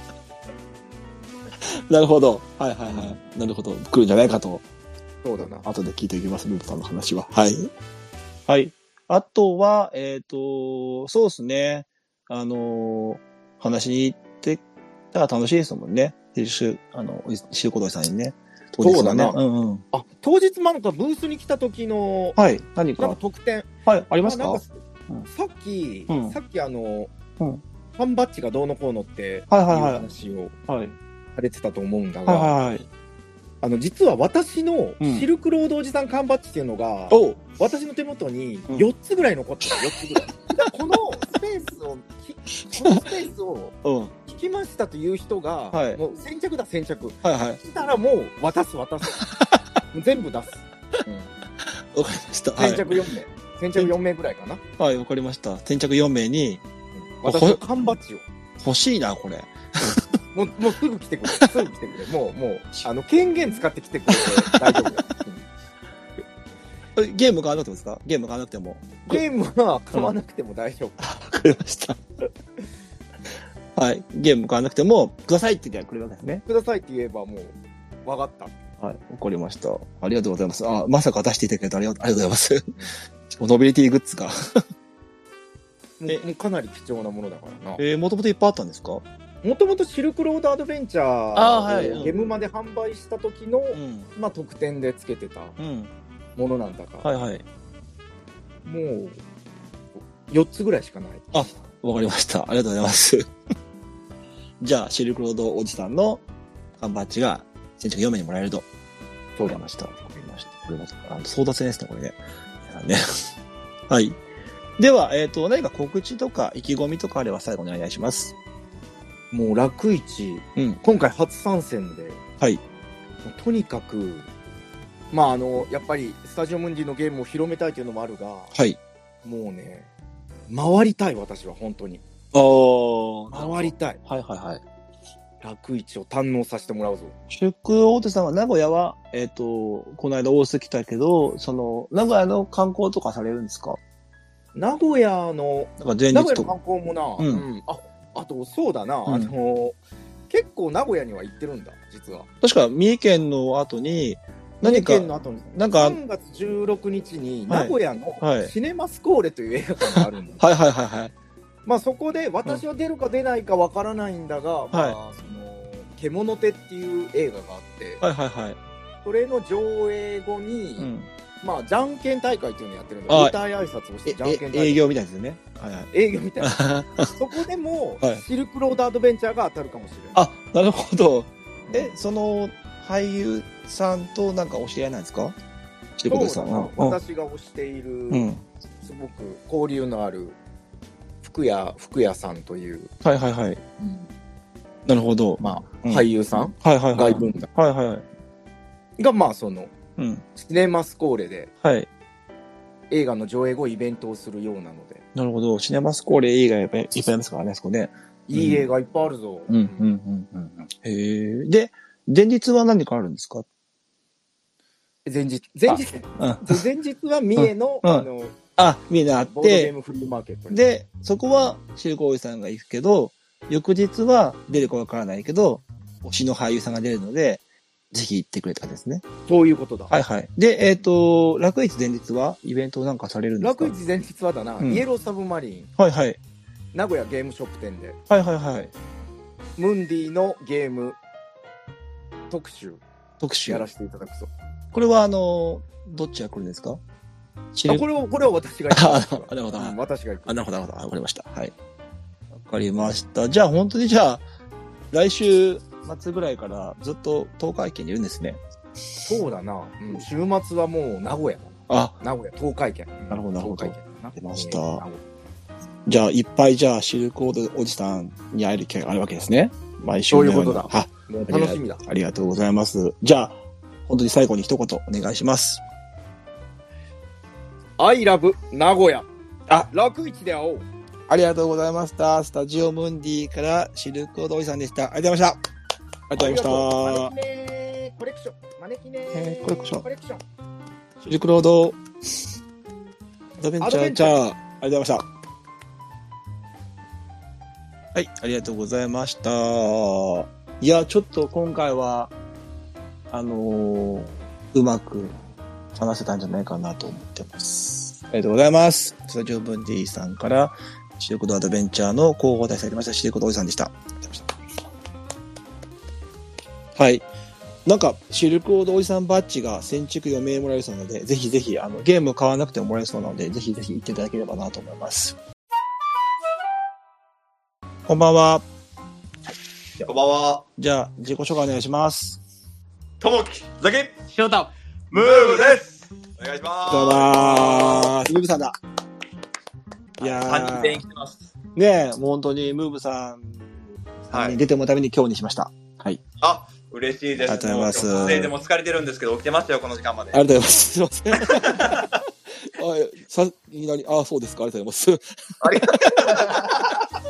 なるほど。はいはいはい。なるほど。来るんじゃないかと。 そうだな。 後で聞いていきます、ムーブさんの話は。はい。はい。あとは、えっと、そうですね。あのー、話に行ってたら楽しいですもんね。あの、シルコドイさんにね。 そうだね。 うんうん。 あ、当日なんかブースに来た時の、 はい。何か。 なんか特典。 はい、ありますか？ なんかさっき、うん、さっきあの、うん、ファンバッジがどうのこうのって、はいはいはい。話をされてたと思うんだが、はいはいはい。あの、実は私のシルクロードおじさん缶バッジっていうのが、うん、私の手元によっつぐらい残ってる、よっつぐらい。このスペースを、このスペースを聞きましたという人が、はい、もう先着だ、先着。はいはい。来たらもう渡す、渡す。全部出す。 わ、うん、かりました。 先着よんめい。先着よんめいぐらいかな。 はい、わかりました。先着よんめいに、 うん、私の缶バッジを。 欲しいな、これ。 もう、もうすぐ来てくれ。すぐ来てくれ。もう、もう、あの、権限使って来てくれて大丈夫だ。 うん、ゲーム買わなくてもですか？ゲーム買わなくても。 ゲームは買わなくても大丈夫。 わ、うん、かりました。はい。ゲーム買わなくても、くださいって言ってくれるわけですね。 くださいって言えばもう、わかった。 はい。わかりました。ありがとうございます。あ、まさか出していただけてありがとうございます。ノベリティグッズが。 もう、もうかなり貴重なものだからな。 えー、もともといっぱいあったんですか？ もともとシルクロードアドベンチャーをゲームまで販売した時の、うん、まあ特典でつけてたものなんだが、うん、はいはい。もう、よっつぐらいしかない。 あ、わかりました。ありがとうございます。じゃあ、シルクロードおじさんの缶バッジが先着よんめいにもらえると。 そうだました。わかりました。これも、あの、争奪戦ですね、これね。ねはい。では、えっと、何か告知とか意気込みとかあれば最後にお願いします。 もう、楽市、うん、今回初参戦で、 はい。 とにかく、まあ、あの、やっぱり、スタジオムンディのゲームを広めたいというのもあるが、 はい。 もうね、回りたい、私は、本当に。 ああ。 回りたい。 はいはいはい。 楽市を堪能させてもらうぞ。 シュク大手さんは名古屋は、えっと、この間大須来たけど、その、名古屋の観光とかされるんですか？ 名古屋の、 なんか前日と名古屋の観光もな、うん。うん、あ、あと、そうだな、うん、あの、結構名古屋には行ってるんだ、実は。 確か、三重県の後に、何か、 三重県の後に、なんか、さんがつじゅうろくにちに、名古屋のシネマスコーレという映画館があるんだ。 はいはいはいはい。 まあそこで私は出るか出ないかわからないんだが、うん、まあ、はい、その、獣手っていう映画があって、 はいはいはい。 それの上映後に、うん、まあ、じゃんけん大会っていうのをやってるんで、舞台挨拶をしてじゃんけん大会。 営業みたいですね。はいはい。 営業みたいな。そこでも、はい、シルクロードアドベンチャーが当たるかもしれない。 あ、なるほど。え、その、俳優さんとなんかお知り合いなんですか？ シルクロードさんは。私が推している、うん、すごく交流のある、福谷、福谷さんという。 はいはいはい。うん、なるほど。 まあ、うん、俳優さん、 はいはいはい。 外文団。 はいはいはい。 が、まあ、その、 うん、 シネマスコーレで、 はい。 映画の上映後イベントをするようなので。 なるほど。シネマスコーレ映画いっぱいいっぱいありますからね、そこね。 いい映画いっぱいあるぞ。 うん、うん、うん、うん。へえ。で、前日は何かあるんですか？ 前日、前日、うん、前日は三重の、 うん、 あの、 あ、三重であって、 ボードゲームフリーマーケットに。 で、そこはシルクおじさんが行くけど、翌日は出るかわからないけど、推しの俳優さんが出るので、ぜひ行ってくれたんですね。 そういうことだ。 はいはい。で、えっ、ー、と、楽市前日はイベントなんかされるんですか？ 楽市前日はだな、うん、イエローサブマリン。 はいはい。 名古屋ゲームショップ店で。 はいはいはい。 ムンディのゲーム特集。 特集。 やらせていただくぞ。 これはあの、どっちが来るんですか？ あ、これは、これは私が行く。 あ、なるほど。 私が行く。 あ、なるほど、なるほど。わかりました。はい。わかりました。じゃあ本当にじゃあ、来週末ぐらいからずっと東海圏にいるんですね。 そうだな。うん、週末はもう名古屋。 あ、 名古屋、東海圏。 なるほど、なるほど。 東海圏。 出ました。じゃあ、いっぱいじゃあ、シルクロードおじさんに会える機会があるわけですね。毎週。 そういうことだ。 は、 もう楽しみだ。 ありがとうございます。じゃあ、本当に最後に一言お願いします。 I love 名古屋。あ、楽市で会おう。 ありがとうございました。スタジオムンディからシルクロードおじさんでした。ありがとうございました。ありがとうございました。 マネキネコレクション。マネキネえー、コレクション。 コレクション。 シルクロード、アドベンチャー、じゃあ、ありがとうございました。はい、ありがとうございました。いや、ちょっと今回は、あのー、うまく話せたんじゃないかなと思ってます。ありがとうございます。スタジオブンディさんから、シルクロードアドベンチャーの広報大使されました、シルクロードおじさんでした。はい。なんか、シルクロードおじさんバッジが先着よ名もらえそうなので、ぜひぜひ、あの、ゲーム買わなくてももらえそうなので、ぜひぜひ行っていただければなと思います。こんばんは。 こんばんは。 じゃあ、自己紹介お願いします。 ともき、ザキ、 翔太、 ムーブです。お願いします。 どうもー。ムーブさんだ。いやー。 さんにん全員来てます。 ねえ、もう本当にムーブさん、はい、出てもらうために今日にしました。はい。 あ、嬉しいです。 ありがとうございます。 撮影でも疲れてるんですけど、起きてましたよ、この時間まで。 ありがとうございます。すいません。あ、さ、いきなり、あ、そうですか、ありがとうございます。ありがとうございます。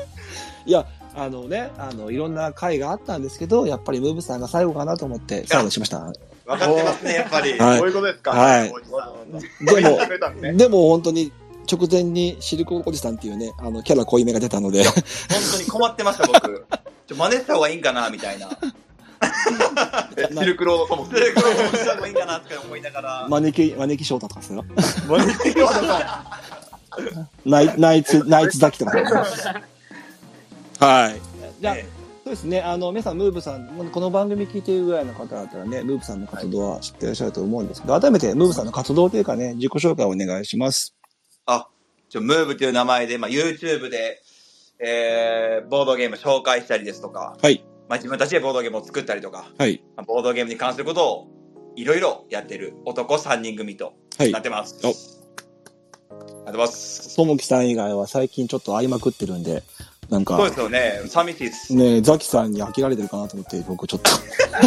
いや、あのね、あの、いろんな回があったんですけど、やっぱりムーブさんが最後かなと思って、最後しました。 分かってますね、やっぱり。 はい、 そういうことですか。 はい。でも、 ね、 でも本当に、直前にシルクおじさんっていうね、あの、キャラ濃いめが出たので。 本当に困ってました、僕。ちょ、真似した方がいいんかな、みたいな。シルクロードとも。シルクロードともした方がいいんかな、って思いながら。 招き、招き翔太とかですよ。 招き翔太とか。 ナイ、ナイツ、ナイツザキとか。はい。じゃあ、そうですね。あの、皆さん、ムーブさん、この番組聞いているぐらいの方だったらね、ムーブさんの活動は知ってらっしゃると思うんですけど、改めて、ムーブさんの活動というかね、自己紹介をお願いします。 あ、ちょ、ムーブという名前で、まあ、YouTube で、えー、ボードゲーム紹介したりですとか、 はい。 まあ、自分たちでボードゲームを作ったりとか、 はい。 まあ、ボードゲームに関することを、いろいろやってる男さんにん組となってます。はい。お。ありがとうございます。 ともきさん以外は最近ちょっと会いまくってるんで、なんか。 そうですよね。寂しいです。 ねえ、ザキさんに飽きられてるかなと思って、僕ちょっと。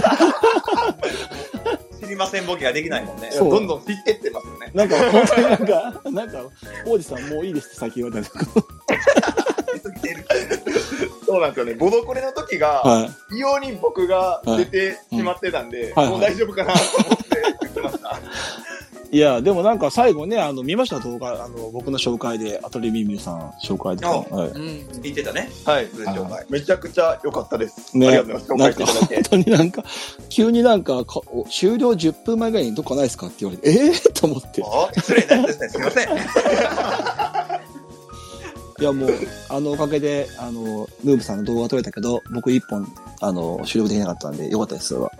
知りませんボケができないもんね。どんどん知ってってますよね。 なんか、本当になんか、なんか、王子さんもういいですって最近言われたんですけど。 そうなんですよね。ボドコレの時が、はい、異様に僕が出てしまってたんで、はい、もう大丈夫かなと思って言ってました。 いや、でもなんか最後ね、あの、見ました動画、あの、僕の紹介で、アトリミミュさん紹介で。はい。 うん。言ってたね。はい。紹介。めちゃくちゃ良かったです。 ね。 ありがとうございます。紹介していただいて。 本当になんか、急になんか、か終了じゅっぷんまえぐらいにどっかないですかって言われて、ええー、と思って。 あ、失礼なやつですね。すいません。 いやもう、あのおかげで、あの、ムーブさんの動画が撮れたけど、僕一本、あの、収録できなかったんで、よかったです、それは。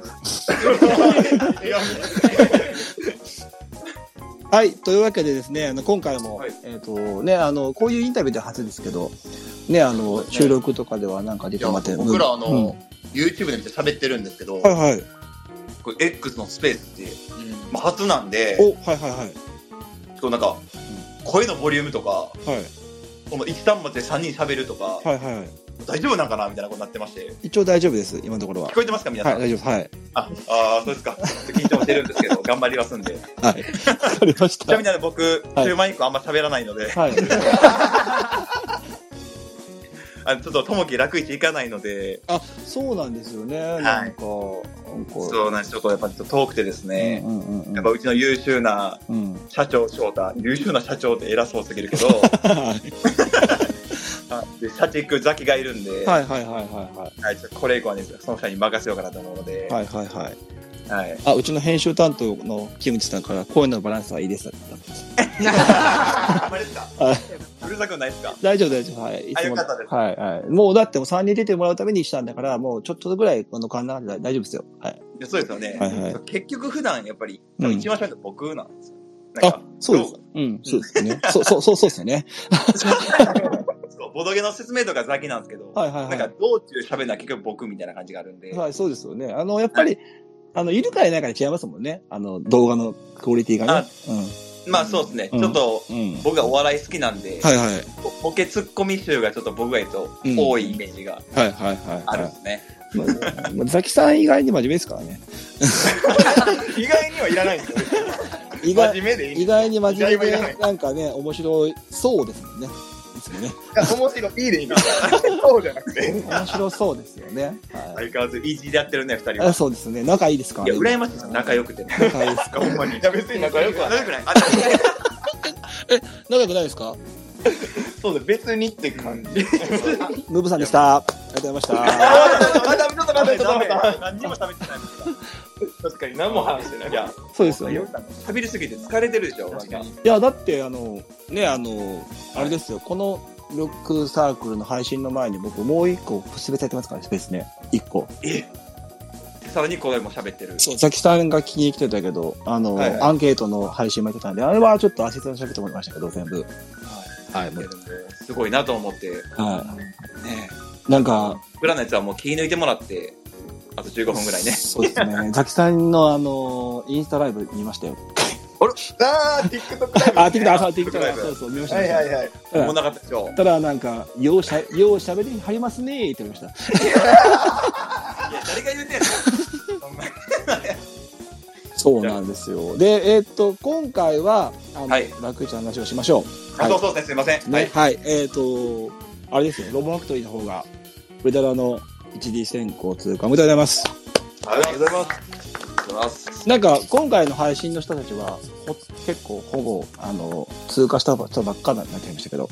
はい。というわけでですね、あの、今回も、はい、えっ、ー、と、ね、あの、こういうインタビューで初ですけど、ね、あの、ね、収録とかではなんか出てもらって、 僕らあの、うん、YouTube で見て喋ってるんですけど、 はいはい。 これ X のスペースって、うんまあ、初なんで、 お、はいはいはい。 こうなんか、声のボリュームとか、 はい。 この一端末でさんにん喋るとか、 はいはい。 大丈夫なんかなみたいなことになってまして。 一応大丈夫です、今のところは。 聞こえてますか皆さん。 はい、大丈夫です。はい。 あ、あそうですか。緊張してるんですけど、頑張りますんで。 はい。わかりました。 ちなみに僕、はい、シューマイクあんま喋らないので、はい。あのちょっとともき楽市行かないので。 あ、そうなんですよね。はい、なんか、なんかそうなんです。ちょっとやっぱちょっと遠くてですね、うんうんうん、やっぱうちの優秀な社長翔太、優秀な社長って偉そうすぎるけど、で社畜ザキがいるんで、 はいはいはいはいはい。 はい、ちょっとこれ以降はね、その人に任せようかなと思うので、 はいはいはい。 はい、 あ、うちの編集担当の木口さんから声のバランスはいいですって言ってます。 あんまりですか？うるさくないですか？ 大丈夫大丈夫。はい。 あ、よかったです。 はいはい。もうだってもうさんにん出てもらうためにしたんだから、もうちょっとぐらいこの勘なんで大丈夫ですよ。はい。 いやそうですよね。はいはい。結局普段やっぱり、 うん、 一番最初僕なんですよ。 あ、そうです。うん、そうですね。そうそうそうそうですよね。 ボドゲの説明とかザキなんですけど、はいはいはい、なんか道中喋るのは結局僕みたいな感じがあるんで。 はい、そうですよね。あの、やっぱり、はい、あの、いるかいないかで違いますもんね。あの、動画のクオリティがね。 うん、まあそうですね。うん、ちょっと、うん、僕がお笑い好きなんで、 はいはい。 ボケツッコミ集がちょっと僕が言うと多いイメージがあるんですね。 まあ、ザキさん以外に真面目ですからね。 意外にはいらないんですよね。 意外真面目でいい。意外に真面目で、なんかね、面白いそうですもんね。 ですよね。 いや、面白い、いいでいいです。そうじゃなくて。 面白そうですよね。 相変わらずイージーでやってるね、二人は。 あ、そうですね。仲いいですか？ いや、羨ましいです。仲良くて。 仲いいですか？ ほんまに。いや、別に仲良くはない。仲良くない。 え、仲良くないですか？ そうだ、別にって感じ。 ムーブさんでした。ありがとうございました。 あ、ダメ、ちょっと待って、ちょっと待って。何にも喋ってないんですか？確かに何も話してない。いや、 そうですよね。 喋りすぎて疲れてるでしょ、 確かに。いや、だって、あの、ね、あの、あれですよ、このロックサークルの配信の前に僕もう一個スペースやってますからね、スペースね。一個。 えさらにこれも喋ってる。 そう、ザキさんが聞きに来てたけど、あの、はいはい、アンケートの配信もやってたんで、あれはちょっとアシスタント喋ってもらいましたけど、全部。はい。はい、もう。 すごいなと思って。 はい。ねなんか、 裏のやつはもう気抜いてもらって、あとじゅうごふんぐらいね。 そうですね。ザキさんのあの、インスタライブ見ましたよ。 あれあー、TikTok ライブ、ね。 あ、TikTok、あ、そう、TikTok ライブ。そうそう、見ました。 はいはいはい。おもんなかったでしょ。 ただなんか、ようしゃ、ようしゃべりはりますねーって言われました。いや、 誰が言うてんのそうなんですよ。で、えー、っと、今回は、あの、 はい、 楽市の話をしましょう。はい、そうそうです、すいません。 ね、はい。はい、えー、っと、あれですよ、ロボファクトリーの方が、ウェダラの いちディー 選考通過おめでとうございます。 ありがとうございます。ありがとうございます。 なんか、今回の配信の人たちは、結構、ほぼ、あの、通過した人ばっかになっちゃいましたけど。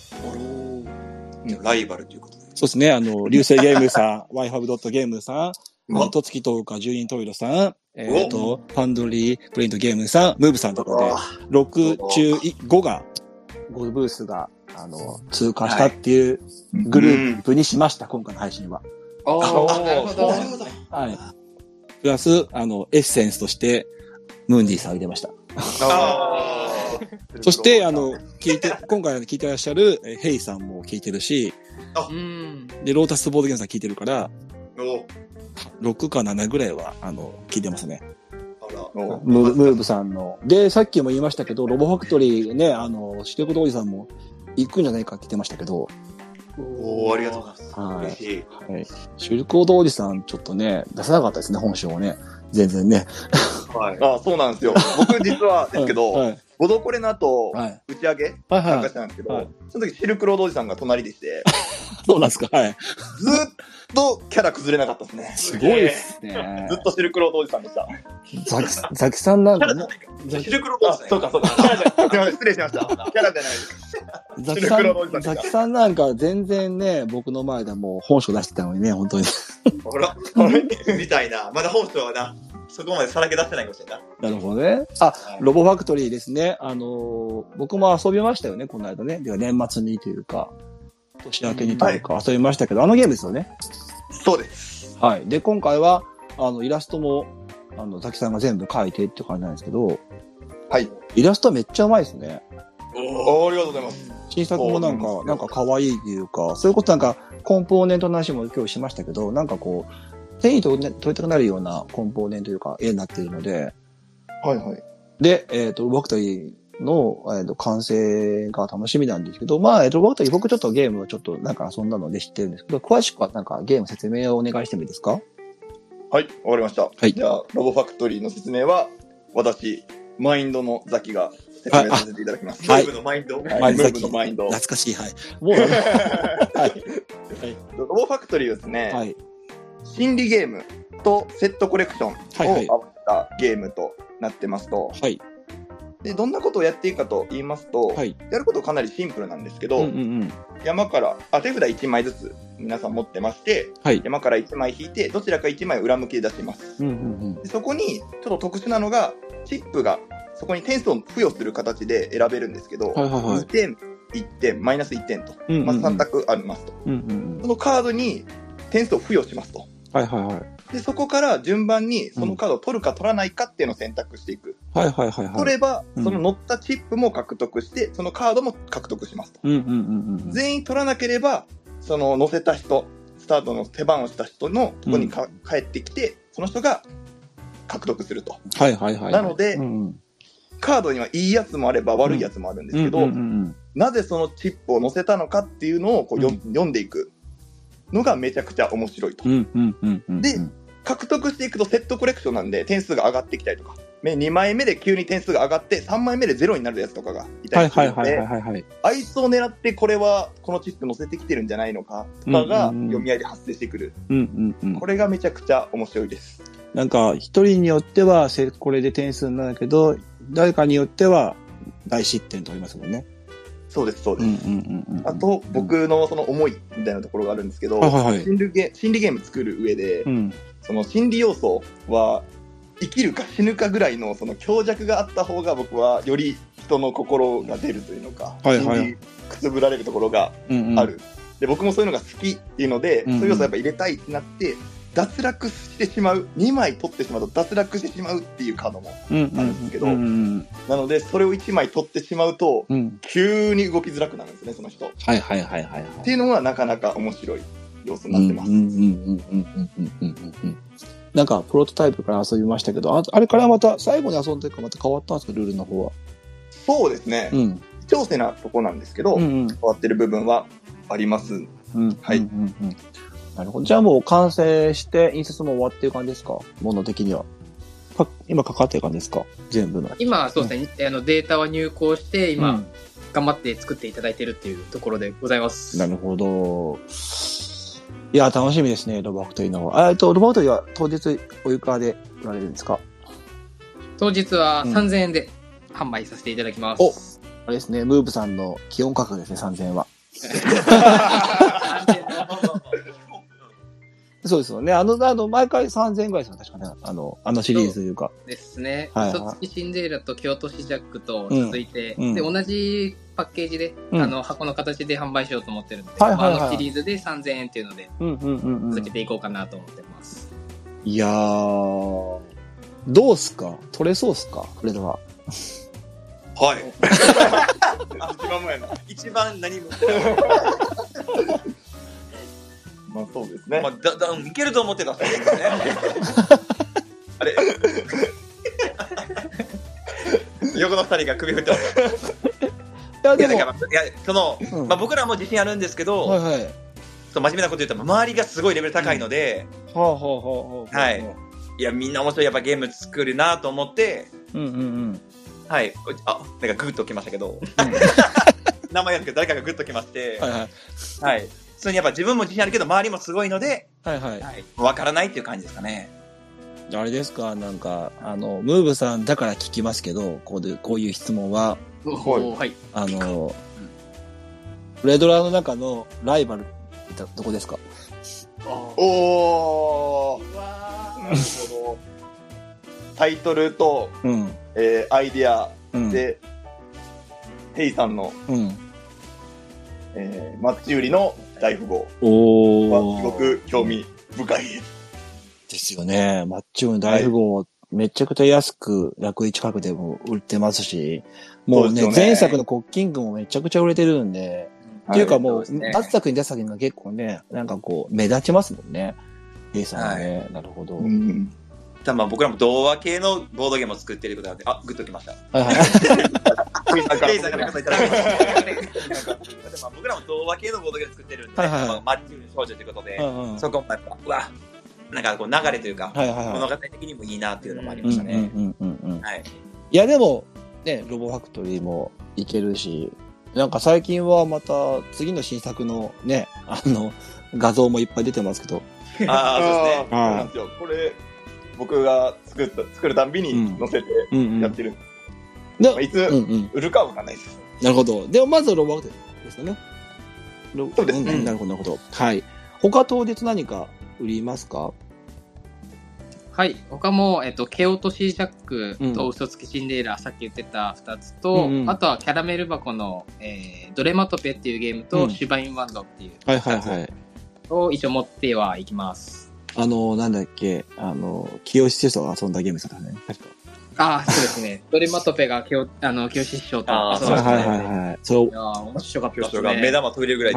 ライバルということで。 そうですね、あの、流星ゲームさん、ワイファブドットゲームさん、とつきとおか、十人トイロさん、えっと、ファンドリー、プリントゲームさん、ムーブさんとかで、ろく中ごが、ごブースが、あの、通過したっていうグループにしました、はい、今回の配信は。 ああ、なるほど。 はい。プラス、あの、エッセンスとして、ムーンディーさんを入れました。あそして、あの、聞いて、今回聞いてらっしゃる、えヘイさんも聞いてるし、あで、ロータスボードゲームさん聞いてるから、ろくかななぐらいは、あの、聞いてますね。ムーブ、ムーブさんの。で、さっきも言いましたけど、ロボファクトリーね、あの、シルクドおじさんも行くんじゃないかって言ってましたけど。 おー、ありがとうございます。 はい。 嬉しい。 はい。シルクおじさん、ちょっとね、出せなかったですね、本性をね。全然ね。 はい。あ、そうなんですよ。僕実はですけど、はい、ボドコレの後、はい、打ち上げ参加したんですけど、はいはい、その時シルクロードおじさんが隣でして、 そうなんですか、はい。 ずっとキャラ崩れなかったですね。 すごいですね。 ずっとシルクロードおじさんでした。 ザキ、ザキさんなんかね。 シルクロードおじさん。そうかそうか。すみません、失礼しました。キャラじゃないです。 ザキさん、ザキさんなんか全然ね、僕の前でもう本性出してたのにね、本当に。 ほら、あれみたいな。まだ本性はな。そこまでさらけ出してないかもしれないな。なるほどね。あ、はい、ロボファクトリーですね。あのー、僕も遊びましたよね、この間ね。では年末にというか、年明けにというか遊びましたけど、はい、あのゲームですよね。 そうです。 はい。で、今回は、あの、イラストも、あの、ザキさんが全部描いてって感じなんですけど、 はい。 イラストめっちゃうまいですね。 おー、ありがとうございます。 新作もなんか、なんか可愛いっていうか、そういうことなんか、コンポーネントの話も今日しましたけど、なんかこう、手に取りたくなるようなコンポーネントというか絵になっているので。 はいはい。 で、えっ、ー、と、ロボファクトリーの、えー、と完成が楽しみなんですけど、まあ、えー、ロボファクトリー僕ちょっとゲームをちょっとなんか遊んだので知ってるんですけど、詳しくはなんかゲーム説明をお願いしてもいいですか？ はい、わかりました。はい。じゃあ、ロボファクトリーの説明は、私、マインドのザキが説明させていただきます。はい、ムーブのマインド、はい、ムーブのマインド。 懐かしい、はい。もう、はい。はい。 ロボファクトリーはですね、はい。心理ゲームとセットコレクションを合わせたゲームとなってますと、はい、でどんなことをやっていいかと言いますと、はい、やることかなりシンプルなんですけど、うんうんうん、山からあ手札いちまいずつ皆さん持ってまして、はい、山からいちまい引いてどちらかいちまい裏向きで出します、うんうんうん、でそこにちょっと特殊なのがチップがそこに点数を付与する形で選べるんですけど、はいはいはい、にてんいってんマイナスいってんと、うんうんうん、まずさん択ありますと、うんうんうん、そのカードに点数を付与しますと。はいはいはい。で、そこから順番にそのカードを取るか取らないかっていうのを選択していく。はいはいはいはい。取れば、その乗ったチップも獲得して、そのカードも獲得しますと。うんうんうんうん。全員取らなければ、その乗せた人、スタートの手番をした人のとこにか、うん、帰ってきて、その人が獲得すると。はいはいはい。なので、うんうん、カードにはいいやつもあれば悪いやつもあるんですけど、うんうんうんうん、なぜそのチップを乗せたのかっていうのをこう、うん、読んでいく。のがめちゃくちゃ面白いと。うんうんうんうんうん、で、獲得していくとセットコレクションなんで点数が上がってきたりとか目、にまいめで急に点数が上がって、さんまいめでゼロになるやつとかがいたりするので、あいつを狙ってこれはこのチップ載せてきてるんじゃないのかとかが読み合いで発生してくる。うんうんうん、これがめちゃくちゃ面白いです。 なんか、一人によってはこれで点数になるけど、誰かによっては大失点とありますもんね。 そうです、そうです。あと、僕のその思いみたいなところがあるんですけど、はいはいはい、心理ゲ、心理ゲーム作る上で、うん、その心理要素は、生きるか死ぬかぐらいのその強弱があった方が僕はより人の心が出るというのか、はいはい、心理くすぶられるところがある、うんうん、で僕もそういうのが好きっていうので、うんうん、そういう要素をやっぱ入れたいってなって脱落してしまう、にまい取ってしまうと脱落してしまうっていうカードもあるんですけど、うんうん、なのでそれをいちまい取ってしまうと、うん、急に動きづらくなるんですね、その人。 はいはいはいはい、はい、 っていうのはなかなか面白い要素になってます。 なんか、プロトタイプから遊びましたけど、あ, あれからまた、最後に遊んでからまた変わったんですか、ルールの方は。 そうですね。うん。調整なとこなんですけど、うんうん、変わってる部分はあります。うん。はい、うんうんうん。 なるほど。じゃあもう完成して、印刷も終わってる感じですか、もの的には。か今かかってる感じですか、全部の。 今、そうですね。うん、あのデータは入稿して、今、うん、頑張って作っていただいてるっていうところでございます。 なるほど。いや、楽しみですね、ロボファクトリーの方。えっと、ロボファクトリーは当日おいくらで売られるんですか？ 当日はさんぜんえんで販売させていただきます。 うん、お、あれですね、ムーブさんの基本価格ですね、さんぜんえんは。そうですよね。あの、あの、毎回さんぜんえんぐらいですよ、確かね。あの、あのシリーズというか。 ですね。はい、はい。嘘つきシンデレラと京都市ジャックと続いて、うんうん、で、同じパッケージで、うん、あの、箱の形で販売しようと思ってるので、はいはいはい、あのシリーズでさんぜんえんっていうので、続けていこうかなと思ってます。 いやー、どうすか？取れそうすか？これでは。 はい。一番前の。一番何も。まあそうですね。まあ、だ、だ、いけると思ってたんですね。あれ横の二人が首振ってます。いや、でも、いや、その、うん、まあ僕らも自信あるんですけど、はいはい、そう真面目なこと言うと、周りがすごいレベル高いので、うん、はあはあはあ、はい。いや、みんな面白いやっぱゲーム作るなと思って、うんうんうん。はい。あ、なんかグッときましたけど、うん、名前やるけど誰かがグッときまして、はいはい。はい。普通にやっぱ自分も自信あるけど周りもすごいので、はいはい。はい、分からないっていう感じですかね。 あれですか、なんか、あの、ムーブさんだから聞きますけど、こうで、こういう質問は、はい。あの、レドラーの中のライバルってどこですか？ おー。なるほど。タイトルと、うん、えー、アイディアで、うん、テイさんの、うんえー、マッチ売りの大富豪はすごく興味深いですよね。マッチ売りの大富豪、はい、めちゃくちゃ安く楽市価格でも売ってますし、もうね、うね前作のコッキングもめちゃくちゃ売れてるんで、っていうかもう、ね、脱作に出す作が結構ね、なんかこう、目立ちますもんね。テイさんはね、はい、なるほど。うんまあ僕らも童話系のボードゲームを作っていることなので、あ、グッときました。はいはい。レイさんからこといただきました。僕らも童話系のボードゲームを作ってるんで、はいはいまあ、マッチ売り少女ということで、うんうん、そこもやっぱ、うわ、なんかこう流れというか、はいはいはい、物語的にもいいなっていうのもありましたね。 はい。いやでも、ね、ロボファクトリーもいけるし、なんか最近はまた次の新作のね、あの、画像もいっぱい出てますけど。 ああ、そうですね。そうなんですよ。これ、僕が作った、作るたんびに載せてやってるんです。うんうんうんまあ、いつ売るかはわかんないです、うんうん。なるほど。でもまずロボファクトリーですよね。 そうですね、 うん。なるほど、なるほど。はい。他当日何か売りますか？ はい。他も、えっと、蹴落としジャックと嘘つきシンデレラ、うん、さっき言ってたふたつと、うんうん、あとはキャラメル箱の、えー、ドレマトペっていうゲームと、うん、シュバインバンドっていうふたつを一応持ってはいきます。 あの、なんだっけ、あの、清志師匠が遊んだゲームですよね。確か。 ああ、そうですね。ドレマトペが清、あの、清志師匠と遊んだ。 はいはいはい。そう。いや面白かったですね。 目玉トイレぐらいで、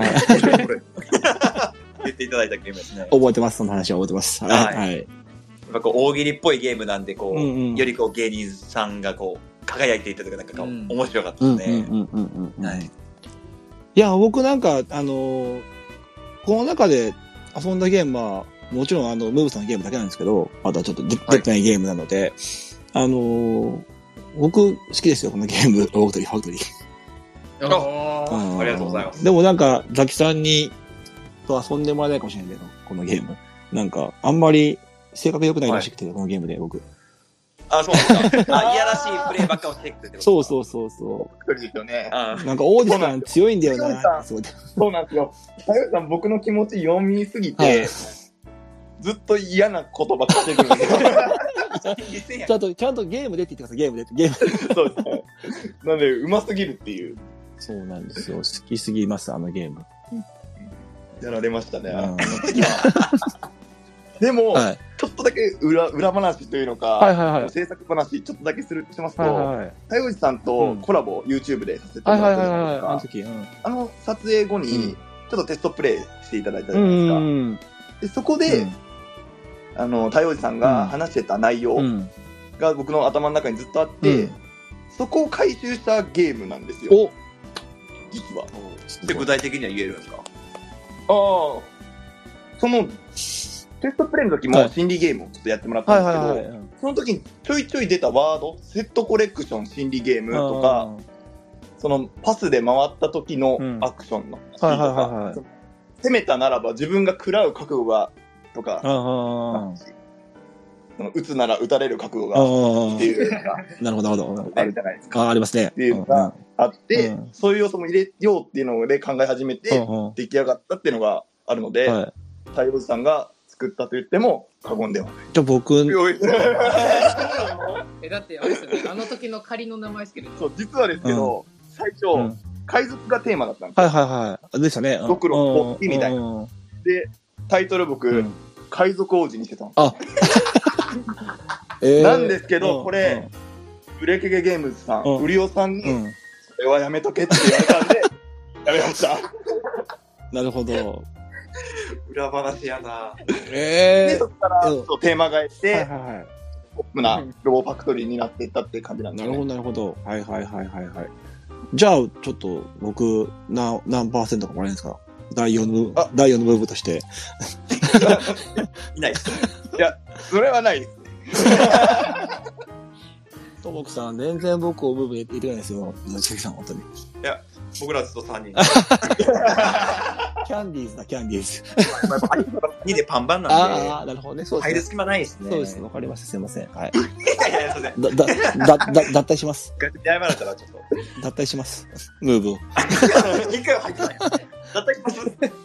言っていただいたゲームですね。 覚えてます、その話は覚えてます。はい。はい。やっぱこう、大喜利っぽいゲームなんで、こう、うんうん、よりこう、芸人さんがこう、輝いていったとか、なんかこう、うん、面白かったですね。うんうんうんうん。はい。 いや、僕なんか、あの、この中で遊んだゲームは、もちろんあの、ムーブさんのゲームだけなんですけど、まだちょっと出てないゲームなので、はい、 あのー、僕好きですよ、このゲーム、ロボットリーファクトリー。 あありがとうございます。 でもなんか、ザキさんに、と遊んでもらえないかもしれないけど、このゲーム。なんか、あんまり性格良くないらしくて、はい、このゲームで、僕。 あ、そうなんですか。あ、いやらしいプレイばっかをしていくってことそうそうそうそう。 一人ですよね。 なんか、オーディさん強いんだよな。 そうそうなんですよ。たよさん、僕の気持ち読みすぎて、はい、ずっと嫌な言葉かけてくるんですよ。 ちゃんと、ちゃんとゲームでって言ってください、ゲームでって。ゲームで。そうですね。なんで、上手すぎるっていう。 そうなんですよ。好きすぎます、あのゲーム。 やられましたね。でも、はい、ちょっとだけ裏裏話というのか、はいはいはい、制作話ちょっとだけするしますと、太陽寺さんとコラボ、うん、YouTube でさせてもらったじゃないですか。あの時、うん、あの撮影後に、ちょっとテストプレイしていただいたじゃないですか。うん、でそこで、うん、あの太陽寺さんが話してた内容が僕の頭の中にずっとあって、うん、そこを回収したゲームなんですよ。実は。で具体的には言えるんですか？ああ、そのテストプレイの時も心理ゲームをちょっとやってもらったんですけど、その時にちょいちょい出たワード、セットコレクション心理ゲームとか、そのパスで回った時のアクションのとか、攻めたならば自分が食らう覚悟がとか、撃つなら撃たれる覚悟がっていうのがなるほどなるほどあるじゃないですか。 あ、ありますね。 っていうのがあって、そういう要素も入れようっていうので考え始めて出来上がったっていうのがあるので、太陽寺さんが作ったと言っても過言ではない。 じゃあ僕えだってあれですよね、あの時の仮の名前ですけど、 そう実はですけど、うん、最初、うん、海賊がテーマだったんですよ。 はいはいはい。でしたね。 ドクロの国旗みたいな。でタイトル僕、うん、海賊王子にしてたんです。あ、えー、なんですけど、これ、うん、ブレケゲゲームズさん、うん、ウリオさんに、うん、それはやめとけって言われたんでやめました。 なるほど。 裏話やな。 えー、 でそこからそうテーマ変えて、はいはいはい、ポップなロボファクトリーになっていったっていう感じなんですね。 なるほどなるほど。はいはいはいはいはい。じゃあちょっと僕な何パーセントかもらえるんですか。だいよんのだいよんの部分として。 いないです。いやそれはないです。 ともくさん全然僕を部分言ってないですよ。ちきさん本当に。いや僕らずっとさんにん。 キャンディーズだ、キャンディーズ。 にでパンパンなんで。 ああ、なるほどね。そうですね。 入る隙間ないですね。 そうです。わかりました。すいません。はい。 いやいや、すいません。 だ、だ、だ、だ、脱退します。 楽で謝られたらちょっと。 脱退します。ムーブを。 一回は入ってない。脱退します。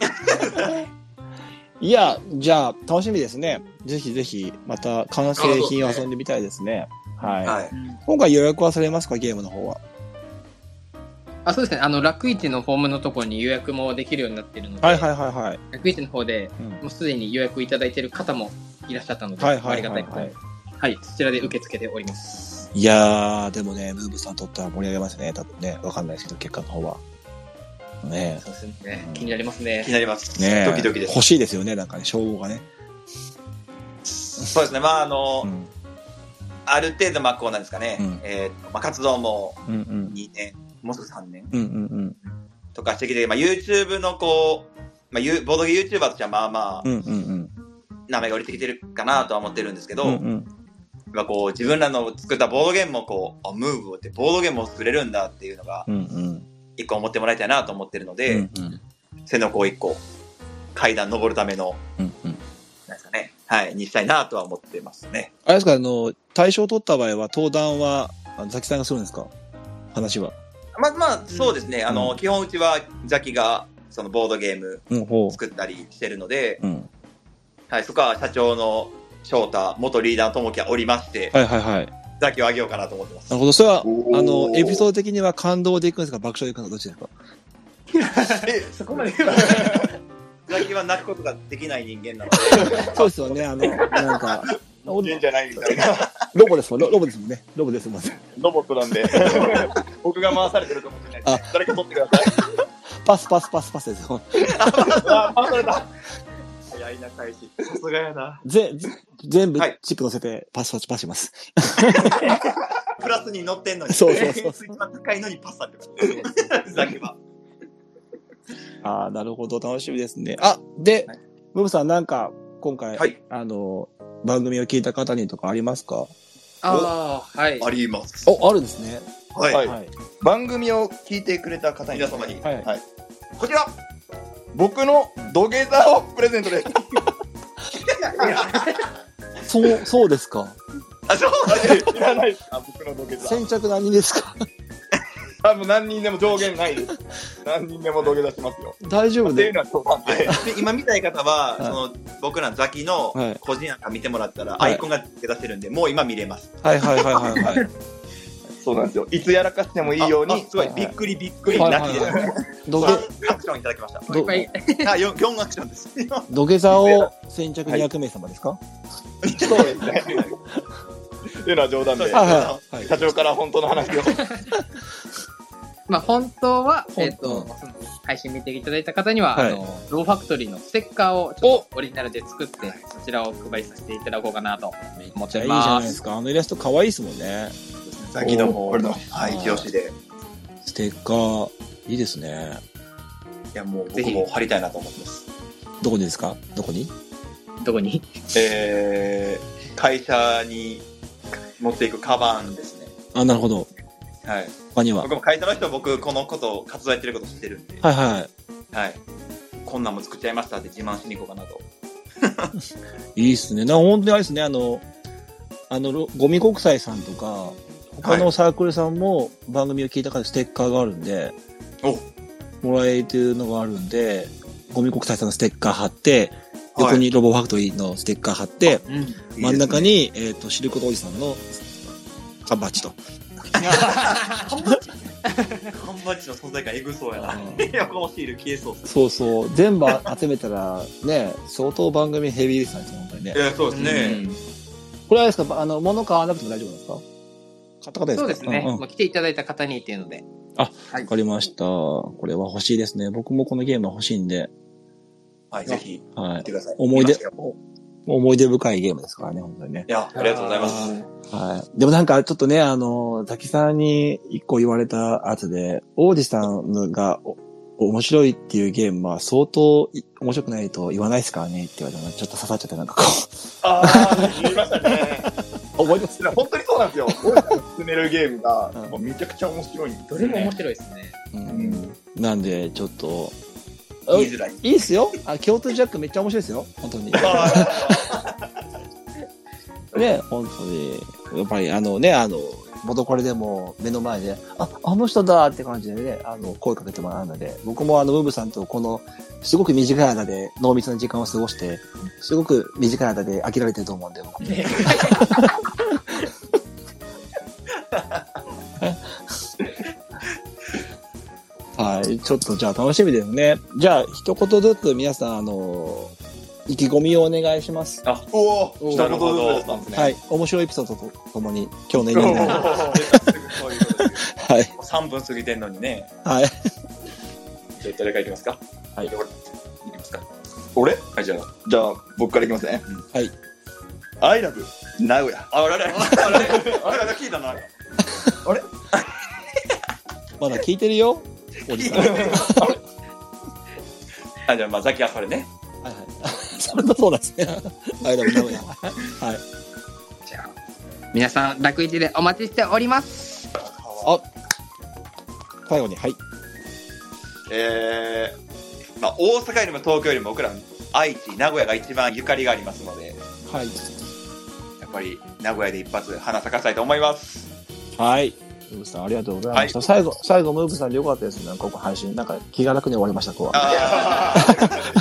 いや、じゃあ、楽しみですね。ぜひぜひ、また完成品を遊んでみたいですね。はい。はい、今回予約はされますか、ゲームの方は。 あ、そうですね。あの、楽市のフォームのところに予約もできるようになっているので、 はいはいはいはい。 楽市の方で、うん、もうすでに予約いただいている方もいらっしゃったので、 はいはいはいはい、ありがたいことに、はい、そちらで受け付けております。 いやー、でもね、ムーブさんとったら盛り上げますね。多分ね、わかんないですけど、結果の方は。ねそうですね、うん。気になりますね。 気になります。 ねドキドキです。 欲しいですよね、なんかね、称号がね。 そうですね、まああの、うん、ある程度、まあこうなんですかね、うん、えーまあ、活動もにねん、うんうん、もうすぐさんねん、 うんうんうん、 とかしてきて、まあ、YouTube のこう、まあ、ボードゲー YouTuber としてはまあまあ、うんうんうん、名前が降りてきてるかなとは思ってるんですけど、うんうん、まあ、こう自分らの作ったボードゲームもこう、あ、ムーブってボードゲームを作れるんだっていうのが、一個思ってもらいたいなと思ってるので、うんうん、背のこう一個、階段登るための、うんうん、なんですかね、はい、にしたいなとは思ってますね。 あれですか、あの、大賞を取った場合は、登壇は、ザキさんがするんですか？話は。 まあまあ、そうですね。うん、あの、基本うちはザキが、そのボードゲーム作ったりしてるので、うん、はい、そこは社長の翔太、元リーダーの友樹がおりまして、 はいはいはい。 ザキをあげようかなと思ってます。 なるほど。それは、あの、エピソード的には感動でいくんですか、爆笑でいくんですか、どっちですか？ え、そこまでザキは泣くことができない人間なので。 そうですよね、あの、なんか、 人間じゃないみたいな。 ロボですもん、ロボですもんね。ロボですもんね。 ロボットなんで、僕が回されてるかもしれないです。誰か取ってください。 パスパスパスパスですよ。 あ、回された。早いな、開始。さすがやな。 ぜ、全部チップ乗せてパスパスパスします。 プラスに乗ってんのに。 そうそうそう。 一番高いのにパスされてる。ザキは。 ああ、なるほど。楽しみですね。あ、で、ムブさんなんか、今回、はい、あの、番組を聞いた方にとかありますか？ ああ、はい。 あります。 お、あるんですね。 はい。はい、番組を聞いてくれた方に、皆様に、はい、はい。こちら、僕の土下座をプレゼントです。 そう、そうですか。 あ、そういらないです。あ、僕の土下座。 先着何人ですか？ 多分何人でも上限ないです。何人でも土下座しますよ。 大丈夫で、 まあ、っていうのはそうなんで。で今見たい方は、はい、その僕らザキの個人アカ見てもらったら、はい、アイコンが土下座してるんで、もう今見れます。 はいはいはいはいはい。 そうなんですよ。いつやらかしてもいいように、すごいびっくりびっくり泣きで、土下アクションいただきました。あ、よんアクションです。 土下座を先着にひゃくめい様ですか？ そうですね。っていうのは冗談で、社長から本当の話を。 まあ本当は、えっと、その配信見ていただいた方には、あの、ローファクトリーのステッカーをちょっとオリジナルで作って、そちらをお配りさせていただこうかなと思ってます。めっちゃいいじゃないですか。あのイラスト可愛いですもんね。 さっきの俺の、はい、一押しで。 ステッカー、いいですね。 いや、もう僕も貼りたいなと思ってます。 どこにですか？どこに？ どこに？ えー、会社に持っていくカバンですね。 あ、なるほど。 はい。 他には？ 僕も会社の人、僕、このことを、活動やってること知ってるんで。 はいはい。 はい。こんなんも作っちゃいましたって自慢しに行こうかなと。 いいっすね。な本当にあれですね、あの、あの、ゴミ国際さんとか、他のサークルさんも番組を聞いた方でステッカーがあるんで、 おもらえてるのがあるんで、ゴミ国際さんのステッカー貼って、横にロボファクトリーのステッカー貼って、はい、真ん中に、いいね、えっと、シルクロおじさんの缶バッジと。 缶バッジ缶バッジの存在感エグそうやな。横のシール消えそう。 そうそう。全部集めたら、ね、相当番組ヘビーリスナーですよ、本当にね。 いや、そうですね。 うん、これはですか、あの、物買わなくても大丈夫なんですか？買った方ですか？ そうですね。うんうん、来ていただいた方にっていうので。 あ、はい、わかりました。これは欲しいですね。僕もこのゲームは欲しいんで。 はい、ぜひ、 はい。 見てください。 思い出、思い出深いゲームですからね、本当にね。 いや、ありがとうございます。 はい。でもなんかちょっとね、あの、ザキさんに一個言われたやつで、王子さんが面白いっていうゲームは相当面白くないと言わないですからねって言われたのがちょっと刺さっちゃってなんかこう。 ああ、言いましたね。 覚えてます？ 本当にそうなんですよ。王子さんが進めるゲームが、うん、めちゃくちゃ面白いんですよね。どれも面白いですね。 うん。なんで、ちょっと、 言いづらい。 いいっすよ。あ、京都ジャックめっちゃ面白いですよ。本当に。ね、本当に。やっぱりあのね、あの、元これでも目の前で、あ、あの人だって感じでね、あの、声かけてもらうので、僕もあの、ムーブさんとこの、すごく短い間で濃密な時間を過ごして、すごく短い間で飽きられてると思うんで、僕も。はい。ちょっとじゃあ楽しみですね。じゃあ、一言ずつ皆さん、あの、意気込みをお願いします。 あ、おお、一言ずつだったんですね。 はい。面白いエピソードとともに、今日のエンディングを。はい。 さんぷん過ぎてんのにね。 はい。 じゃあ、誰からいきますか？ はい。 いきますか？俺？はい、じゃあ、じゃあ、僕からいきますね。 はい。 I love 名古屋。あ、あれあれあれあれ聞いたな。あれまだ聞いてるよ。おじさん。 あ、じゃあ、まあ、ザキはこれね。 はいはい。それもそうですね。I love 名古屋。はい。 じゃあ、皆さん、楽市でお待ちしております。 あ、最後に、はい。 えー、まあ、大阪よりも東京よりも僕ら愛知、名古屋が一番ゆかりがありますので、 はい。 やっぱり名古屋で一発花咲かせたいと思います。 はい。ムーブさんありがとうございました。はい、最後、最後ムーブさんでよかったですね。なんかここ配信。なんか気が楽に終わりました、こう。 ああ、よかったです。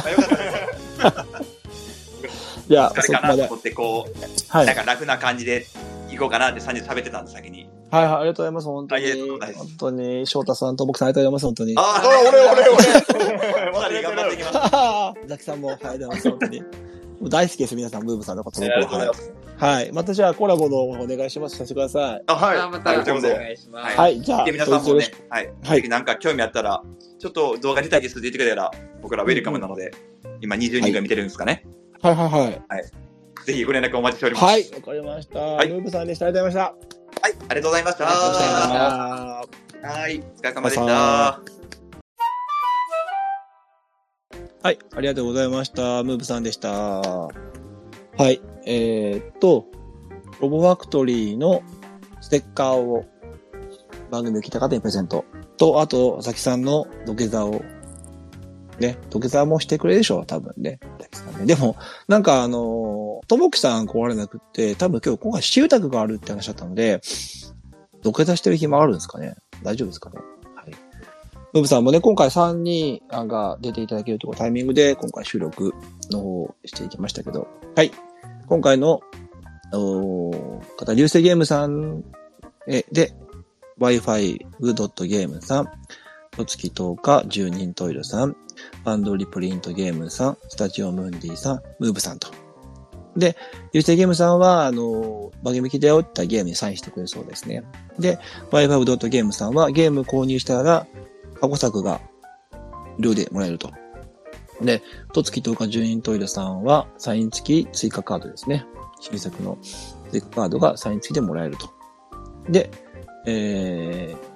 いや、 それかなと思ってこう、はい、なんか楽な感じで行こうかなってさんじんで喋ってたんで先に。 はいはい、ありがとうございます。本当に。本当に、翔太さんと僕さんありがとうございます、本当に。 ああ、俺、俺、俺。 まだ頑張ってきます。ザキさんも、はい、ありがとうございます、本当に。大好きです、皆さん、ムーブさんのこと。はい。はい。またじゃあ、コラボのお願いします。させてください。 あ、はい。 またお願いします。 はい。じゃあ、 皆さんもね、はい。はい。なんか興味あったら、ちょっと動画出たいですって言ってくれたら、僕らウェルカムなので、今にじゅうにんが見てるんですかね。 はいはいはい。 はい。ぜひご連絡お待ちしております。 はい。わかりました。はい。ムーブさんでした。ありがとうございました。 はい。ありがとうございました。 ありがとうございました。 はい。お疲れ様でした。 はい。ありがとうございました。ムーブさんでした。はい。えー、っと、 ロボファクトリーのステッカーを番組を聞いた方にプレゼント。と、あと、佐々木さんの土下座を、ね、土下座もしてくれるでしょ、多分ね。ねでも、なんかあの、ともきさん来られなくって、多分今日今回シュータグがあるって話だったので、土下座してる暇あるんですかね？大丈夫ですかね？はい。ムブさんもね、今回さんにんが出ていただけるというタイミングで、今回収録の方をしていきましたけど、はい。今回の、お方、流星ゲームさんえで、Wi-Fi.Game さん、とつきとおか、じゅうにんトイレさん、バンドリプリントゲームさん、スタジオムンディさん、ムーブさんと。で、流星ゲームさんは、あの、番組聞いたよって言ったゲームにサインしてくれるそうですね。で、Wi-Fi.Game さんはゲーム購入したら、過去作が無料でもらえると。で、とつきとおかじゅうにんトイレさんは、サイン付き追加カードですね。新作の追加カードがサイン付きでもらえると。で、えー、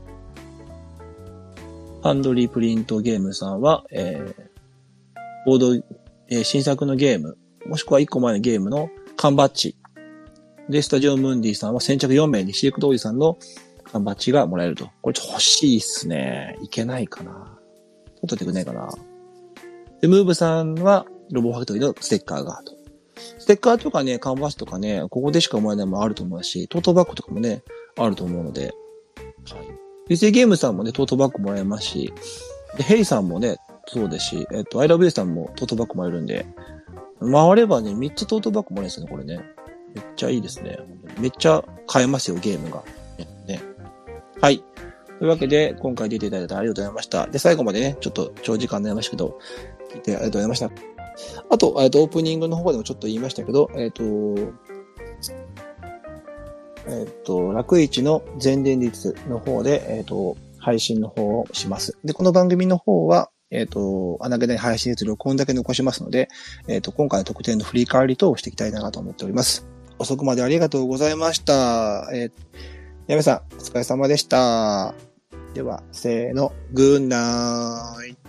ハンドリープリントゲームさんは、えー、ボード、えー、新作のゲーム、もしくはいっこまえのゲームの缶バッジ。で、スタジオムンディさんは先着よんめいにシークドージさんの缶バッジがもらえると。これちょっと欲しいっすね。いけないかな。取っといてくれないかな。で、ムーブさんはロボファクトリーのステッカーがあると。ステッカーとかね、缶バッジとかね、ここでしかもらえないもあると思うし、トートバッグとかもね、あると思うので。はい。流星ゲームさんもね、トートバッグもらえますし、で、ヘイさんもね、そうですし、えっと、アイラブユーさんもトートバッグもらえるんで、回ればね、みっつトートバッグもらえるんですよね、これね。めっちゃいいですね。めっちゃ買えますよ、ゲームが。ね。ねはい。というわけで、今回出ていただいてありがとうございました。で、最後までね、ちょっと長時間になりましたけど、聞いてありがとうございました。あと、えっと、オープニングの方でもちょっと言いましたけど、えっと、えっと、楽市の前連日の方で、えっと、配信の方をします。で、この番組の方は、えっと、穴毛で配信率録音だけ残しますので、えっと、今回の特典の振り返り等をしていきたいなと思っております。遅くまでありがとうございました。えー、やめさん、お疲れ様でした。では、せーの、グッナイ。